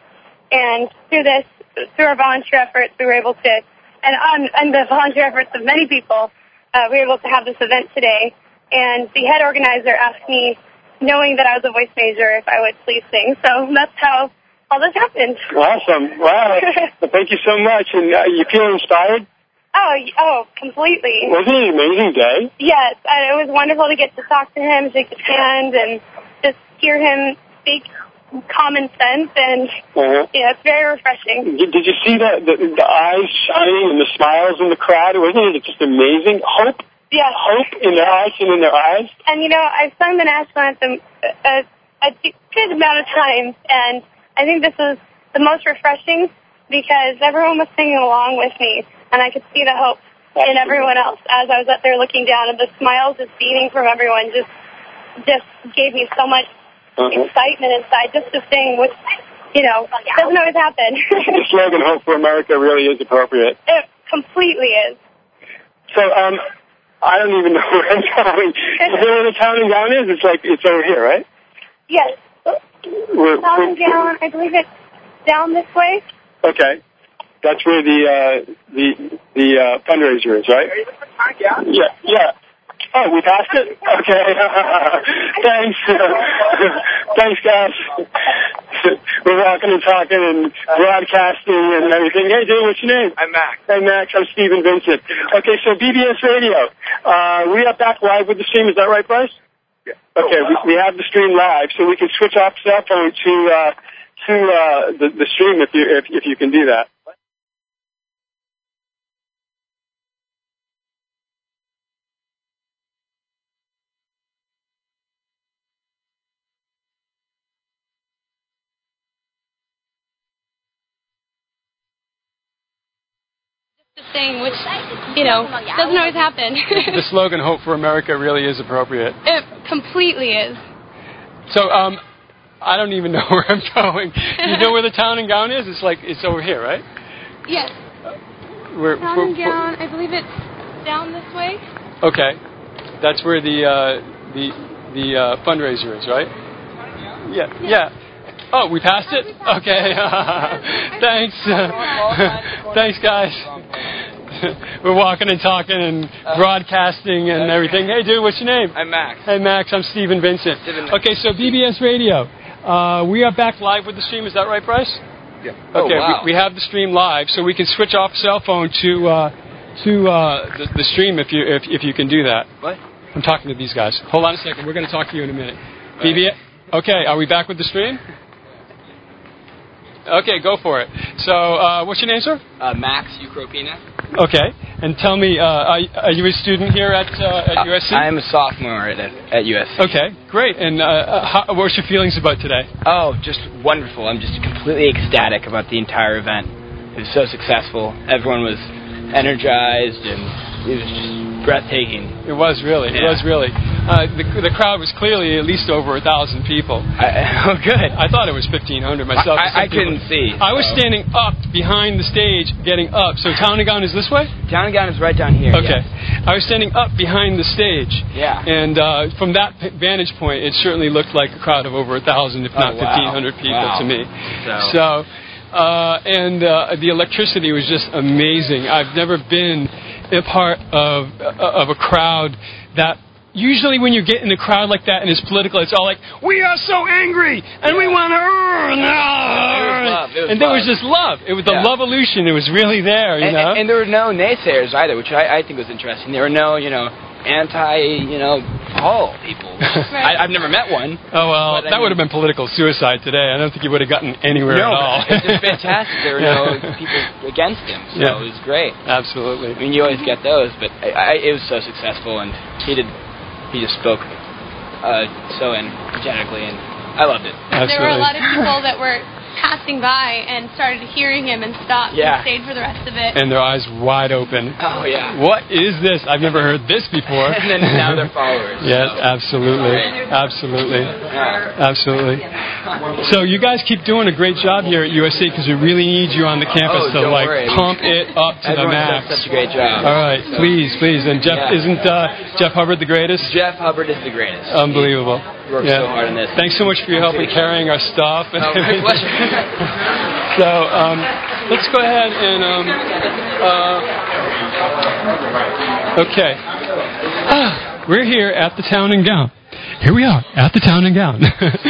And through our volunteer efforts, we were able to, and the volunteer efforts of many people, we were able to have this event today. And the head organizer asked me, knowing that I was a voice major, if I would please sing. So that's how all this happened. Awesome. Wow. Well, thank you so much. And you feel inspired? Oh, completely. Wasn't it an amazing day? Yes. It was wonderful to get to talk to him, shake his hand, and just hear him speak common sense. And, it's very refreshing. Did you see the eyes shining and the smiles in the crowd? Wasn't it just amazing? Hope? Yes. Hope in their eyes and in their eyes? And, I've sung the national anthem a good amount of times, and I think this was the most refreshing because everyone was singing along with me, and I could see the hope in everyone else as I was up there looking down, and the smiles just beaming from everyone just gave me so much excitement inside just to sing, which, doesn't always happen. The slogan, Hope for America, really is appropriate. It completely is. So, I don't even know where I'm going. Is there where the town and gown is? It's over here, right? Yes. Town and gown, I believe it's down this way. Okay. That's where the fundraiser is, right? Yeah. Oh, we passed it? Okay. Thanks. Thanks, guys. We're walking and talking and broadcasting and everything. Hey, dude, what's your name? I'm Max. Hey, Max. I'm Stephen Vincent. Okay, so BBS Radio. We are back live with the stream. Is that right, Bryce? Yeah. Okay, we have the stream live, so we can switch off cell phone to the stream if you can do that. Thing, which, doesn't always happen. The slogan, Hope for America, really is appropriate. It completely is. So, I don't even know where I'm going. You know where the town and gown is? It's over here, right? Yes. Town and gown, I believe it's down this way. Okay. That's where the fundraiser is, right? Yeah. Oh, we passed it? Okay. Thanks. Thanks, guys. We're walking and talking and broadcasting and everything. Hey, dude, what's your name? I'm Max. Hey, Max. I'm Stephen Vincent. Okay, so BBS Radio. We are back live with the stream. Is that right, Bryce? Yeah. Okay, wow. we have the stream live, so we can switch off cell phone to the stream if you can do that. What? I'm talking to these guys. Hold on a second. We're going to talk to you in a minute. BBS. Okay, are we back with the stream? Okay, go for it. So, what's your name, sir? Max Ukropina. Okay, and tell me, are you a student here at USC? I am a sophomore at USC. Okay, great. And what's your feelings about today? Oh, just wonderful. I'm just completely ecstatic about the entire event. It was so successful. Everyone was energized, and it was just breathtaking. It was really. Yeah. It was really. The crowd was clearly at least over 1,000 people. Oh, good. I thought it was 1,500 myself. I couldn't see. I was standing up behind the stage, getting up. So Town and Gown is this way? Town and Gown is right down here. Okay. Yeah. I was standing up behind the stage. Yeah. And from that vantage point, it certainly looked like a crowd of over 1,000, if not 1,500 people to me. And the electricity was just amazing. I've never been a part of a crowd that. Usually when you get in a crowd like that and it's political, it's all like, we are so angry, and we want to... And there was just love. It was the love-olution. It was really there, you know? And there were no naysayers either, which I think was interesting. There were no, anti-Paul people. Right. I've never met one. Oh, well, that would have been political suicide today. I don't think you would have gotten anywhere at all. It's just fantastic. There were no people against him, so it was great. Absolutely. I mean, you always get those, but it was so successful, and he just spoke so energetically, and I loved it. Absolutely. There were a lot of people that were passing by and started hearing him and stopped and stayed for the rest of it. And their eyes wide open. Oh, yeah. What is this? I've never heard this before. And then now they're followers. Yes, absolutely. Absolutely. Absolutely. So you guys keep doing a great job here at USC because we really need you on the campus to pump it up to the max. Everyone does such a great job. All right, please. And Jeff, isn't Jeff Hubbard the greatest? Jeff Hubbard is the greatest. Unbelievable. He works so hard on this. Thanks so much for your help in carrying our stuff. Oh, my pleasure. So let's go ahead and okay. We're here at the Town and Gown. Here we are at the Town and Gown,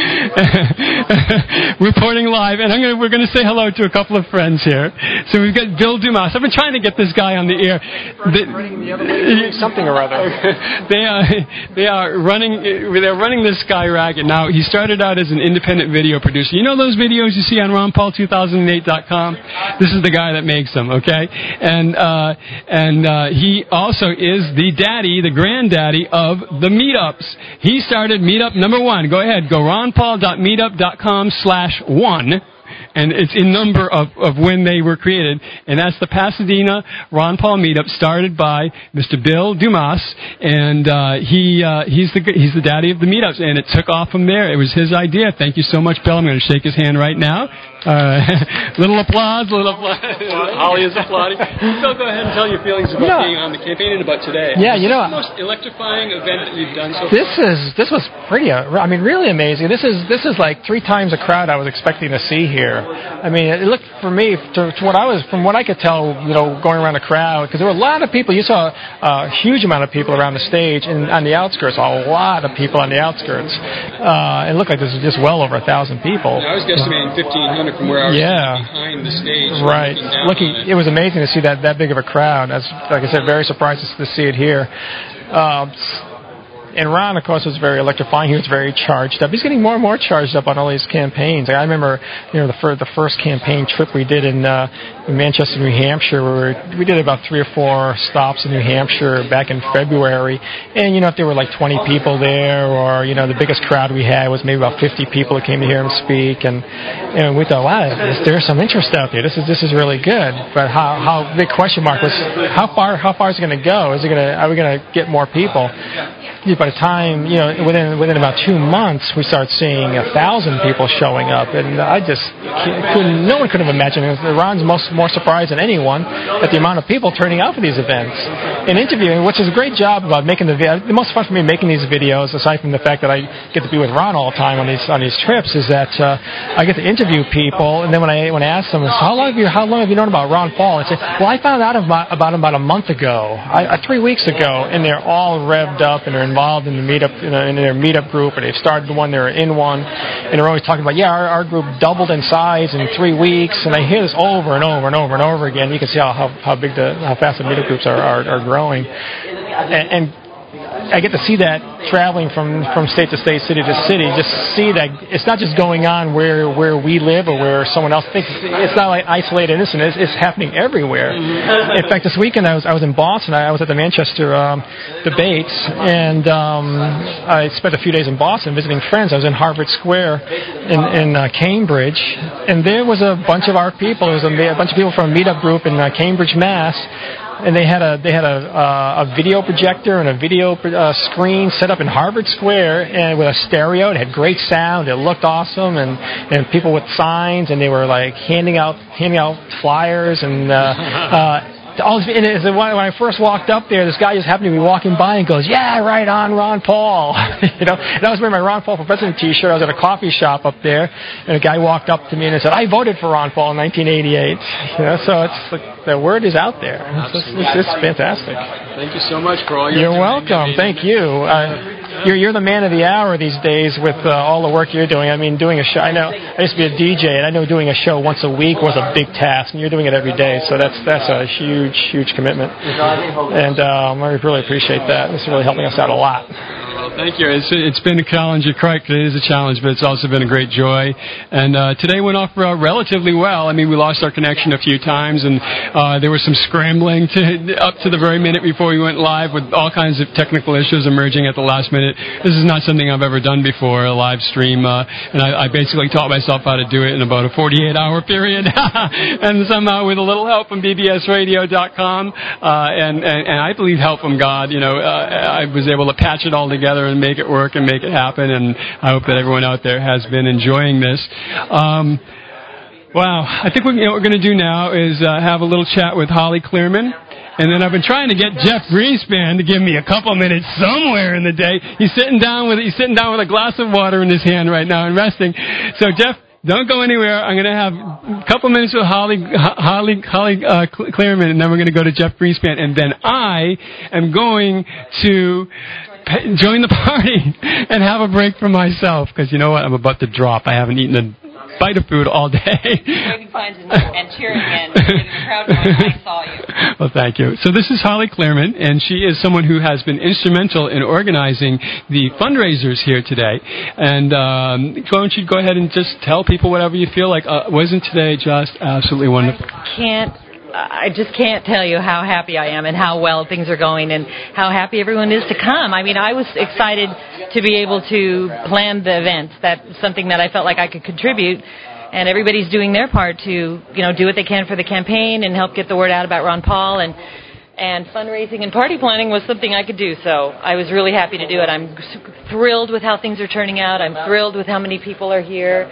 reporting live, and we're going to say hello to a couple of friends here. So we've got Bill Dumas. I've been trying to get this guy on the air. Something or other. They're running this guy ragged. Now, he started out as an independent video producer. You know those videos you see on RonPaul2008.com? This is the guy that makes them, okay? And he also is the granddaddy of the meetups. He started meetup number 1. Go ahead, go ronpaul.meetup.com/1. And it's in number of when they were created. And that's the Pasadena Ron Paul meetup started by Mr. Bill Dumas. And he's the daddy of the meetups. And it took off from there. It was his idea. Thank you so much, Bill. I'm going to shake his hand right now. Little applause. Holly is applauding. Bill, go ahead and tell your feelings about being on the campaign and about today. Yeah, Is this the most electrifying event that you've done so far? This was pretty, really amazing. This is like 3 times the crowd I was expecting to see here. I mean, it looked for me from what I could tell, going around the crowd, because there were a lot of people. You saw a huge amount of people around the stage, and on the outskirts, a lot of people on the outskirts. It looked like this was just well over 1,000 people. I was guesstimating 1,500 from where I was behind the stage. Right. It was amazing to see that big of a crowd. Like I said, very surprised to see it here. And Ron, of course, was very electrifying. He was very charged up. He's getting more and more charged up on all these campaigns. I remember, the first campaign trip we did in Manchester, New Hampshire, where we did about 3 or 4 stops in New Hampshire back in February. And, if there were like 20 people there, or, the biggest crowd we had was maybe about 50 people that came to hear him speak. And we thought, wow, there's some interest out there. This is really good. But how big question mark was, how far is it going to go? Are we going to get more people? By the time, within about 2 months, we started seeing 1,000 people showing up, and no one could have imagined it. Ron's more surprised than anyone at the amount of people turning out for these events and interviewing, which is a great job about making the most fun for me making these videos, aside from the fact that I get to be with Ron all the time on these trips, is that I get to interview people, and then when I ask them, how long have you known about Ron Paul? I say, well, I found out about him about a month ago, 3 weeks ago, and they're all revved up and they're involved in the meetup, in their meetup group, or they've started one, they're in one, and they're always talking about, our group doubled in size in 3 weeks, and I hear this over and over and over and over again. You can see how fast the meetup groups are growing, and I get to see that traveling from state to state, city to city, just see that it's not just going on where we live or where someone else thinks. It's not like isolated incident. It's happening everywhere. In fact, this weekend I was in Boston. I was at the Manchester debates, and I spent a few days in Boston visiting friends. I was in Harvard Square in Cambridge, and there was a bunch of our people. There was a bunch of people from a meetup group in Cambridge, Mass. And they had a video projector and a video screen set up in Harvard Square, and with a stereo. It had great sound. It looked awesome, and people with signs, and they were like handing out flyers and. When I first walked up there, this guy just happened to be walking by and goes, "Yeah, right on, Ron Paul." And I was wearing my Ron Paul for President T-shirt. I was at a coffee shop up there, and a guy walked up to me and said, "I voted for Ron Paul in 1988." So it's the word is out there. It's fantastic. Thank you so much for all your. You're welcome. Thank you. You're the man of the hour these days with all the work you're doing. I mean, doing a show. I know I used to be a DJ, and I know doing a show once a week was a big task, and you're doing it every day. So that's a huge commitment, and I really appreciate that. It's really helping us out a lot. Well, thank you. It's been a challenge. You're correct. It is a challenge, but it's also been a great joy. And today went off relatively well. I mean, we lost our connection a few times, and there was some scrambling up to the very minute before we went live with all kinds of technical issues emerging at the last minute. This is not something I've ever done before, a live stream, and I basically taught myself how to do it in about a 48-hour period, and somehow with a little help from bbsradio.com, and I believe help from God, I was able to patch it all together and make it work and make it happen, and I hope that everyone out there has been enjoying this. Wow, I think what we're going to do now is have a little chat with Holly Clearman. And then I've been trying to get Jeff Greenspan to give me a couple minutes somewhere in the day. He's sitting down with a glass of water in his hand right now and resting. So Jeff, Don't go anywhere. I'm going to have a couple minutes with Holly Clearman, and then we're going to go to Jeff Greenspan, and then I am going to join the party and have a break for myself, because you know what? I'm about to drop. I haven't eaten a bite of food all day. Waving signs and cheering and getting the crowd going. I saw you. Well, thank you. So this is Holly Clearman, and she is someone who has been instrumental in organizing the fundraisers here today. And why don't you go ahead and just tell people whatever you feel like. Wasn't today just absolutely wonderful? I just can't tell you how happy I am and how well things are going and how happy everyone is to come. I mean, I was excited to be able to plan the event. That's something that I felt like I could contribute, and everybody's doing their part to, do what they can for the campaign and help get the word out about Ron Paul, and fundraising and party planning was something I could do, so I was really happy to do it. I'm thrilled with how things are turning out. I'm thrilled with how many people are here.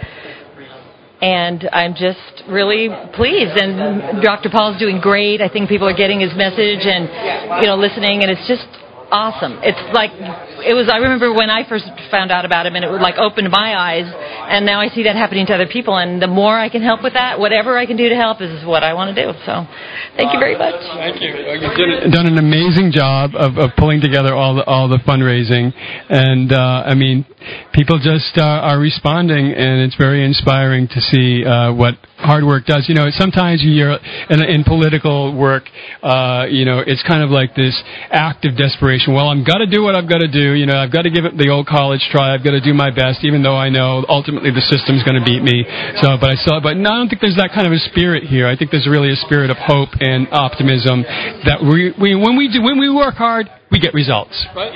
And I'm just really pleased. And Dr. Paul's doing great. I think people are getting his message and, listening. And it's just awesome. It's like, I remember when I first found out about him, and it would opened my eyes. And now I see that happening to other people. And the more I can help with that, whatever I can do to help is what I want to do. So thank you very much. Thank you. You've done an amazing job of pulling together all the fundraising. And, people just are responding, and it's very inspiring to see what hard work does. Sometimes you're in political work, it's kind of like this act of desperation. Well, I've got to do what I've got to do. I've got to give it the old college try. I've got to do my best, even though I know ultimately the system's going to beat me. But no, I don't think there's that kind of a spirit here. I think there's really a spirit of hope and optimism that when we work hard, we get results.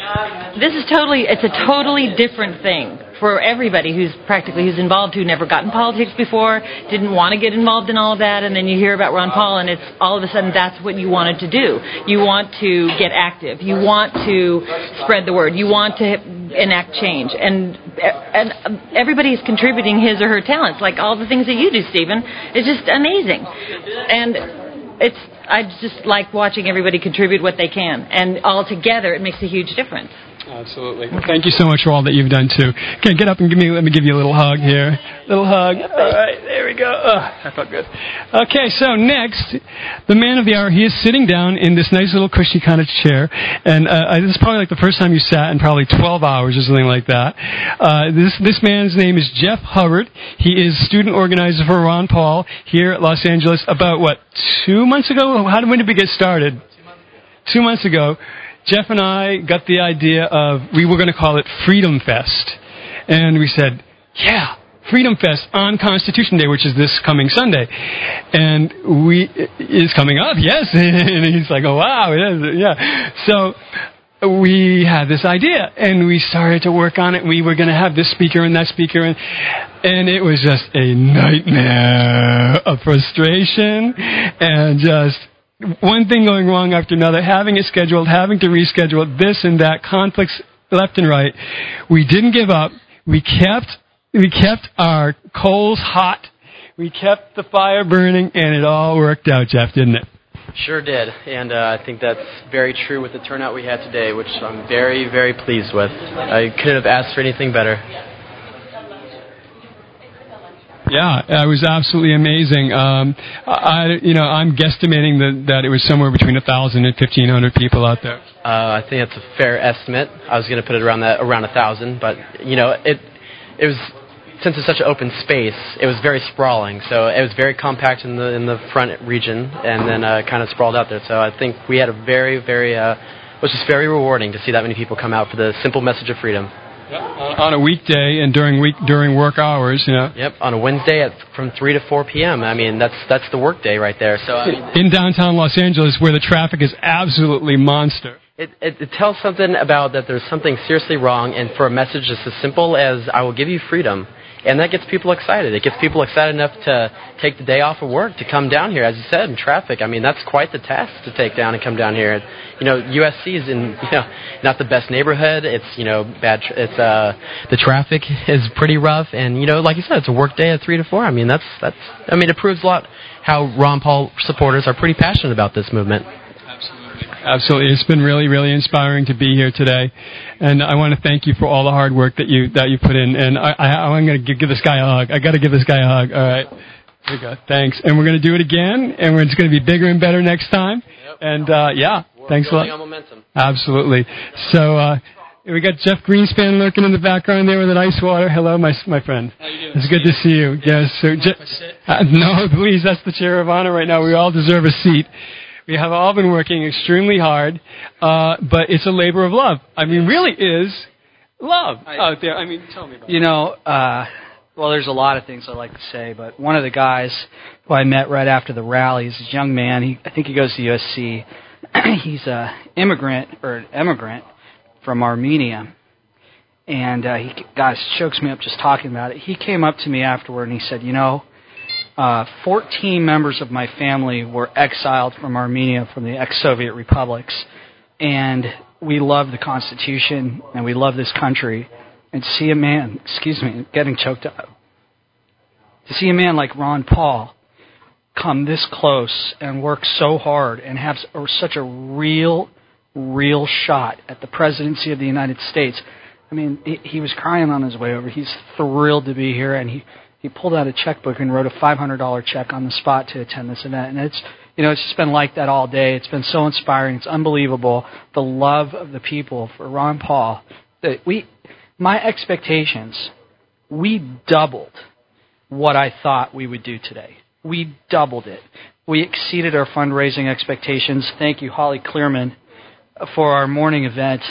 It's a totally different thing for everybody who's involved, who never got in politics before, didn't want to get involved in all of that, and then you hear about Ron Paul, and it's all of a sudden that's what you wanted to do. You want to get active. You want to spread the word. You want to enact change. And everybody's contributing his or her talents, like all the things that you do, Stephen. It's just amazing. And I just like watching everybody contribute what they can, and all together it makes a huge difference. Absolutely. Thank you so much for all that you've done too. Okay, get up and let me give you a little hug here. Little hug. All right, there we go. That felt good. Okay, so next, the man of the hour. He is sitting down in this nice little cushy kind of chair, and this is probably like the first time you sat in probably 12 hours or something like that. This man's name is Jeff Hubbard. He is student organizer for Ron Paul here at Los Angeles. About 2 months ago? When did we get started? 2 months ago. Jeff and I got the idea of, we were going to call it Freedom Fest. And we said, yeah, Freedom Fest on Constitution Day, which is this coming Sunday. And it's coming up, yes. And he's like, oh, wow, it is, yeah. So we had this idea, and we started to work on it. We were going to have this speaker and that speaker, and it was just a nightmare of frustration and just one thing going wrong after another, having it scheduled, having to reschedule it, this and that, conflicts left and right. We didn't give up. We kept our coals hot. We kept the fire burning, and it all worked out, Jeff, didn't it? Sure did, and I think that's very true with the turnout we had today, which I'm very, very pleased with. I couldn't have asked for anything better. Yeah, it was absolutely amazing. I'm guesstimating that it was somewhere between 1,000 and 1,500 people out there. I think that's a fair estimate. I was going to put it around 1,000, but it was, since it's such an open space, it was very sprawling. So it was very compact in the front region, and then kind of sprawled out there. So I think we had a very, very it was just very rewarding to see that many people come out for the simple message of freedom. On a weekday and during work hours, Yep, on a Wednesday from 3 to 4 p.m. I mean, that's the work day right there. So in downtown Los Angeles, where the traffic is absolutely monster. It tells something about that there's something seriously wrong, and for a message just as simple as "I will give you freedom." And that gets people excited. It gets people excited enough to take the day off of work to come down here, as you said, in traffic. I mean, that's quite the task to take down and come down here. USC is in not the best neighborhood. It's bad. It's the traffic is pretty rough, and like you said, it's a work day at 3 to 4. I mean, it proves a lot how Ron Paul supporters are pretty passionate about this movement. Absolutely. Absolutely. It's been really, really inspiring to be here today. And I want to thank you for all the hard work that you put in. And I'm going to give this guy a hug. I got to give this guy a hug. All right. There you go. Thanks. And we're going to do it again. And it's going to be bigger and better next time. Yep. And, thanks a lot. On momentum. Absolutely. So, we got Jeff Greenspan lurking in the background there with an ice water. Hello, my friend. How you doing? It's good to see you. Yes. So, no, please, that's the chair of honor right now. We all deserve a seat. We have all been working extremely hard, but it's a labor of love. I mean, really is love out there. I mean, tell me about it. Well, there's a lot of things I'd like to say, but one of the guys who I met right after the rally is this young man. I think he goes to USC. He's an immigrant from Armenia, and chokes me up just talking about it. He came up to me afterward and he said, 14 members of my family were exiled from Armenia, from the ex-Soviet republics, and we love the Constitution and we love this country. And to see a man, getting choked up, to see a man like Ron Paul come this close and work so hard and have such a real shot at the presidency of the United States. I mean, he was crying on his way over. He's thrilled to be here, and he pulled out a checkbook and wrote a $500 check on the spot to attend this event. And it's just been like that all day. It's been so inspiring. It's unbelievable, the love of the people for Ron Paul. My expectations, we doubled what I thought we would do today. We doubled it. We exceeded our fundraising expectations. Thank you, Holly Clearman, for our morning event.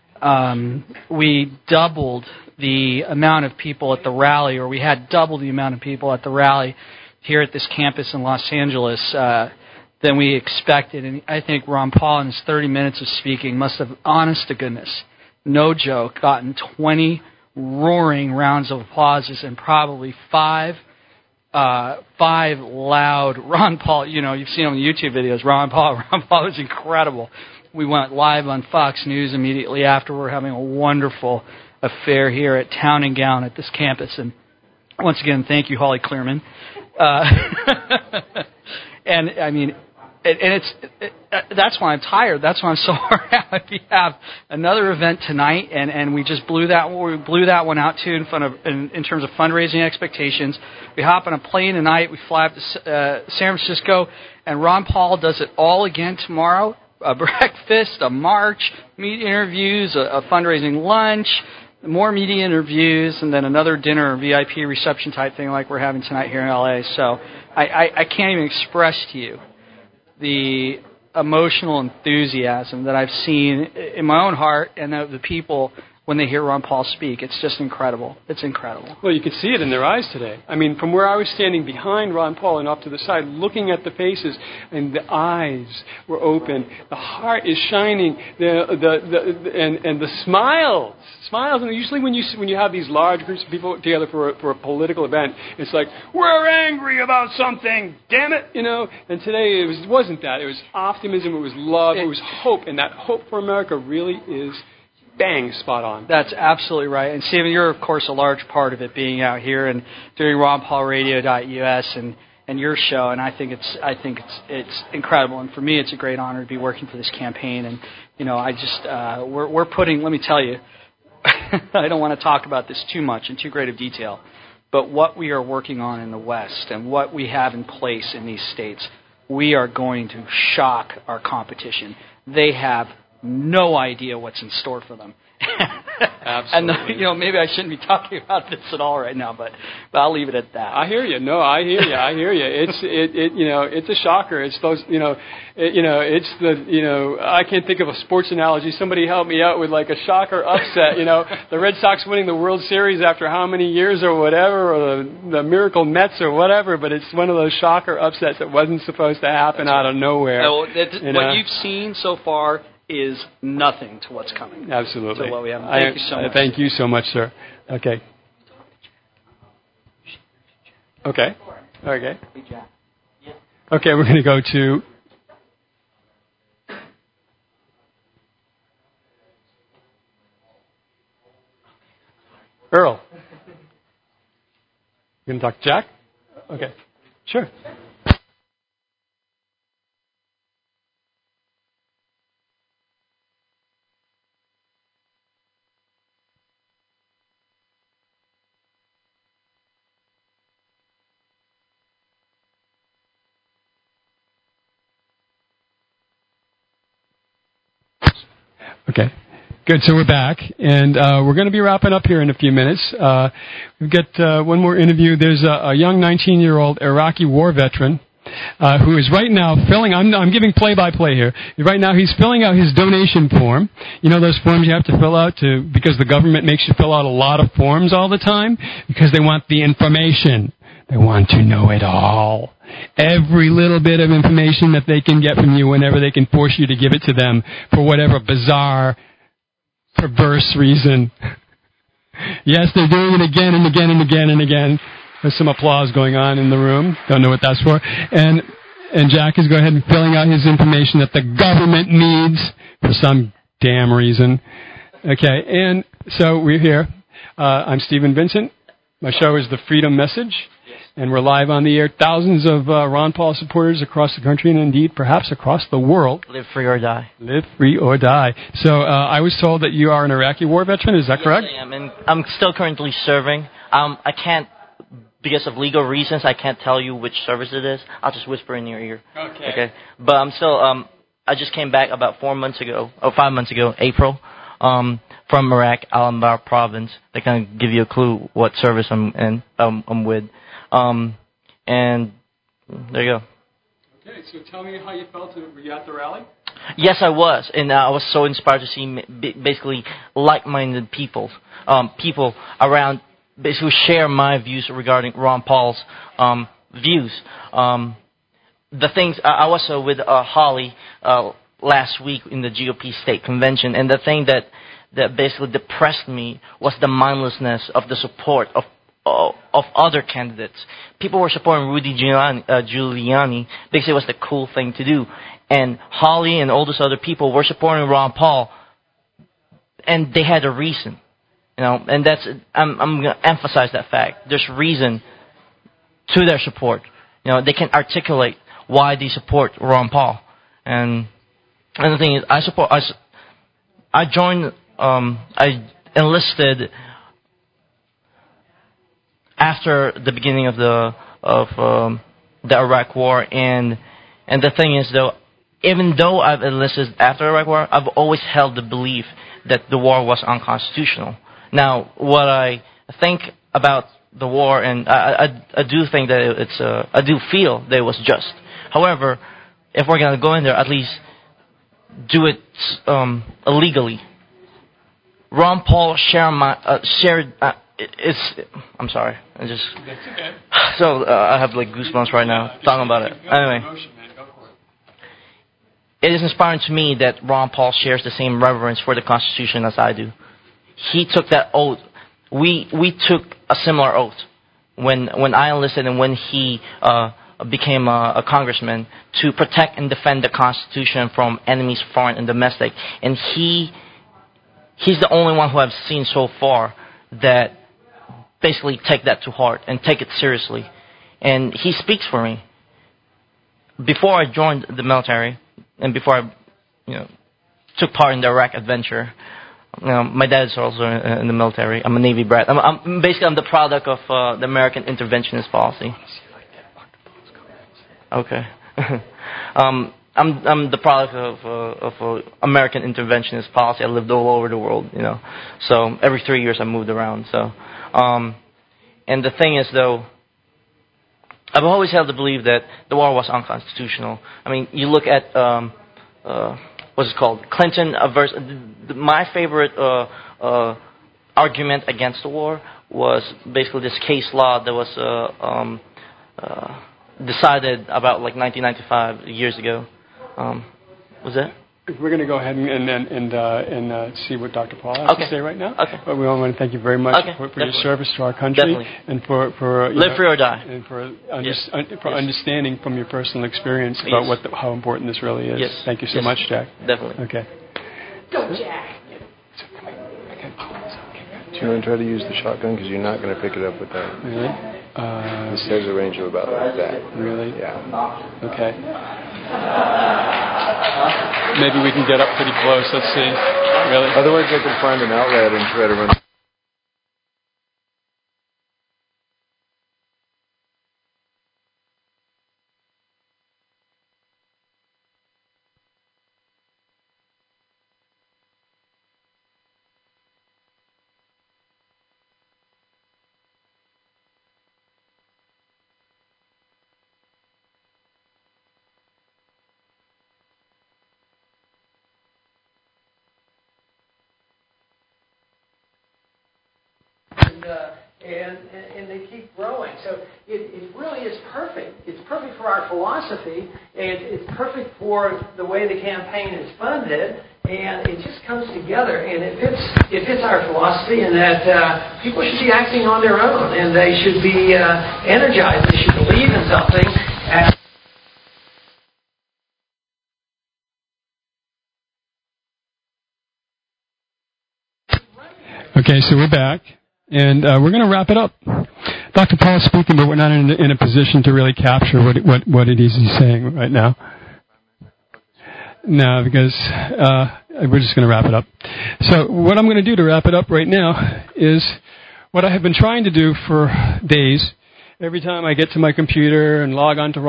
We doubled the amount of people at the rally, or we had double the amount of people at the rally here at this campus in Los Angeles than we expected. And I think Ron Paul, in his 30 minutes of speaking, must have, honest to goodness, no joke, gotten 20 roaring rounds of applauses and probably five loud Ron Paul. You've seen on the YouTube videos. Ron Paul was incredible. We went live on Fox News immediately after. We're having a wonderful affair here at Town and Gown at this campus. And once again, thank you, Holly Clearman. And I mean, that's why I'm tired. That's why I'm so hard. We have another event tonight, and we just blew that one out too in terms of fundraising expectations. We hop on a plane tonight. We fly up to San Francisco, and Ron Paul does it all again tomorrow. A breakfast, a march, media interviews, a fundraising lunch, more media interviews, and then another dinner, VIP reception type thing like we're having tonight here in LA. So I can't even express to you the emotional enthusiasm that I've seen in my own heart and of the people when they hear Ron Paul speak. It's just incredible. It's incredible. Well, you could see it in their eyes today. I mean, from where I was standing behind Ron Paul and off to the side, looking at the faces, and the eyes were open, the heart is shining, and the smiles. And usually when you have these large groups of people together for a political event, it's like, we're angry about something, damn it, And today it wasn't that. It was optimism. It was love. It was hope, and that hope for America really is bang, spot on. That's absolutely right. And Stephen, you're of course a large part of it, being out here and doing RonPaulRadio.us and your show. And I think it's incredible. And for me, it's a great honor to be working for this campaign. And we're putting. Let me tell you, I don't want to talk about this too much in too great of detail, but what we are working on in the West and what we have in place in these states, we are going to shock our competition. They have no idea what's in store for them. Absolutely. And maybe I shouldn't be talking about this at all right now, but I'll leave it at that. I hear you. No, I hear you. It's a shocker. It's those, it's the, I can't think of a sports analogy. Somebody help me out with like a shocker upset. The Red Sox winning the World Series after how many years or whatever, or the miracle Mets or whatever. But it's one of those shocker upsets that wasn't supposed to happen out of nowhere. What you've seen so far is nothing to what's coming. Absolutely. To what we have. Thank you so much. Thank you so much, sir. Okay. Okay, we're going to go to Earl. You going to talk to Jack? Okay, sure. Okay. Good. So we're back, and we're going to be wrapping up here in a few minutes. We've got one more interview. There's a young 19-year-old Iraqi war veteran who is right now filling. I'm giving play-by-play here. Right now, he's filling out his donation form. You know those forms you have to fill out because the government makes you fill out a lot of forms all the time because they want the information. They want to know it all. Every little bit of information that they can get from you whenever they can force you to give it to them for whatever bizarre, perverse reason. Yes, they're doing it again and again and again and again. There's some applause going on in the room. Don't know what that's for. And Jack is going ahead and filling out his information that the government needs for some damn reason. Okay, and so we're here. I'm Stephen Vincent. My show is The Freedom Message. And we're live on the air. Thousands of Ron Paul supporters across the country and indeed perhaps across the world. Live free or die. Live free or die. So I was told that you are an Iraqi war veteran. Is that correct? Yes, I am. And I'm still currently serving. I can't, because of legal reasons, I can't tell you which service it is. I'll just whisper in your ear. Okay. But I'm still, I just came back about 5 months ago, April, from Iraq, Al-Anbar province. They kind of give you a clue what service I'm with. And there you go. Okay, so tell me how you felt. Were you at the rally? Yes, I was, and I was so inspired to see basically like-minded people around, basically share my views regarding Ron Paul's views. The things I was with Holly last week in the GOP state convention, and the thing that basically depressed me was the mindlessness of the support of other candidates. People were supporting Rudy Giuliani because it was the cool thing to do. And Holly and all those other people were supporting Ron Paul, and they had a reason. And that's, I'm going to emphasize that fact. There's reason to their support. They can articulate why they support Ron Paul. And the thing is, I joined, I enlisted after the beginning of the Iraq War, and the thing is, though, even though I've enlisted after the Iraq War, I've always held the belief that the war was unconstitutional. Now, what I think about the war, and I do think that I do feel that it was just. However, if we're going to go in there, at least do it illegally. Ron Paul shared. I'm sorry. That's okay. So I have goosebumps right now talking about it. Anyway, it is inspiring to me that Ron Paul shares the same reverence for the Constitution as I do. He took that oath. We took a similar oath when I enlisted and when he became a congressman to protect and defend the Constitution from enemies, foreign and domestic. And he's the only one who I've seen so far that basically take that to heart and take it seriously. And he speaks for me. Before I joined the military and before I took part in the Iraq adventure, my dad's also in the military. I'm a Navy brat. I'm the product of the American interventionist policy. Okay. I'm the product of American interventionist policy. I lived all over the world, So every 3 years I moved around. So, and the thing is, though, I've always held the belief that the war was unconstitutional. I mean, you look at what's it called, Clinton versus. My favorite argument against the war was basically this case law that was decided about 1995 years ago. Was that? We're going to go ahead and see what Dr. Paul has to say right now. Okay. But we want to thank you very much for your service to our country and for live free or die, and for understanding from your personal experience about how important this really is. Yes. Thank you so much, Jack. Definitely. Okay. Go, Jack. Do you want to try to use the shotgun because you're not going to pick it up with that? Really? This has a range of about like that. Really? Yeah. Okay. Maybe we can get up pretty close. Let's see. Really? Otherwise, I can find an outlet and try to run. and they keep growing. So it really is perfect. It's perfect for our philosophy, and it's perfect for the way the campaign is funded, and it just comes together, and it fits our philosophy, and that people should be acting on their own, and they should be energized. They should believe in something. Okay, so we're back, and we're going to wrap it up. Dr. Paul is speaking, but we're not in a position to really capture what it is he's saying right now. No, because we're just going to wrap it up. So what I'm going to do to wrap it up right now is what I have been trying to do for days. Every time I get to my computer and log on to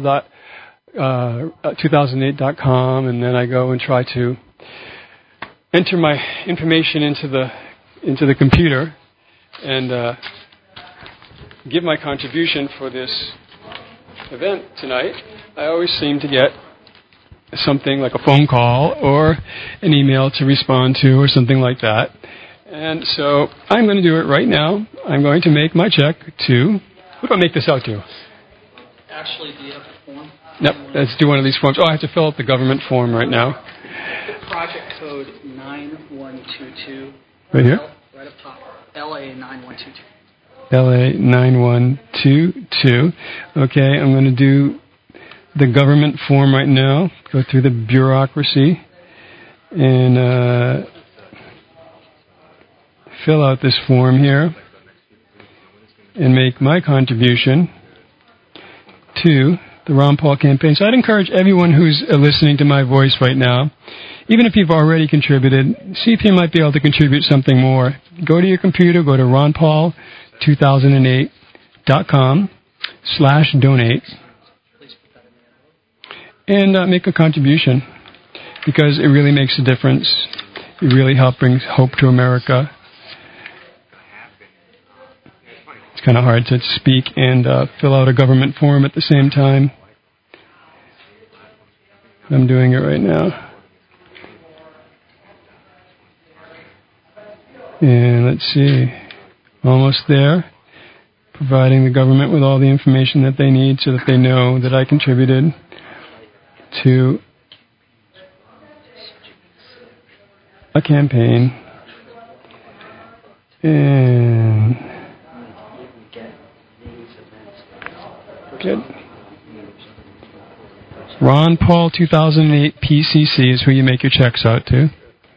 ronpaul2008.com, and then I go and try to enter my information into the computer and give my contribution for this event tonight, I always seem to get something like a phone call or an email to respond to or something like that. And so I'm going to do it right now. I'm going to make my check to... Who do I make this out to? Actually, do you have the form? Nope, let's do one of these forms. Oh, I have to fill out the government form right now. Project code 9122. Right here? Right up top. LA 9122. LA 9122. Okay, I'm going to do the government form right now. Go through the bureaucracy and fill out this form here and make my contribution to the Ron Paul campaign. So I'd encourage everyone who's listening to my voice right now, even if you've already contributed, see if you might be able to contribute something more. Go to your computer, go to ronpaul2008.com/donate and make a contribution, because it really makes a difference. It really brings hope to America. It's kind of hard to speak and fill out a government form at the same time. I'm doing it right now. And let's see, almost there. Providing the government with all the information that they need so that they know that I contributed to a campaign. And good. Ron Paul 2008 PCC is who you make your checks out to.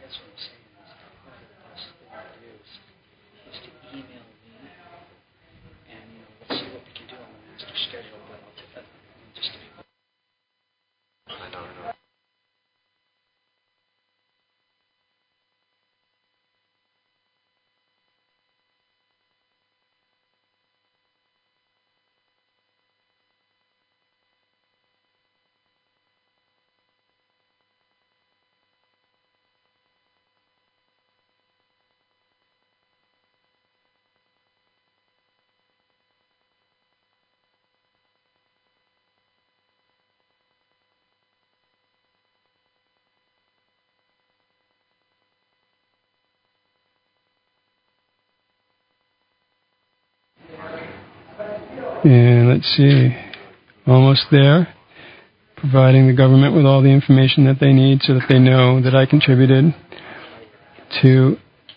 And let's see, almost there. Providing the government with all the information that they need so that they know that I contributed to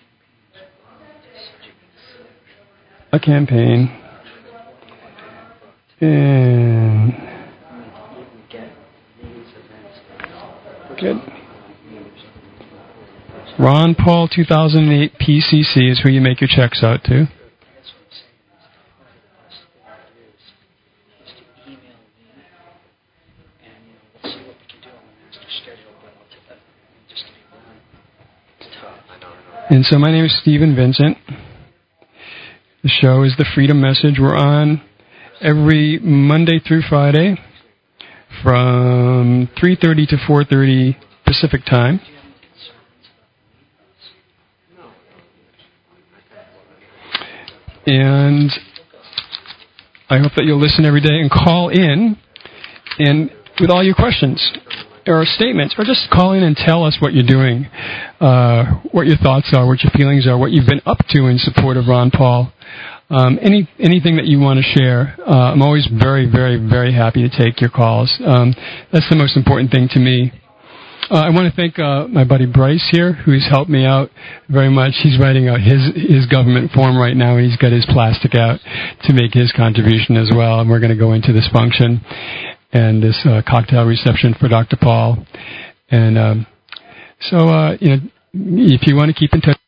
a campaign. And good. Ron Paul 2008 PCC is who you make your checks out to. And so my name is Stephen Vincent. The show is The Freedom Message. We're on every Monday through Friday from 3:30 to 4:30 Pacific Time. And I hope that you'll listen every day and call in and with all your questions. or statements, or just call in and tell us what you're doing, what your thoughts are, what your feelings are, what you've been up to in support of Ron Paul. Anything that you want to share. I'm always very, very, very happy to take your calls. That's the most important thing to me. I want to thank my buddy Bryce here, who's helped me out very much. He's writing out his government form right now, and he's got his plastic out to make his contribution as well. And we're going to go into this function and this cocktail reception for Dr. Paul. And if you want to keep in touch.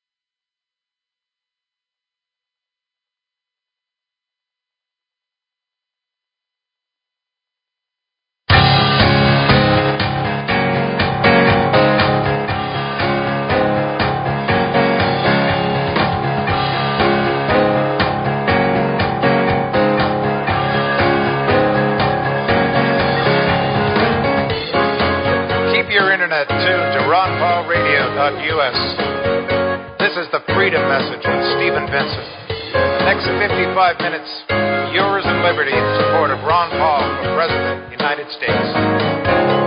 Tuned to ronpaulradio.us. This is the Freedom Message with Stephen Vincent. The next 55 minutes, yours in liberty in support of Ron Paul for President of the United States.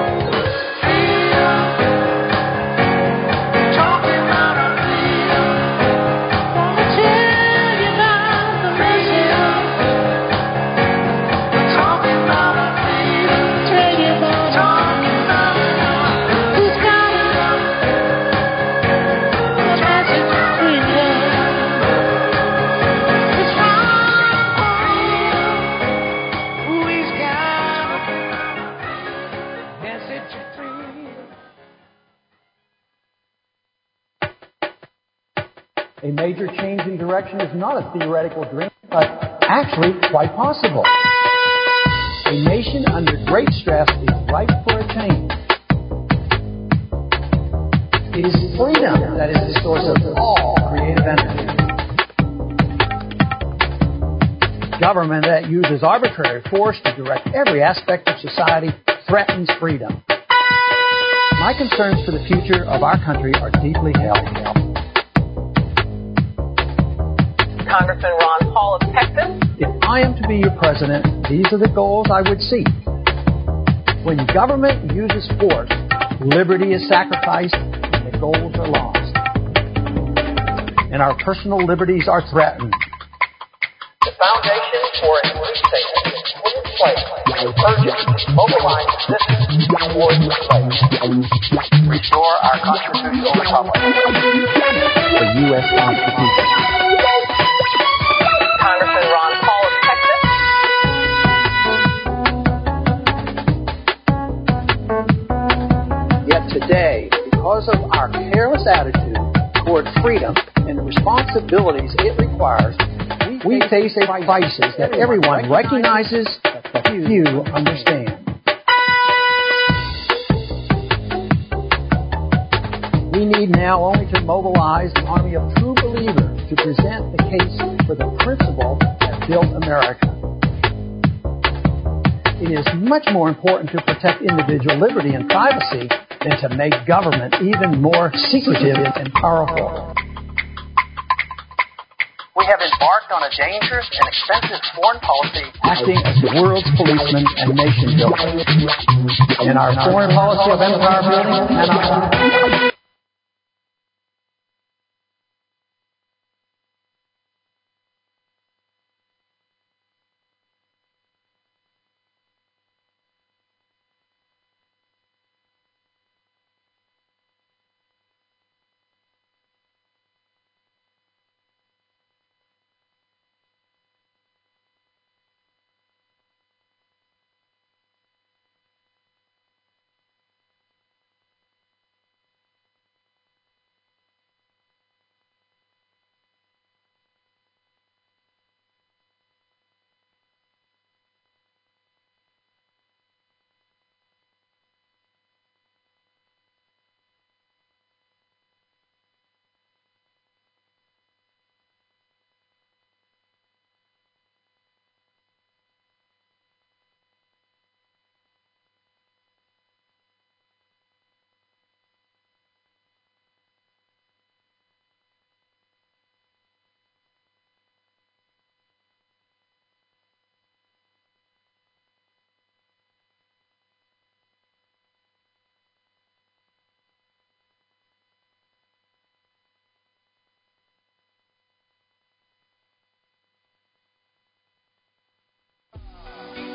A major change in direction is not a theoretical dream, but actually quite possible. A nation under great stress is ripe for a change. It is freedom that is the source of all creative energy. Government that uses arbitrary force to direct every aspect of society threatens freedom. My concerns for the future of our country are deeply held. Congressman Ron Paul of Texas. If I am to be your president, these are the goals I would seek. When government uses force, liberty is sacrificed and the goals are lost. And our personal liberties are threatened. The foundation for a new state has been put in place. Urgent, mobilize resistance towards slavery. Restore our constitutional republic. The U.S. Constitution. Congressman Ron Paul of Texas. Yet today, because of our careless attitude toward freedom and the responsibilities it requires, we face a crisis that everyone recognizes but few understand. We need now only to mobilize an army of true believers to present the case for the principle that built America. It is much more important to protect individual liberty and privacy than to make government even more secretive and powerful. We have embarked on a dangerous and expensive foreign policy, acting as the world's policemen and nation builders. In our foreign policy of empire building cannot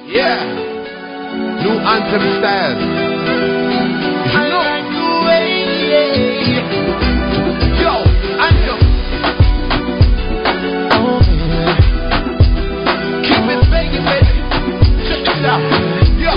Yeah. New anthem style. You know. Yo, anthem. Keep it banging, baby. Check this out. Yo.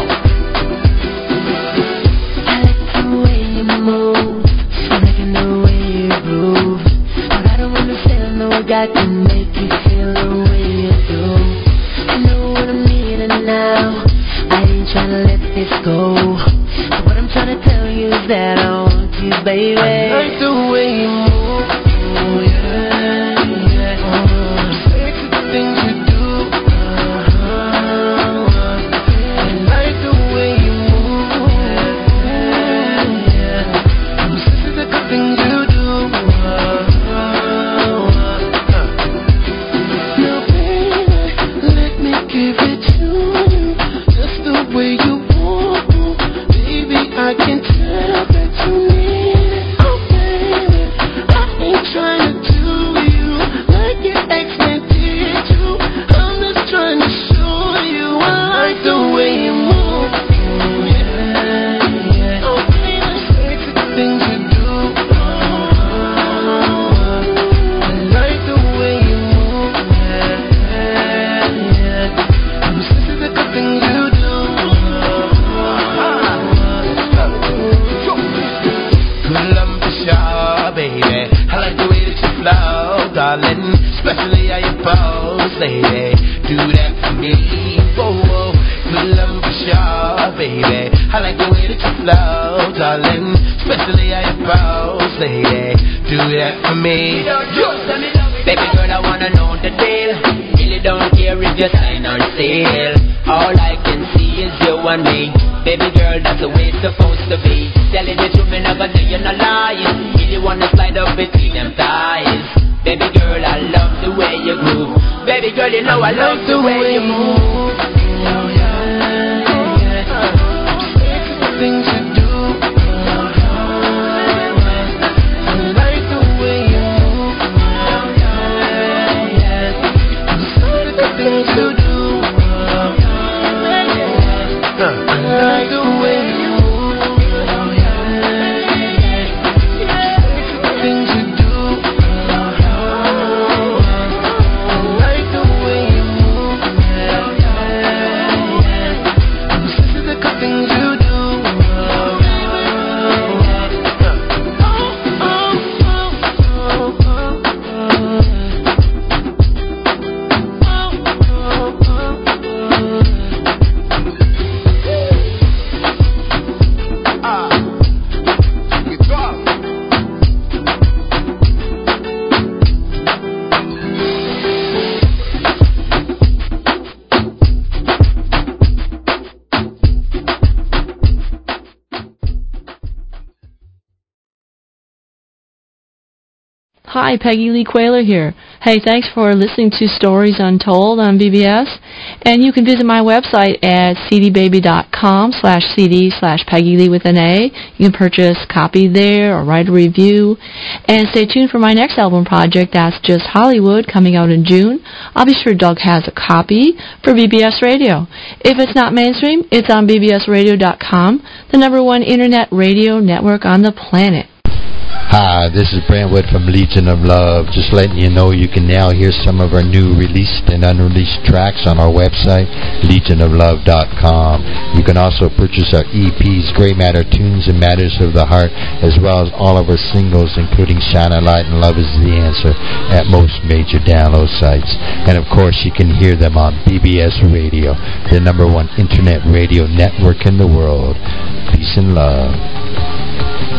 I like the way you move. I like the way you groove. But I don't understand no guy can make you feel the way you do. You know what I'm needing now. I ain't tryna let this go. But what I'm trying to tell you is that I want you, baby. I like the way you move. Oh, yeah, yeah. Sexy things you do. I like the way you move. Yeah. Sexy the good things you do. Now, baby, let me give it to you. Just the way you want. Baby, I can tell that you need it. Oh, baby, I ain't trying to do you like your ex-man did you. I'm just trying to show you I like the way you move. Yeah, yeah. Oh, baby, sexy things you do. I like the way you move. Yeah, yeah. This is the good things you do. Good lump for sure, baby. I like the way that you flow, darling. Especially how you pose, lady. Do that for me, whoa, whoa. Good lump for sure, baby. I like the way that you flow, darling. Especially how you pose, lady. Do that for me. Baby girl, I wanna know the deal. Really don't care if you sign on sale. All I can see is you and me. Baby girl, that's the way it's supposed to be. Tell you the truth, me never know you're not lying. Really wanna slide up between them thighs. Baby girl, I love the way you groove. Baby girl, you know I love the way you move. Things you do. I like the way you move. The things you do. I like the way you move. Things you do. I like the way you move. This is the good things you do. Hi, Peggy Lee Quayler here. Hey, thanks for listening to Stories Untold on BBS. And you can visit my website at cdbaby.com/cd/Peggy Lee with an A. You can purchase a copy there or write a review. And stay tuned for my next album project, That's Just Hollywood, coming out in June. I'll be sure Doug has a copy for BBS Radio. If it's not mainstream, it's on bbsradio.com, the #1 internet radio network on the planet. Hi, this is Brentwood from Legion of Love. Just letting you know you can now hear some of our new released and unreleased tracks on our website, legionoflove.com. You can also purchase our EPs, Grey Matter Tunes and Matters of the Heart, as well as all of our singles, including Shine a Light and Love is the Answer, at most major download sites. And of course, you can hear them on BBS Radio, the #1 internet radio network in the world. Peace and love.